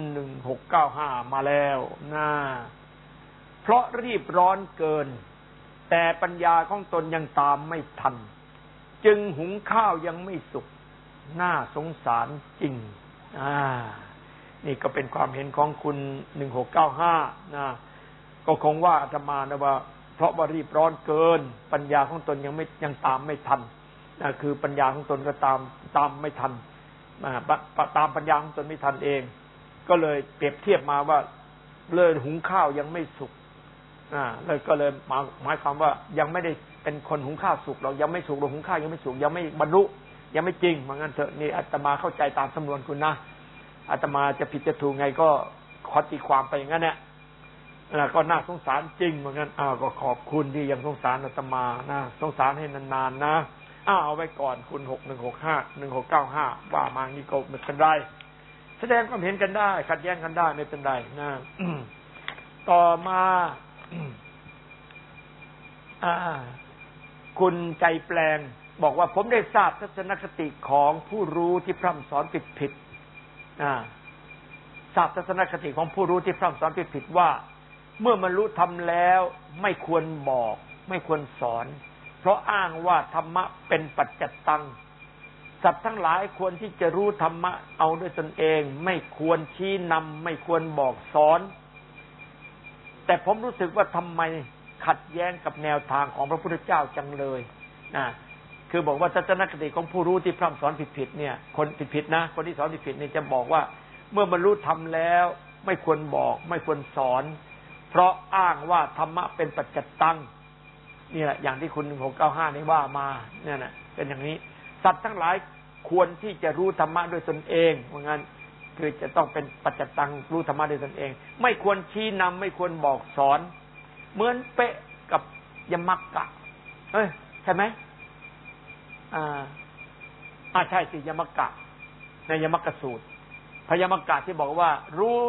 1695มาแล้วนะเพราะรีบร้อนเกินแต่ปัญญาของตนยังตามไม่ทันจึงหุงข้าวยังไม่สุกน่าสงสารจริงนี่ก็เป็นความเห็นของคุณ1695นะก็คงว่าอาตมานะว่าเพราะว่ารีบร้อนเกินปัญญาของตนยังตามไม่ทันนะคือปัญญาของตนก็ตามไม่ทันตามปัญญาของตนไม่ทันเองก็เลยเปรียบเทียบมาว่าเลยหุงข้าวยังไม่สุกเลยก็เลยหมายความว่ายังไม่ได้เป็นคนหุงข้าวสุกหรอกยังไม่สุกหรอกหุงข้าวยังไม่สุกยังไม่บรรลุยังไม่จริงเหมือนกันเถอะนี่อาตมาเข้าใจตามสำนวนคุณนะอาตมาจะผิดจะถูกไงก็ขอตีความไปอย่างนั้นแหละก็น่าสงสารจริงเหมือนกันก็ขอบคุณที่ยังสงสารอาตมานะสงสารให้นานๆนะเอาไว้ก่อนคุณ1695ว่ามางี้ก็ไม่เป็นไรแสดงความเห็นกันได้ขัดแย้งกันได้ไม่เป็นไรนะต่อมาคุณใจแปลงบอกว่าผมได้ทราบทัศนคติของผู้รู้ที่พร่ำสอนผิดทราบทัศนคติของผู้รู้ที่พร่ำสอนผิดว่าเมื่อบรรลุธรรมแล้วไม่ควรบอกไม่ควรสอนเพราะอ้างว่าธรรมะเป็นปัจจัตตังสัตว์ทั้งหลายควรที่จะรู้ธรรมะเอาด้วยตนเองไม่ควรชี้นำไม่ควรบอกสอนแต่ผมรู้สึกว่าทำไมขัดแย้งกับแนวทางของพระพุทธเจ้าจังเลยคือบอกว่าทัศนคติของผู้รู้ที่พร่ำสอนผิดเนี่ยคนผิดนะคนที่สอนผิดเนี่ยจะบอกว่าเมื่อบรรลุธรรมแล้วไม่ควรบอกไม่ควรสอนเพราะอ้างว่าธรรมะเป็นปัจจัตตังนี่แหละอย่างที่คุณ1695นี่ว่ามาเนี่ยนะเป็นอย่างนี้สัตว์ทั้งหลายควรที่จะรู้ธรรมะด้วยตนเองเพราะงั้นคือจะต้องเป็นปัจจัตตังรู้ธรรมะด้วยตนเองไม่ควรชี้นำไม่ควรบอกสอนเหมือนเป๊ะกับยมักกะใช่ไหมใช่สิยมักกะในยมักกะสูตรพยมักกะที่บอกว่ารู้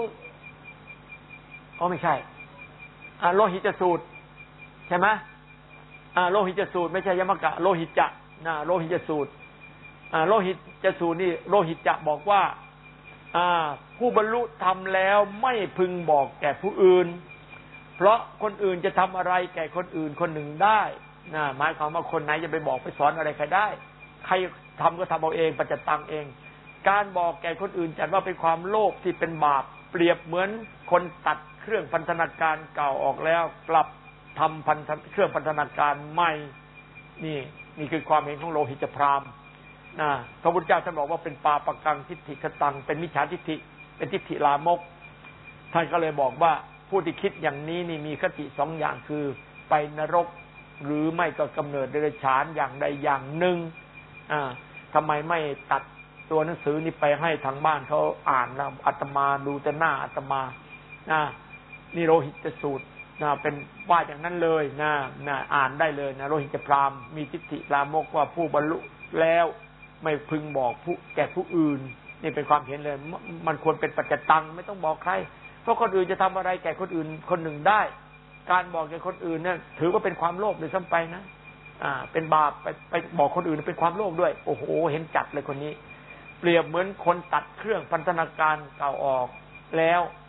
ไม่ใช่โลหิตสูตรใช่ไหมโลหิตสูตรไม่ใช่ยมักกะโลหิตจะโลหิตสูตรโลหิตสูตรนี่โลหิตจะบอกว่าผู้บรรลุธรรมแล้วไม่พึงบอกแก่ผู้อื่นเพราะคนอื่นจะทำอะไรแก่คนอื่นคนหนึ่งได้หมายความว่าคนไหนจะไปบอกไปสอนอะไรใครได้ใครทำก็ทำเอาเองปัจจตังเองการบอกแก่คนอื่นจัดว่าเป็นความโลภที่เป็นบาปเปรียบเหมือนคนตัดเครื่องพันธนาการเก่าออกแล้วกลับทำเครื่องพันธนาการใหม่นี่คือความเห็นของโลหิตพราหมณ์พระพุทธเจ้าท่านบอกว่าเป็นปาปกังทิฏฐิคตังเป็นมิจฉาทิฏฐิเป็นทิฏฐิลามกท่านก็เลยบอกว่าผู้ที่คิดอย่างนี้นี่มีคติสองอย่างคือไปนรกหรือไม่ก็กำเนิดเดรัจฉานอย่างใดอย่างหนึ่งทำไมไม่ตัดตัวหนังสือนี้ไปให้ทางบ้านเขาอ่านแล้วอาตมาดูแต่หน้าอาตมานี่โลหิตสูตรเป็นว่าอย่างนั้นเลยอ่านได้เลยโลหิตพราหมณ์มีทิฏฐิลามกว่าผู้บรรลุแล้วไม่พึงบอกผู้แก่ผู้อื่นนี่เป็นความเห็นเลยมันควรเป็นปัจจตังไม่ต้องบอกใครเพราะคนอื่นจะทำอะไรแก่คนอื่นคนหนึ่งได้การบอกแก่คนอื่นเนี่ยถือว่าเป็นความโลภเลยซ้ำไปนะเป็นบาปไปบอกคนอื่นเป็นความโลภด้วยโอ้โหเห็นจัดเลยคนนี้เปรียบเหมือนคนตัดเครื่องพันธนาการเก่าออกแล้ว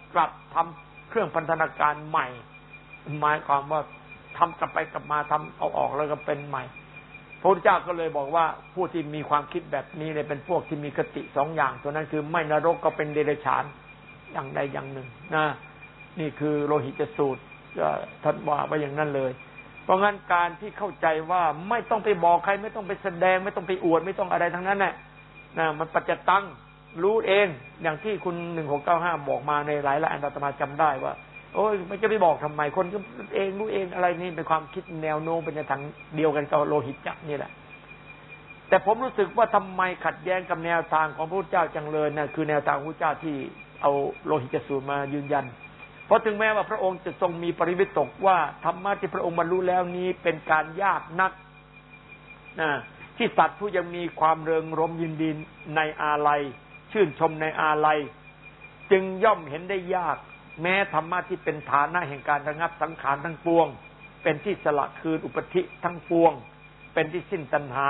กลับทำเครื่องพันธนาการใหม่หมายความว่าทำกลับไปกลับมาทำเอาออกแล้วก็เป็นใหม่พระพุทธเจ้าก็เลยบอกว่าผู้ที่มีความคิดแบบนี้เนี่ยเป็นพวกที่มีคติสองอย่างตัวนั้นคือไม่นรกก็เป็นเดรัจฉานอย่างใดอย่างหนึ่งนะนี่คือโลหิตสูตรท่านว่าไว้อย่างนั้นเลยเพราะงั้นการที่เข้าใจว่าไม่ต้องไปบอกใครไม่ต้องไปแสดงไม่ต้องไปอวดไม่ต้องอะไรทั้งนั้นแหละนะมันปัจจตังรู้เองอย่างที่คุณ1695บอกมาในหลายๆอันอาตมาจำได้ว่าโอ้ยไม่จะไปบอกทำไมคนก็เองรู้เองอะไรนี่เป็นความคิดแนวโน้มเป็นในทางเดียวกันกับโลหิตจักนี่แหละแต่ผมรู้สึกว่าทำไมขัดแย้งกับแนวทางของพระพุทธเจ้าจังเลยนะคือแนวทางพระพุทธเจ้าที่เอาโลหิตสูตรมายืนยันเพราะถึงแม้ว่าพระองค์จะทรงมีปริวิตกว่าธรรมะที่พระองค์บรรลุแล้วนี้เป็นการยากนักนะที่สัตว์ผู้ยังมีความเริงรมยินดีในอาลัยชื่นชมในอาลัยจึงย่อมเห็นได้ยากแม้ธรรมะที่เป็นฐานะแห่งการระงับสังขารทั้งปวงเป็นที่สละคืนอุปธิทั้งปวงเป็นที่สิ้นตัณหา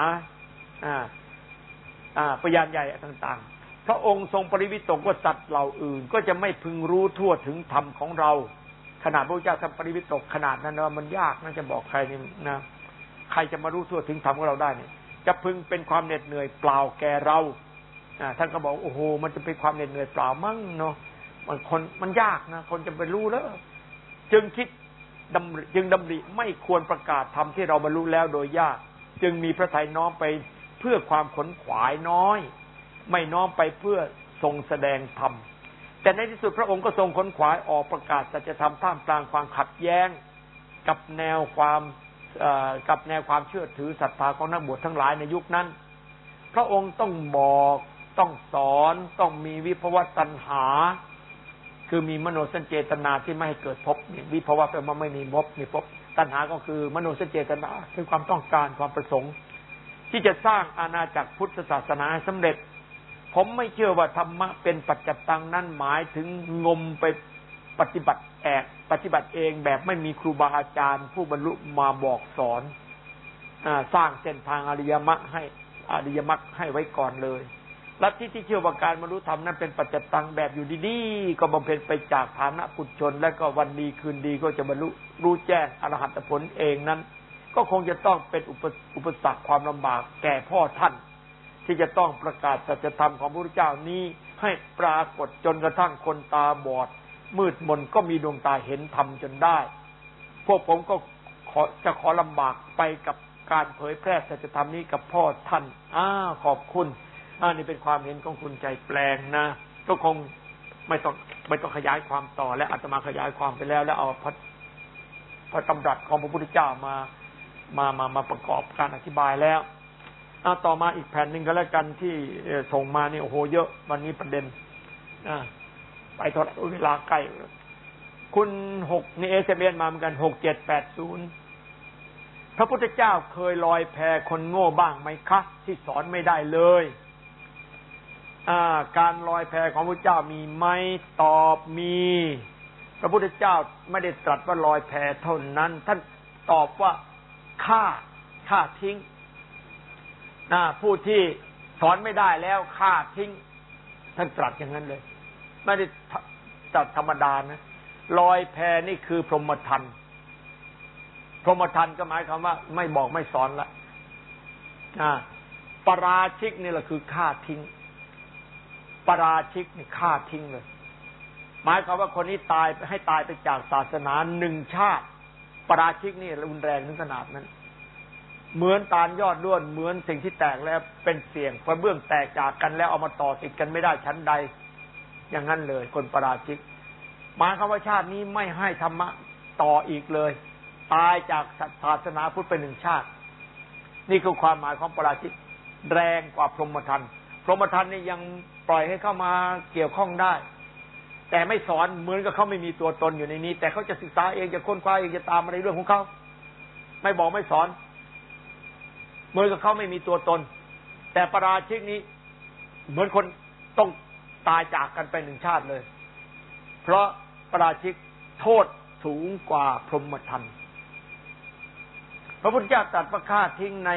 ปยานใหญ่ต่างๆพระองค์ทรงปริวิตกว่าสัตว์เหล่าอื่นก็จะไม่พึงรู้ทั่วถึงธรรมของเราขนาดพระพุทธเจ้าทำปริวิตกขนาดนั้นว่ามันยากน่าจะบอกใครนี่นะใครจะมารู้ทั่วถึงธรรมของเราได้เนี่ยจะพึงเป็นความเหน็ดเหนื่อยเปล่าแก่เราท่านก็บอกโอ้โหมันจะเป็นความเหน็ดเหนื่อยเปล่ามั้งเนาะมันยากนะคนจะไปรู้แล้วจึงดำริไม่ควรประกาศธรรมที่เราบรรลุแล้วโดยยากจึงมีพระทัยน้อมไปเพื่อความขนขวายน้อยไม่น้อมไปเพื่อทรงแสดงธรรมแต่ในที่สุดพระองค์ก็ทรงขนขวายออกประกาศสัจธรรมท่ามกลางความขัดแย้งกับแนวความเชื่อถือศรัทธาของนักบวชทั้งหลายในยุคนั้นพระองค์ต้องบอกต้องสอนต้องมีวิภวตัณหาคือมีมโนสัญเจตนาที่ไม่ให้เกิดภพวิภวะแปลว่าไม่มีภพมีภพตัณหาก็คือมโนสัญเจตนาคือความต้องการความประสงค์ที่จะสร้างอาณาจักรพุทธศาสนาให้สำเร็จผมไม่เชื่อว่าธรรมะเป็นปัจจตังนั้นหมายถึงงมไปปฏิบัติเองแบบไม่มีครูบาอาจารย์ผู้บรรลุมาบอกสอนสร้างเส้นทางอริยมรรคให้ไว้ก่อนเลยลัทธิที่เชื่อว่าการบรรลุธรรมนั้นเป็นปัจจตังแบบอยู่ดีๆก็บำเพ็ญไปจากฐานะปุถุชนและก็วันดีคืนดีก็จะบรรลุรู้แจ้งอรหัตผลเองนั้นก็คงจะต้องเป็นอุปสรรคความลำบากแก่พ่อท่านที่จะต้องประกาศสัจธรรมของพระพุทธเจ้านี้ให้ปรากฏจนกระทั่งคนตาบอดมืดมนก็มีดวงตาเห็นธรรมจนได้พวกผมก็ขอลำบากไปกับการเผยแพร่สัจธรรมนี้กับพ่อท่านขอบคุณนี่เป็นความเห็นของคุณใจแปลงนะก็คงไม่ต้องขยายความต่อและอาตมาขยายความไปแล้วเอาพระตำรัสของพระพุทธเจ้ามาประกอบการอธิบายแล้วต่อมาอีกแผ่นหนึ่งก็แล้วกันที่ส่งมานี่โอ้โหเยอะวันนี้ประเด็นไปเท่าไหร่เวลาใกล้คุณ6นี่SMSมาเหมือนกัน6780พระพุทธเจ้าเคยลอยแพคนโง่บ้างไหมคะที่สอนไม่ได้เลยการลอยแพของพระเจ้ามีไหมตอบมีพระพุทธเจ้าไม่ได้ตรัสว่าลอยแพเท่านั้นท่านตอบว่าฆ่าทิ้งผู้ที่สอนไม่ได้แล้วฆ่าทิ้งท่านตรัสอย่างนั้นเลยไม่ได้ตรัสธรรมดานะลอยแพนี่คือพรหมทัณฑ์พรหมทัณฑ์ก็หมายความว่าไม่บอกไม่สอนละปราชิกนี่แหละคือฆ่าทิ้งปราชิกนี่ฆ่าทิ้งเลยหมายความว่าคนนี้ตายให้ตายไปจากศาสนาหนึ่งชาติปราชิกนี่รุนแรงถึงขนาดนั้นเหมือนตาลยอดด้วนเหมือนสิ่งที่แตกแล้วเป็นเสี่ยงกระเบื้องแตกจากกันแล้วเอามาต่อติดกันไม่ได้ชั้นใดอย่างนั้นเลยคนปราชิกหมายความว่าชาตินี้ไม่ให้ธรรมะต่ออีกเลยตายจากศาสนาพุทธไปหนึ่งชาตินี่คือความหมายของปราชิกแรงกว่าพรหมทัณฑ์พรหมทัณฑ์นี่ยังปล่อยให้เข้ามาเกี่ยวข้องได้แต่ไม่สอนเหมือนกับเขาไม่มีตัวตนอยู่ในนี้แต่เขาจะศึกษาเองจะค้นคว้าเองจะตามอะไรเรื่องของเขาไม่บอกไม่สอนเหมือนกับเขาไม่มีตัวตนแต่ปราชิกนี้เหมือนคนต้องตายจากกันไปหนึ่งชาติเลยเพราะปราชิกโทษสูงกว่าพรหมทัณฑ์พระพุทธเจ้าตรัสว่าฆ่าทิ้งใน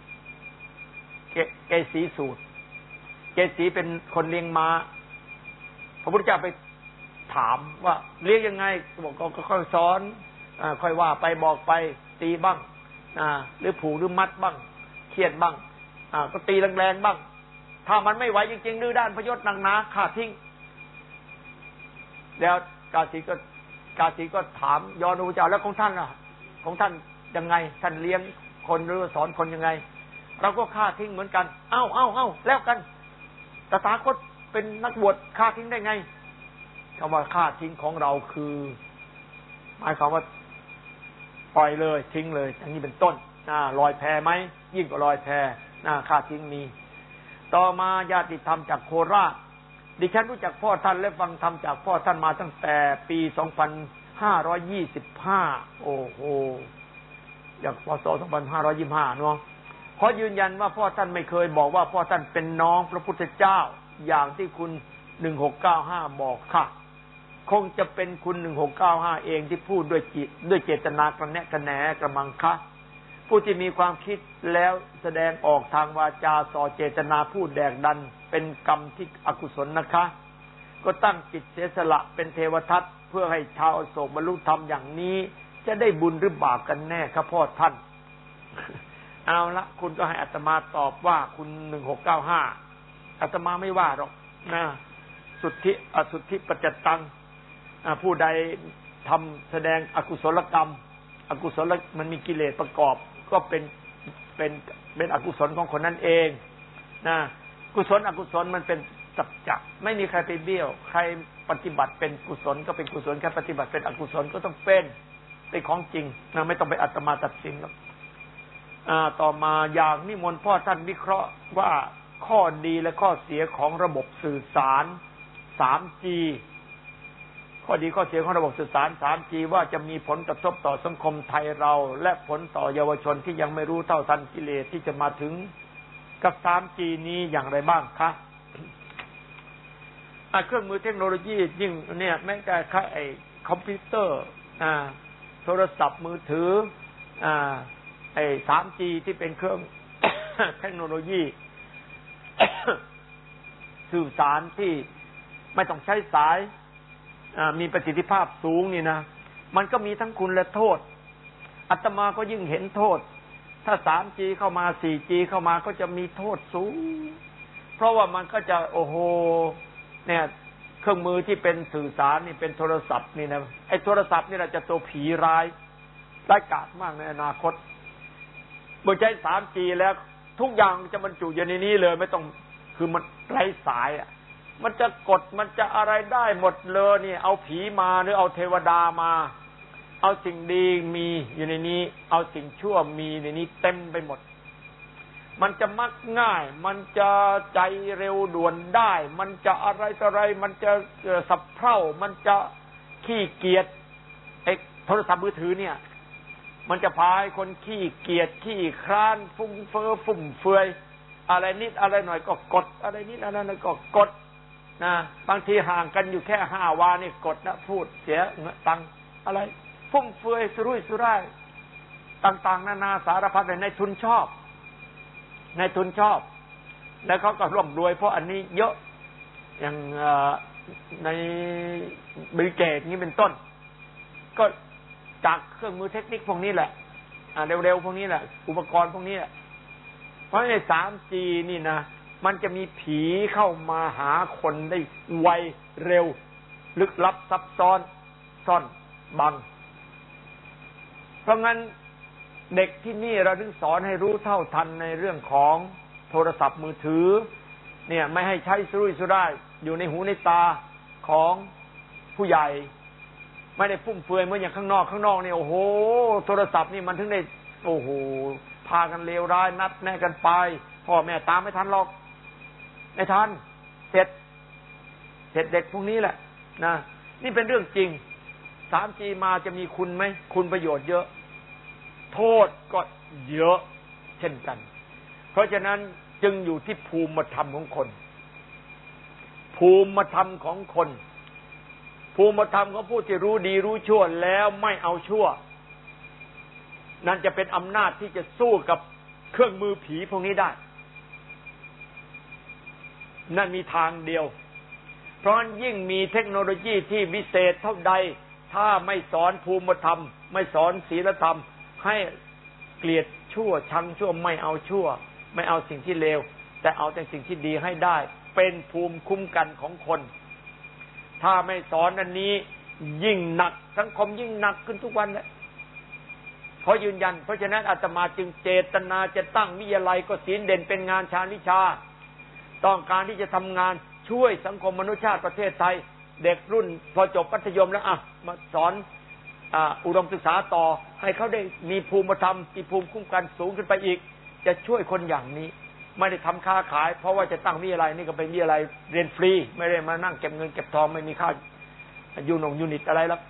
เกสีสูตรเกสีเป็นคนเลี้ยงม้าพระพุทธเจ้าไปถามว่าเลี้ยงยังไงบอกก็ค่อยสอนค่อยว่าไปบอกไปตีบ้างหรือผูกหรือมัดบ้างเคี่ยนบ้างก็ตีแรงๆบ้างถ้ามันไม่ไหวจริงๆดื้อด้านพยศหนักหนาฆ่าทิ้งแล้วกาสีก็ถามย้อนพระเจ้าแล้วของท่านล่ะของท่านยังไงท่านเลี้ยงคนหรือสอนคนยังไงเราก็ฆ่าทิ้งเหมือนกันเอ้าแล้วกันตถาคตเป็นนักบวชฆ่าทิ้งได้ไงคำว่าฆ่าทิ้งของเราคือหมายความว่าปล่อยเลยทิ้งเลยอย่างนี้เป็นต้นลอยแพไหมยิ่งกว่าลอยแพฆ่าทิ้งมีต่อมาญาติธรรมจากโคราชดิฉันรู้จักพ่อท่านและฟังธรรมจากพ่อท่านมาตั้งแต่ปี2525โอ้โหจากพศ2525เนาะขอยืนยันว่าพ่อท่านไม่เคยบอกว่าพ่อท่านเป็นน้องพระพุทธเจ้าอย่างที่คุณ1695บอกค่ะคงจะเป็นคุณ1695เองที่พูดด้วยเจตนากระแนะกระแหนกระมังคะผู้ที่มีความคิดแล้วแสดงออกทางวาจาส่อเจตนาพูดแดกดันเป็นกรรมที่อกุศลนะคะก็ตั้งจิตเสียสละเป็นเทวทัตเพื่อให้ชาวอโศกบรรลุธรรมอย่างนี้จะได้บุญหรือบาปกันแน่ครับพ่อท่าน เอาละคุณก็ให้อาตมาตอบว่าคุณ1695อาตมาไม่ว่าหรอกนะสุทธิปัจจตังผู้ใดทำแสดงอกุศลกรรมอกุศลมันมีกิเลสประกอบก็เป็นอกุศลของคนนั้นเองนะกุศลอกุศลมันเป็นสัจจะไม่มีใครไปเบี้ยวใครปฏิบัติเป็นกุศลก็เป็นกุศลใครปฏิบัติเป็นอกุศลก็ต้องเป็นของจริงนะไม่ต้องไปอาตมาตัดสินหรอกต่อมาอย่างนิมนต์พ่อท่านวิเคราะห์ว่าข้อดีและข้อเสียของระบบสื่อสาร 3G ข้อดีข้อเสียของระบบสื่อสาร 3G ว่าจะมีผลกระทบต่อสังคมไทยเราและผลต่อเยาวชนที่ยังไม่รู้เท่าทันกิเลสที่จะมาถึงกับ 3G นี้อย่างไรบ้างคะเครื่องมือเทคโนโลยียิ่งเนี่ยแม้แต่ไอ้คอมพิวเตอร์โทรศัพท์มือถือไอ้ 3G ที่เป็นเครื่อง เทคโนโลยี สื่อสารที่ไม่ต้องใช้สายมีประสิทธิภาพสูงนี่นะมันก็มีทั้งคุณและโทษอาตมาก็ยิ่งเห็นโทษถ้า 3G เข้ามา 4G เข้ามาก็จะมีโทษสูงเพราะว่ามันก็จะโอ้โหเนี่ยเครื่องมือที่เป็นสื่อสารนี่เป็นโทรศัพท์นี่นะไอ้โทรศัพท์นี่แหละจะตัวผีร้ายกาจมากในอนาคตเมื่อใช้ 3G แล้วทุกอย่างจะบรรจุอยู่ในนี้เลยไม่ต้องคือมันไร้สายมันจะกดมันจะอะไรได้หมดเลยนี่เอาผีมาหรือเอาเทวดามาเอาสิ่งดีมีอยู่ในนี้เอาสิ่งชั่วมีในนี้เต็มไปหมดมันจะมักง่ายมันจะใจเร็วด่วนได้มันจะอะไรต่ออะไรมันจะสับเพร่ามันจะขี้เกียจไอ้โทรศัพท์มือถือเนี่ยมันจะพาให้คนขี้เกียจขี้คร้านฟุ้งเฟ้อฟุ่มเฟือยอะไรนิดอะไรหน่อยก็กดอะไรนิดอะไรหน่อยก็กดนะบางทีห่างกันอยู่แค่5 วานี่กดนะพูดเสียตังอะไรฟุ่มเฟือยสุรุ่ยสุร่ายต่างๆนานาสารพัดในทุนชอบแล้วเขาก็ร่ำรวยเพราะอันนี้เยอะอย่างในบิลเกตนี้เป็นต้นก็จากเครื่องมือเทคนิคพวกนี้แหละเร็วๆพวกนี้แหละอุปกรณ์พวกนี้แหละเพราะใน 3G นี่นะมันจะมีผีเข้ามาหาคนได้ไวเร็วลึกลับซับซ้อนซ่อนบังเพราะงั้นเด็กที่นี่เราถึงสอนให้รู้เท่าทันในเรื่องของโทรศัพท์มือถือเนี่ยไม่ให้ใช้สุรุ่ยสุร่ายอยู่ในหูในตาของผู้ใหญ่ไม่ได้ฟุ่มเฟือยเหมือนอย่างข้างนอกนี่โอ้โหโทรศัพท์นี่มันถึงได้โอ้โหพากันเลวร้ายนัดแน่กันไปพ่อแม่ตามไม่ทันหรอกไม่ทันเสร็จเด็กพวกนี้แหละนะนี่เป็นเรื่องจริง 3G มาจะมีคุณไหมคุณประโยชน์เยอะโทษก็เยอะเช่นกันเพราะฉะนั้นจึงอยู่ที่ภูมิธรรมของคนภูมิธรรมของคนภูมิธรรมของผู้ที่รู้ดีรู้ชั่วแล้วไม่เอาชั่วนั่นจะเป็นอำนาจที่จะสู้กับเครื่องมือผีพวกนี้ได้นั่นมีทางเดียวเพราะยิ่งมีเทคโนโลยีที่วิเศษเท่าใดถ้าไม่สอนภูมิธรรมไม่สอนศีลธรรมให้เกลียดชั่วชังชั่วไม่เอาชั่วไม่เอาสิ่งที่เลวแต่เอาแต่สิ่งที่ดีให้ได้เป็นภูมิคุ้มกันของคนถ้าไม่สอนอันนี้ยิ่งหนักสังคมยิ่งหนักขึ้นทุกวันเลยขอยืนยันเพราะฉะนั้นอาตมาจึงเจตนาจะตั้งวิทยาลัยก็ศีลเด่นเป็นงานชาญวิชาต้องการที่จะทำงานช่วยสังคมมนุษยชาติประเทศไทยเด็กรุ่นพอจบมัธยมแล้วมาสอนอุดมศึกษาต่อให้เขาได้มีภูมิธรรมมีภูมิคุ้มกันสูงขึ้นไปอีกจะช่วยคนอย่างนี้ไม่ได้ทำค้าขายเพราะว่าจะตั้งวิทยาลัยนี่ก็เป็นวิทยาลัยเรียนฟรีไม่ได้มานั่งเก็บเงินเก็บทองไม่มีค่ายูนิตอะไรแล้ว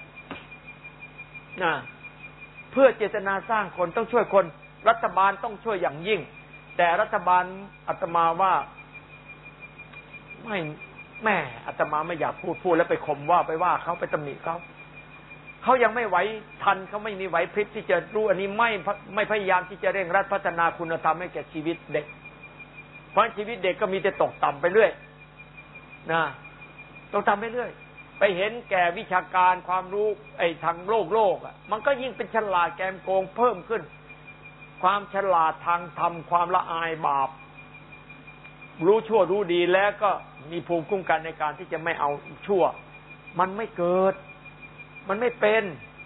เพื่อเจตนาสร้างคนต้องช่วยคนรัฐบาลต้องช่วยอย่างยิ่งแต่รัฐบาลอาตมาว่าไม่แม่อาตมาไม่อยากพูดแล้วไปข่มว่าไปว่าเขาไปตำหนิเขายังไม่ไหวทันเขาไม่มีไหวพริบที่จะรู้อันนี้ไม่พยายามที่จะเร่งรัดพัฒนาคุณธรรมให้แก่ชีวิตเด็กเพราะชีวิตเด็กก็มีแต่ตกต่ำไปเรื่อยตกต่ำไปเรื่อยไปเห็นแก่วิชาการความรู้ทางโลกมันก็ยิ่งเป็นฉลาดแกมโกงเพิ่มขึ้นความฉลาดทางธรรมความละอายบาปรู้ชั่วรู้ดีแล้วก็มีภูมิคุ้มกันในการที่จะไม่เอาชั่วมันไม่เกิดมันไม่เป็น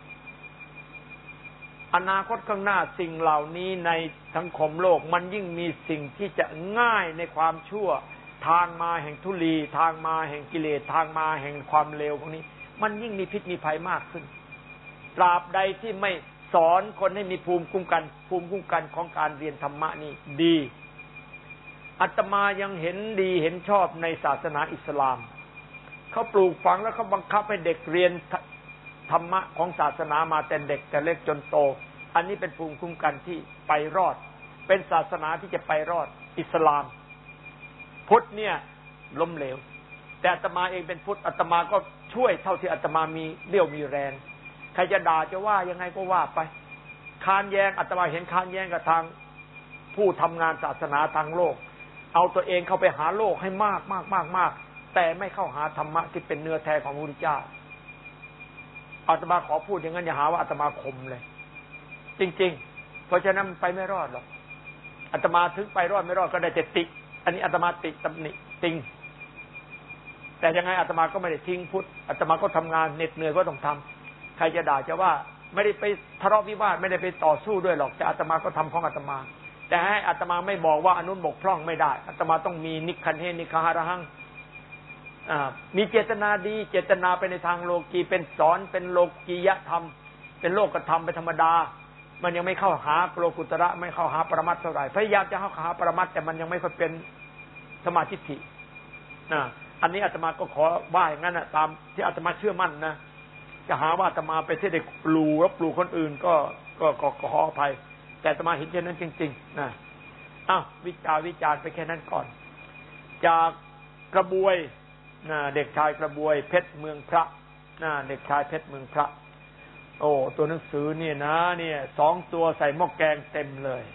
อนาคตข้างหน้าสิ่งเหล่านี้ในสังคมโลกมันยิ่งมีสิ่งที่จะง่ายในความชั่วทางมาแห่งทุลีทางมาแห่งกิเลสทางมาแห่งความเลวพวกนี้มันยิ่งมีพิษมีภัยมากขึ้นตราบใดที่ไม่สอนคนให้มีภูมิคุ้มกันของการเรียนธรรมะนี่ดีอาตมายังเห็นดีเห็นชอบในศาสนาอิสลามเขาปลูกฝังแล้วเขาบังคับให้เด็กเรียนธรรมะของศาสนามาแต่เด็กแต่เล็กจนโตอันนี้เป็นภูมิคุ้มกันที่ไปรอดเป็นศาสนาที่จะไปรอดอิสลามพุทธเนี่ยล้มเหลวแต่อาตมาเองเป็นพุทธอาตมาก็ช่วยเท่าที่อาตมามีเรี่ยวมีแรงใครจะด่าจะว่ายังไงก็ว่าไปค้านแย้งอาตมาเห็นค้านแย้งกับทางผู้ทำงานศาสนาทางโลกเอาตัวเองเข้าไปหาโลกให้มากแต่ไม่เข้าหาธรรมะที่เป็นเนื้อแท้ของพระพุทธเจ้าอาตมาขอพูดอย่างนั้นอย่าหาว่าอาตมาข่มเลยจริงๆเพราะฉะนั้นมันไปไม่รอดหรอกอาตมาถึงไปรอดไม่รอดก็ได้แต่ติอันนี้อาตมาติตำหนิติงแต่ยังไงอาตมาก็ไม่ได้ทิ้งพุทธอาตมาก็ทำงานเหน็ดเหนื่อยก็ต้องทำใครจะด่าจะว่าไม่ได้ไปทะเลาะวิวาทไม่ได้ไปต่อสู้ด้วยหรอกแต่อาตมาก็ทำของอาตมาแต่ให้อาตมาไม่บอกว่าอนุนบกพร่องไม่ได้อาตมาต้องมีนิคันเฮนิคหะระหังมีเจตนาดีเจตนาไปในทางโลกีเป็นสอนเป็นโลกียธรรมเป็นโลกธรรมเป็นธรรมดามันยังไม่เข้าหาโลกุตระไม่เข้าหาปรมัตถ์เท่าไหร่พยายามจะเข้าหาปรมัตถ์แต่มันยังไม่ค่อยเป็นสมาธิิอันนี้อาตมาก็ขอว่าอย่างนั้นตามที่อาตมาเชื่อมั่นนะจะหาว่าอาตมาไปที่ได้ปลูกแล้วปลูกคนอื่นก็ขออภัยแต่อาตมาเห็นเช่นนั้นจริงๆนะวิจารณ์ไปแค่นั้นก่อนจากกระบวยเด็กชายกระบวยเพชรเมืองพระเด็กชายเพชรเมืองพระโอ้ตัวหนังสือเนี่ยนะเนี่ย2ตัวใส่หม้อแกงเต็มเลย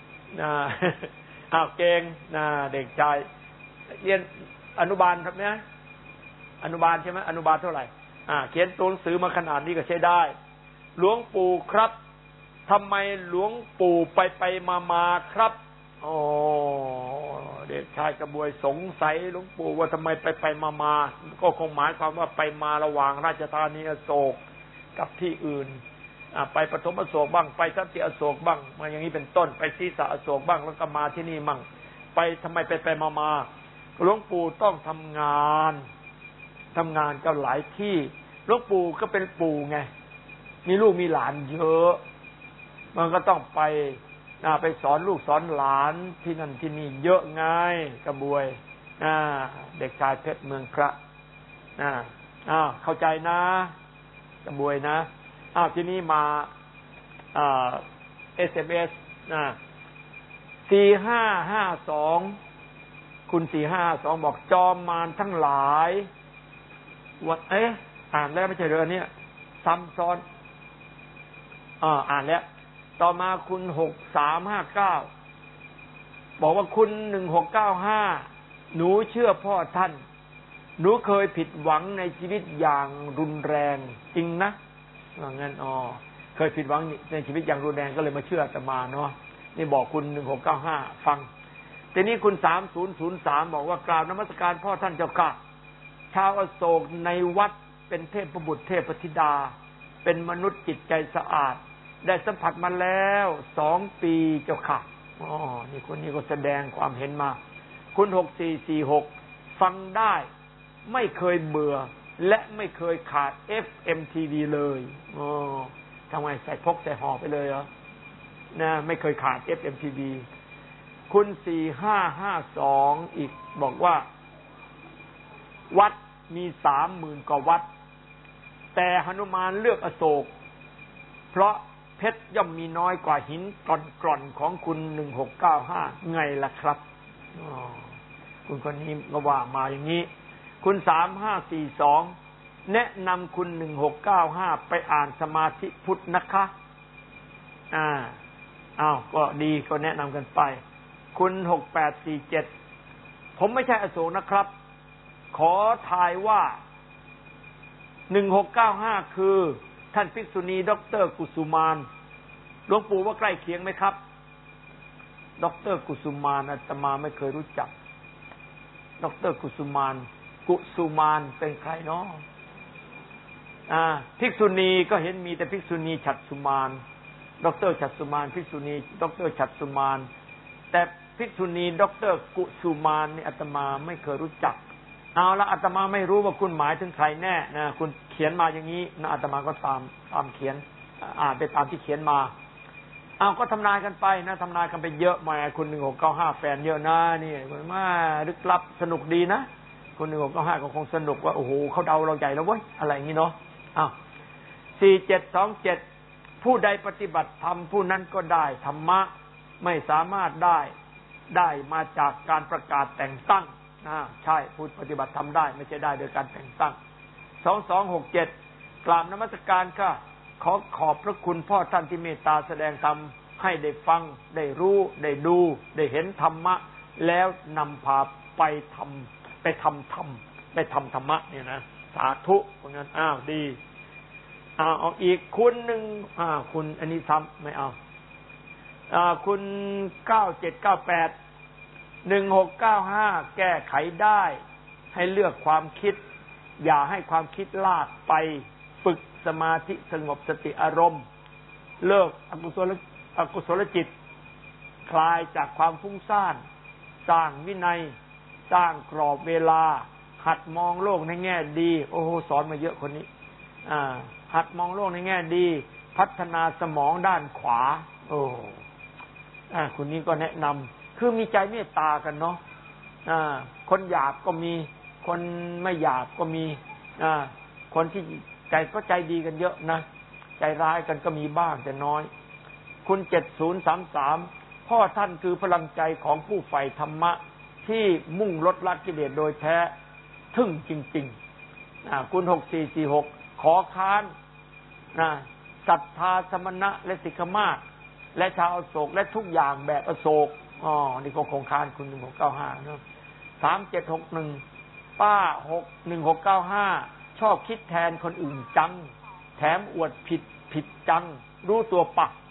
เก่งเด็กชายเรียนอนุบาลครับเนี่ยอนุบาลใช่ไหมอนุบาลเท่าไหร่เขียนตัวหนังสือมาขนาดนี้ก็ใช้ได้หลวงปู่ครับทำไมหลวงปู่ไปมาครับโอ้เด็กชายกระบวยสงสัยหลวงปู่ว่าทำไมไปมาก็คงหมายความว่าไปมาระหว่างราชธานีอโศกกับที่อื่นไปปฐมอโศกบ้างไปสันติอโศกบ้างมาอย่างนี้เป็นต้นไปศีรษะอโศกบ้างแล้วก็มาที่นี่มั่งไปทำไมไปมาหลวงปู่ต้องทำงานก็หลายที่หลวงปู่ก็เป็นปู่ไงมีลูกมีหลานเยอะมันก็ต้องไปสอนลูกสอนหลานที่นั่นที่นี่เยอะไงกระบวยเด็กชายเพชรเมืองพระเข้าใจนะกระบวยนะที่นี่มาSMS 4552คุณ4552บอกจอมมารทั้งหลายว่าอ่านแล้วไม่ใช่เรื่องนี้ซ้ำซ้อนอ่านแล้วต่อมาคุณ6359บอกว่าคุณ1695หนูเชื่อพ่อท่านหนูเคยผิดหวังในชีวิตอย่างรุนแรงจริงนะว่างั้นเคยผิดหวังในชีวิตอย่างรุนแรงก็เลยมาเชื่ออาตมาเนาะนี่บอกคุณ1695ฟังทีนี้คุณ3003บอกว่ากราบนมัสการพ่อท่านเจ้าค่ะชาวอโศกในวัดเป็นเทพบุตรเทพธิดาเป็นมนุษย์จิตใจสะอาดได้สัมผัสมาแล้ว2 ปีเจ้าค่ะนี่คนนี้ก็แสดงความเห็นมาคุณ6446ฟังได้ไม่เคยเบื่อและไม่เคยขาด FM TV เลยทำไมใส่พกใส่ห่อไปเลยเหรอนะไม่เคยขาด FM TV คุณ4552อีกบอกว่าวัดมี 30,000 กว่าวัดแต่หนุมานเลือกอโศกเพราะเพชรย่อมมีน้อยกว่าหินกร่อนๆของคุณ1695ไงล่ะครับคุณคนนี้ก็ว่ามาอย่างนี้คุณ3542แนะนำคุณ1695ไปอ่านสมาธิพุทธนะคะก็ดีก็แนะนำกันไปคุณ6847ผมไม่ใช่อโศกนะครับขอทายว่า1695คือท่านภิกษุณีดร.กุสุมานหลวงปู่ว่าใกล้เคียงไหมครับดร.กุสุมานอาตมาไม่เคยรู้จักดร.กุสุมานเป็นใครเนาะภิกษุณีก็เห็นมีแต่ภิกษุณีฉัตรสุมานดร.ฉัตรสุมานภิกษุณีดร.ฉัตรสุมานแต่ภิกษุณีดร.กุสุมานนี่อาตมาไม่เคยรู้จักเอาละอาตมาไม่รู้ว่าคุณหมายถึงใครแน่นะคุณเขียนมาอย่างนี้นะอาตมาก็ตามเขียนอ่านไปตามที่เขียนมาก็ทำนายกันไปนะทำนายกันไปเยอะมาคุณ1695แฟนเยอะนะนี่มาลึกลับสนุกดีนะคุณ1695ก็คงสนุกว่าโอ้โหเขาเดาเราใหญ่แล้วเว้ยอะไรอย่างนี้เนาะ4727ผู้ใดปฏิบัติธรรมผู้นั้นก็ได้ธรรมะไม่สามารถได้มาจากการประกาศแต่งตั้งใช่ผู้ปฏิบัติทำได้ไม่ใช่ได้โดยการแต่งตั้ง2267กราบนมัสการค่ะขอบพระคุณพ่อท่านที่เมตตาแสดงธรรมให้ได้ฟังได้รู้ได้ดูได้เห็นธรรมะแล้วนำพาไปทำธรรมะเนี่ยนะสาธุเพราะงั้นดีเอาอีกคุณหนึ่งคุณอันนี้ซ้ำไม่เอาคุณ9798 1695แก้ไขได้ให้เลือกความคิดอย่าให้ความคิดลากไปฝึกสมาธิสงบสติอารมณ์เลิกอกุศลจิตคลายจากความฟุ้งซ่านสร้างวินัยสร้างกรอบเวลาหัดมองโลกในแง่ดีโอ้โหสอนมาเยอะคนนี้หัดมองโลกในแง่ดีพัฒนาสมองด้านขวาคนนี้ก็แนะนำคือมีใจเมตตากันเนาะคนหยาบก็มีคนไม่หยาบก็มีคนที่ใจดีกันเยอะนะใจร้ายกันก็มีบ้างแต่น้อยคุณ7033พ่อท่านคือพลังใจของผู้ใฝ่ธรรมะที่มุ่งลดละกิเลสโดยแท้ทึ่งจริงๆคุณ6446ขอค้านศรัทธาสมณะและสิกขมาศและชาวอโศกและทุกอย่างแบบอโศกนี่ก็คงค้านคุณ1695เนาะ3761ป้า1695ชอบคิดแทนคนอื่นจังแถมอวดผิดจังรู้ตัวปัก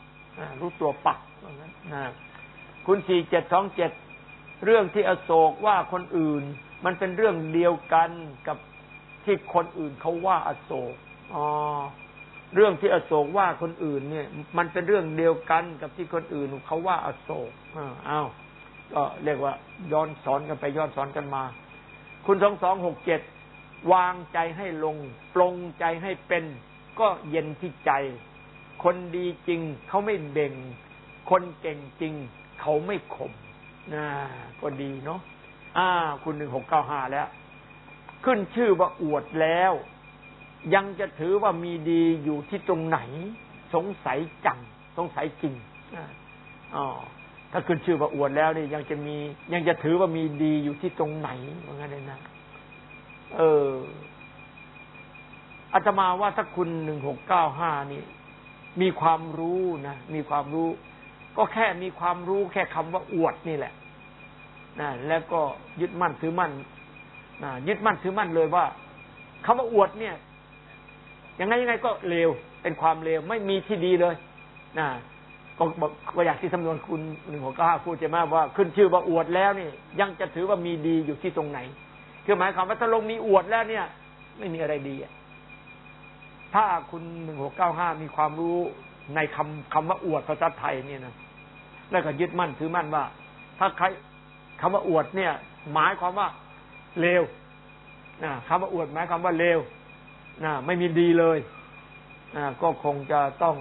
คุณ4727เรื่องที่อโศกว่าคนอื่นมันเป็นเรื่องเดียวกันกับที่คนอื่นเขาว่าอโศกเรื่องที่อโศกว่าคนอื่นเนี่ยมันเป็นเรื่องเดียวกันกับที่คนอื่นเขาว่าอโศกก็เรียกว่าย้อนสอนกันไปย้อนสอนกันมาคุณ2267วางใจให้ลงปลงใจให้เป็นก็เย็นที่ใจคนดีจริงเขาไม่เบ่งคนเก่งจริงเขาไม่ข่มก็ดีเนาะคุณ1695แล้วขึ้นชื่อว่าอวดแล้วยังจะถือว่ามีดีอยู่ที่ตรงไหนสงสัยจริงถ้าขึ้นชื่อว่าอวดแล้วนี่ยังจะถือว่ามีดีอยู่ที่ตรงไหนว่างั้นเลยนะอาตมาว่าถ้าคุณ1695นี่มีความรู้นะมีความรู้ก็แค่มีความรู้แค่คำว่าอวดนี่แหละแล้วก็ยึดมั่นถือมั่นยึดมั่นถือมั่นเลยว่าคำว่าอวดเนี่ยยังไงก็เลวเป็นความเลวไม่มีที่ดีเลยก็อยากที่สำนวนคุณ1695พูดใช่ไหมว่าขึ้นชื่อว่าอวดแล้วนี่ยังจะถือว่ามีดีอยู่ที่ตรงไหนคือหมายความว่าถ้าลงมีอวดแล้วเนี่ยไม่มีอะไรดีถ้าคุณ1695มีความรู้ในคำว่าอวดภาษาไทยเนี่ยนะแล้วก็ยึดมั่นถือมั่นว่าถ้าใครคำว่าอวดเนี่ยหมายความว่าเลวคำว่าอวดหมายความว่าเลวไม่มีดีเลยก็คงจะต้อง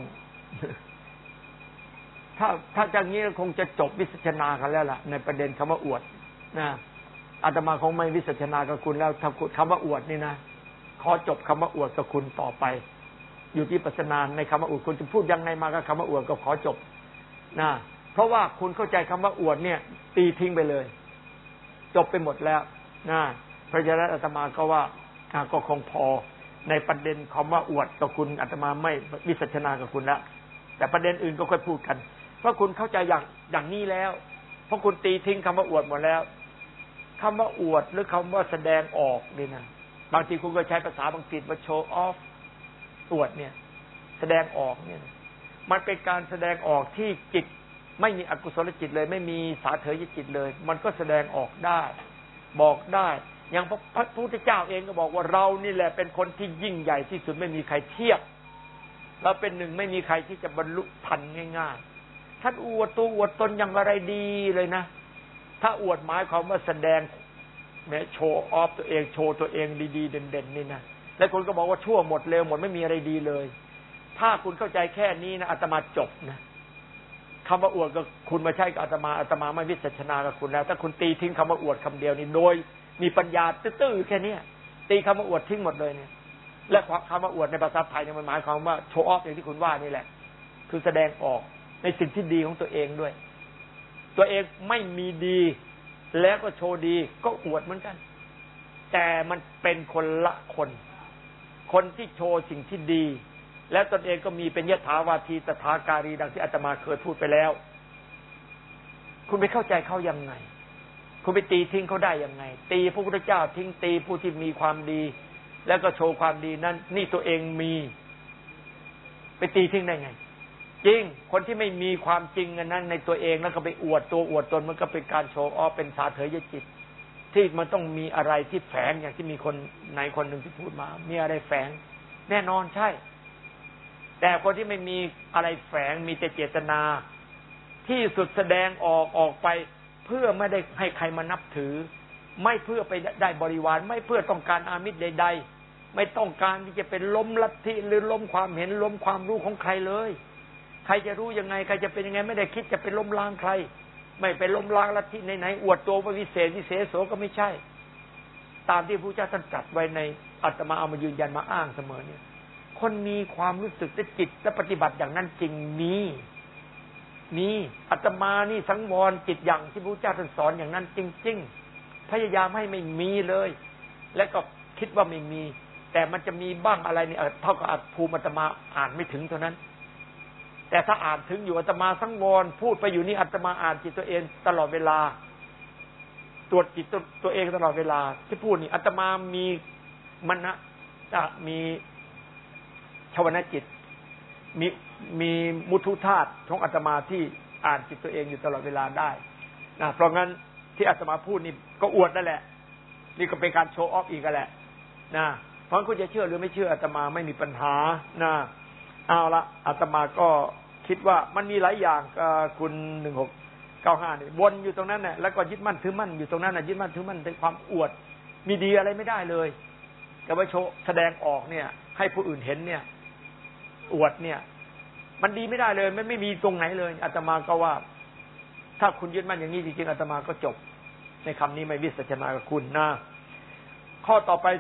ถ้าอย่างนี้คงจะจบวิสัชนากันแล้วล่ะในประเด็นคำว่าอวดอาตมาคงไม่วิสัชนากับคุณแล้วถ้าคำว่าอวดนี่นะขอจบคำว่าอวดกับคุณต่อไปอยู่ที่ปัสนาในคำว่าอวดคุณจะพูดยังไงมากับคำว่าอวดก็ขอจบเพราะว่าคุณเข้าใจคำว่าอวดเนี่ยตีทิ้งไปเลยจบไปหมดแล้วเพราะฉะนั้นอาตมาก็ว่าก็คงพอในประเด็นคำว่าอวดกับคุณอาตมาไม่วิสัชนากับคุณแล้วแต่ประเด็นอื่นก็ค่อยพูดกันเพราะคุณเข้าใจอย่างนี้แล้วเพราะคุณตีทิ้งคำว่าอวดหมดแล้วคำว่าอวดหรือคำว่าแสดงออกนี่นะบางทีคุณก็ใช้ภาษาอังกฤษว่า show off อวดเนี่ยแสดงออกเนี่ยมันเป็นการแสดงออกที่จิตไม่มีอกุศลจิตเลยไม่มีสาเถยจิตเลยมันก็แสดงออกได้บอกได้อย่างพระพุทธเจ้าเองก็บอกว่าเรานี่แหละเป็นคนที่ยิ่งใหญ่ที่สุดไม่มีใครเทียบเราเป็นหนึ่งไม่มีใครที่จะบรรลุทันง่ายๆท่านอวดตัวอวดตนอย่างอะไรดีเลยนะถ้าอวดหมายความว่าแสดงแม้โชว์ออฟตัวเองโชว์ตัวเองดีๆเด่นๆนี่นะแล้วคนก็บอกว่าชั่วหมดเลวหมดไม่มีอะไรดีเลยถ้าคุณเข้าใจแค่นี้นะอาตมาจบนะคำว่าอวดก็คุณมาใช้กับอาตมาไม่วิสัชนากับคุณแล้วถ้าคุณตีทิ้งคำว่าอวดคำเดียวนี่โดยมีปัญญาตื้อๆแค่นี้ตีคำว่าอวดทิ้งหมดเลยเนี่ยและคำว่าอวดในภาษาไทยเนี่ยมันหมายความว่าโชว์ออฟอย่างที่คุณว่านี่แหละคือแสดงออกในสิ่งที่ดีของตัวเองด้วยตัวเองไม่มีดีแล้วก็โชว์ดีก็อวดเหมือนกันแต่มันเป็นคนละคนที่โชว์สิ่งที่ดีแล้วตนเองก็มีเป็นยถาวาทีตถาการีดังที่อาตมาเคยพูดไปแล้วคุณไปเข้าใจเขายังไงคุณไปตีทิ้งเขาได้ยังไงตีพระพุทธเจ้าทิ้งตีผู้ที่มีความดีแล้วก็โชว์ความดีนั้นนี่ตัวเองมีไปตีทิ้งได้ไงจริงคนที่ไม่มีความจริงอันนั้นในตัวเองแล้วก็ไปอวดตัวอวดตนมันก็เป็นการโชว์ออฟเป็นสาเถยจิตที่มันต้องมีอะไรที่แฝงอย่างที่มีคนในคนหนึ่งที่พูดมามีอะไรแฝงแน่นอนใช่แต่คนที่ไม่มีอะไรแฝงมีแต่เจตนาที่สุดแสดงออกไปเพื่อไม่ได้ให้ใครมานับถือไม่เพื่อไปได้บริวารไม่เพื่อต้องการอามิตรใดๆไม่ต้องการที่จะเป็นล้มลัทธิหรือล้มความเห็นล้มความรู้ของใครเลยใครจะรู้ยังไงใครจะเป็นยังไงไม่ได้คิดจะเป็นล้มล้างใครไม่ไปล้มล้างลัทธิไหนๆอวดตัวว่าวิเศษวิเศษโสก็ไม่ใช่ตามที่พระพุทธเจ้าท่านตรัสไว้ในอาตมาเอามายืนยันมาอ้างเสมอเนี่ยคนมีความรู้สึกและจิตและปฏิบัติอย่างนั้นจริงมีอาตมานี่สังวรจิตอย่างที่พระพุทธเจ้าท่านสอนอย่างนั้นจริงๆพยายามให้ไม่มีเลยและก็คิดว่าไม่มีแต่มันจะมีบ้างอะไรนี่เท่ากับภูมิอาตมาอ่านไม่ถึงเท่านั้นแต่ถ้าอ่านถึงอยู่อาตมาสังวรพูดไปอยู่นี่อาตมาอ่านจิตตัวเองตลอดเวลาตรวจจิตตัวเองตลอดเวลาที่พูดนี่อาตมามีมณะมีชวนาจิตมีมุทุธาตุของอาตมาที่อ่านจิตตัวเองอยู่ตลอดเวลาได้นะเพราะงั้นที่อาตมาพูดนี่ก็อวดนั่นแหละนี่ก็เป็นการโชว์ออฟอีกกันแหละนะเพราะคุณจะเชื่อหรือไม่เชื่ออาตมาไม่มีปัญหานะเอาละอาตมาก็คิดว่ามันมีหลายอย่างคุณ1695นี่วนอยู่ตรงนั้นน่ะแล้วก็ยึดมั่นถือมั่นอยู่ตรงนั้นน่ะยึดมั่นถือมั่นในความอวดมีดีอะไรไม่ได้เลยแต่ว่าโชว์แสดงออกเนี่ยให้ผู้อื่นเห็นเนี่ยอวดเนี่ยมันดีไม่ได้เลยไม่มีตรงไหนเลยอาตมาก็ว่าถ้าคุณยึดมั่นอย่างนี้จริงๆอาตมาก็จบในคำนี้ไม่วิสัชนากับคุณนะข้อต่อไป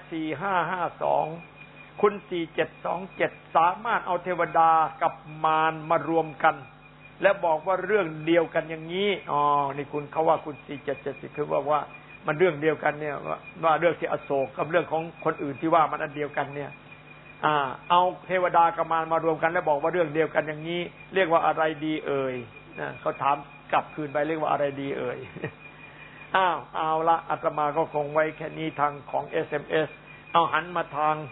4552คุณ4727สามารถเอาเทวดากับมารมารวมกันและบอกว่าเรื่องเดียวกันอย่างนี้นี่คุณเขาว่าคุณ4770คือว่ามันเรื่องเดียวกันเนี่ยว่าเรื่องที่อโศกกับเรื่องของคนอื่นที่ว่ามันอันเดียวกันเนี่ยเอาเทวดากับมารมารวมกันแล้วบอกว่าเรื่องเดียวกันอย่างนี้เรียกว่าอะไรดีเอ่ยเขาถามกลับคืนไปเรียกว่าอะไรดีเอ่ยเอาละอาตมาก็คงไว้แค่นี้ทางของ SMS เอาหันมาทาง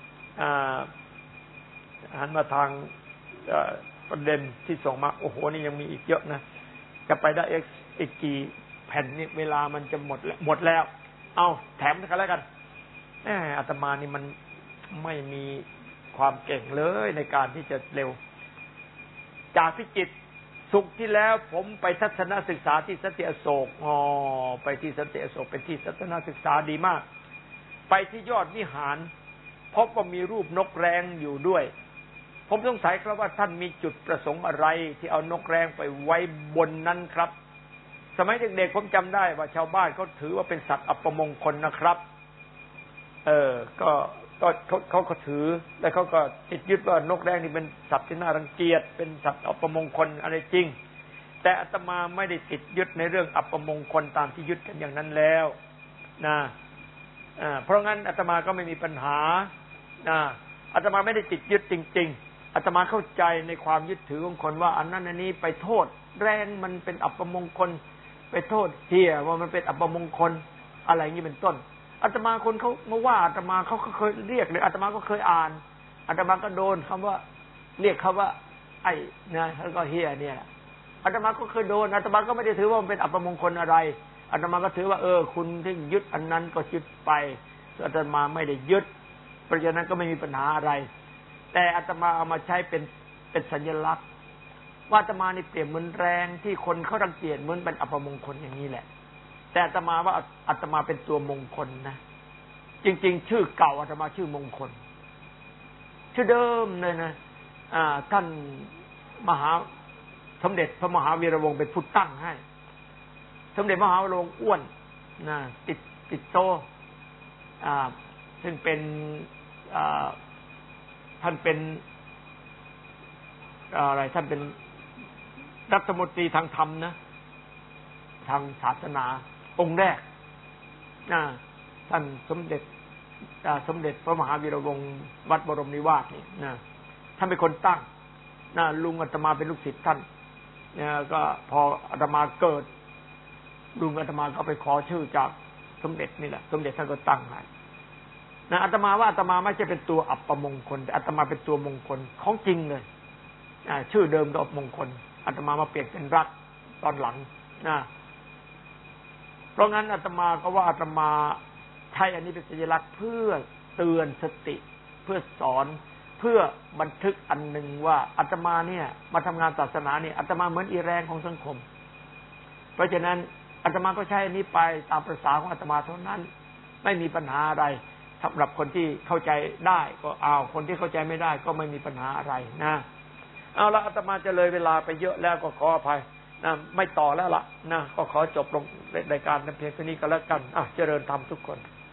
ประเด็นที่ส่งมาโอ้โหนี่ยังมีอีกเยอะนะจะไปได้อีกกี่แผ่นนี่เวลามันจะหมดแล้วเอาแถมกันแล้วกันอาตมานี่มันไม่มีความเก่งเลยในการที่จะเร็วจากพิจิตรศุกร์ที่แล้วผมไปทัศนศึกษาที่สันติอโศกไปที่สันติอโศกเป็นที่ทัศนศึกษาดีมากไปที่ยอดวิหารพบว่ามีรูปนกแร้งอยู่ด้วยผมสงสัยครับว่าท่านมีจุดประสงค์อะไรที่เอานกแร้งไปไว้บนนั้นครับสมัยเด็กๆผมจำได้ว่าชาวบ้านเขาถือว่าเป็นสัตว์อัปมงคลนะครับเขาก็ถือแล้วเขาก็ติดยึดว่านกแร้งนี่เป็นสัตว์ที่น่ารังเกียจเป็นสัตว์อัปมงคลอะไรจริงแต่อาตมาไม่ได้ติดยึดในเรื่องอัปมงคลตามที่ยึดกันอย่างนั้นแล้วนะเพราะงั้นอาตมาก็ไม่มีปัญหาอาตมาไม่ได้ติดยึดจริงๆอาตมาเข้าใจในความยึดถือของคนว่าอันนั้นอันนี้ไปโทษแรงมันเป็นอัปมงคลไปโทษเหี้ยว่ามันเป็นอัปมงคลอะไรอย่างนี้เป็นต้นอาตมาคนเขามาว่าอาตมาเขาก็เคยเรียกเลยอาตมาก็เคยอ่านอาตมาก็โดนคำว่าเรียกคำว่าไอ้นะแล้วก็เหี้ยเนี่ยอาตมาก็เคยโดนอาตมาก็ไม่ได้ถือว่ามันเป็นอัปมงคลอะไรอาตมาก็ถือว่าคุณที่ยึดอันนั้นก็ยึดไปอาตมาไม่ได้ยึดเพราะฉะนั้นก็ไม่มีปัญหาอะไรแต่อาตมาเอามาใช้เป็นสัญลักษณ์ว่าอาตมานี่เปรียบเหมือนแรงที่คนเขารังเกียจเหมือนเป็นอัปมงคลอย่างนี้แหละแต่อาตมาว่าอาตมาเป็นตัวมงคลนะจริงๆชื่อเก่าอาตมาชื่อมงคลชื่อเดิมเลยนะท่านมหาสมเด็จพระมหาวีระวงศ์เป็นผู้ตั้งให้สมเด็จมหาวีระวงศ์อ้วนนะติดโตซึ่งเป็นท่านเป็นอะไรท่านเป็นรัฐมนตรีทางธรรมนะทางศาสนาองค์แรกท่านสมเด็จพระมหาวีระวงศ์วัดบรมนิวาสนี่นะท่านเป็นคนตั้งลุงอาตมาเป็นลูกศิษย์ท่านก็พออาตมาเกิดลุงอาตมาก็ไปขอชื่อจากสมเด็จนี่แหละสมเด็จท่านก็ตั้งให้อาตมาว่าอาตมาไม่ใช่เป็นตัวอัปมงคลแต่อาตมาเป็นตัวมงคลของจริงเลยชื่อเดิมดอกมงคลอาตมามาเปลี่ยนเป็นรัตตอนหลังเพราะงั้นอาตมาก็ว่าอาตมาใช้อันนี้เป็นสัญลักษณ์เพื่อเตือนสติเพื่อสอนเพื่อบันทึกอันหนึ่งว่าอาตมาเนี่ยมาทำงานศาสนาเนี่ยอาตมาเหมือนอีแรงของสังคมเพราะฉะนั้นอาตมาก็ใช้อันนี้ไปตามประสาของอาตมาเท่านั้นไม่มีปัญหาอะไรสำหรับคนที่เข้าใจได้ก็เอาคนที่เข้าใจไม่ได้ก็ไม่มีปัญหาอะไรนะเอาละอาตมาจะเลยเวลาไปเยอะแล้วก็ขออภัยนะไม่ต่อแล้วล่ะนะก็ขอจบลงรายการเพียงเท่านี้ก็แล้วกันเจริญธรรมทุกคน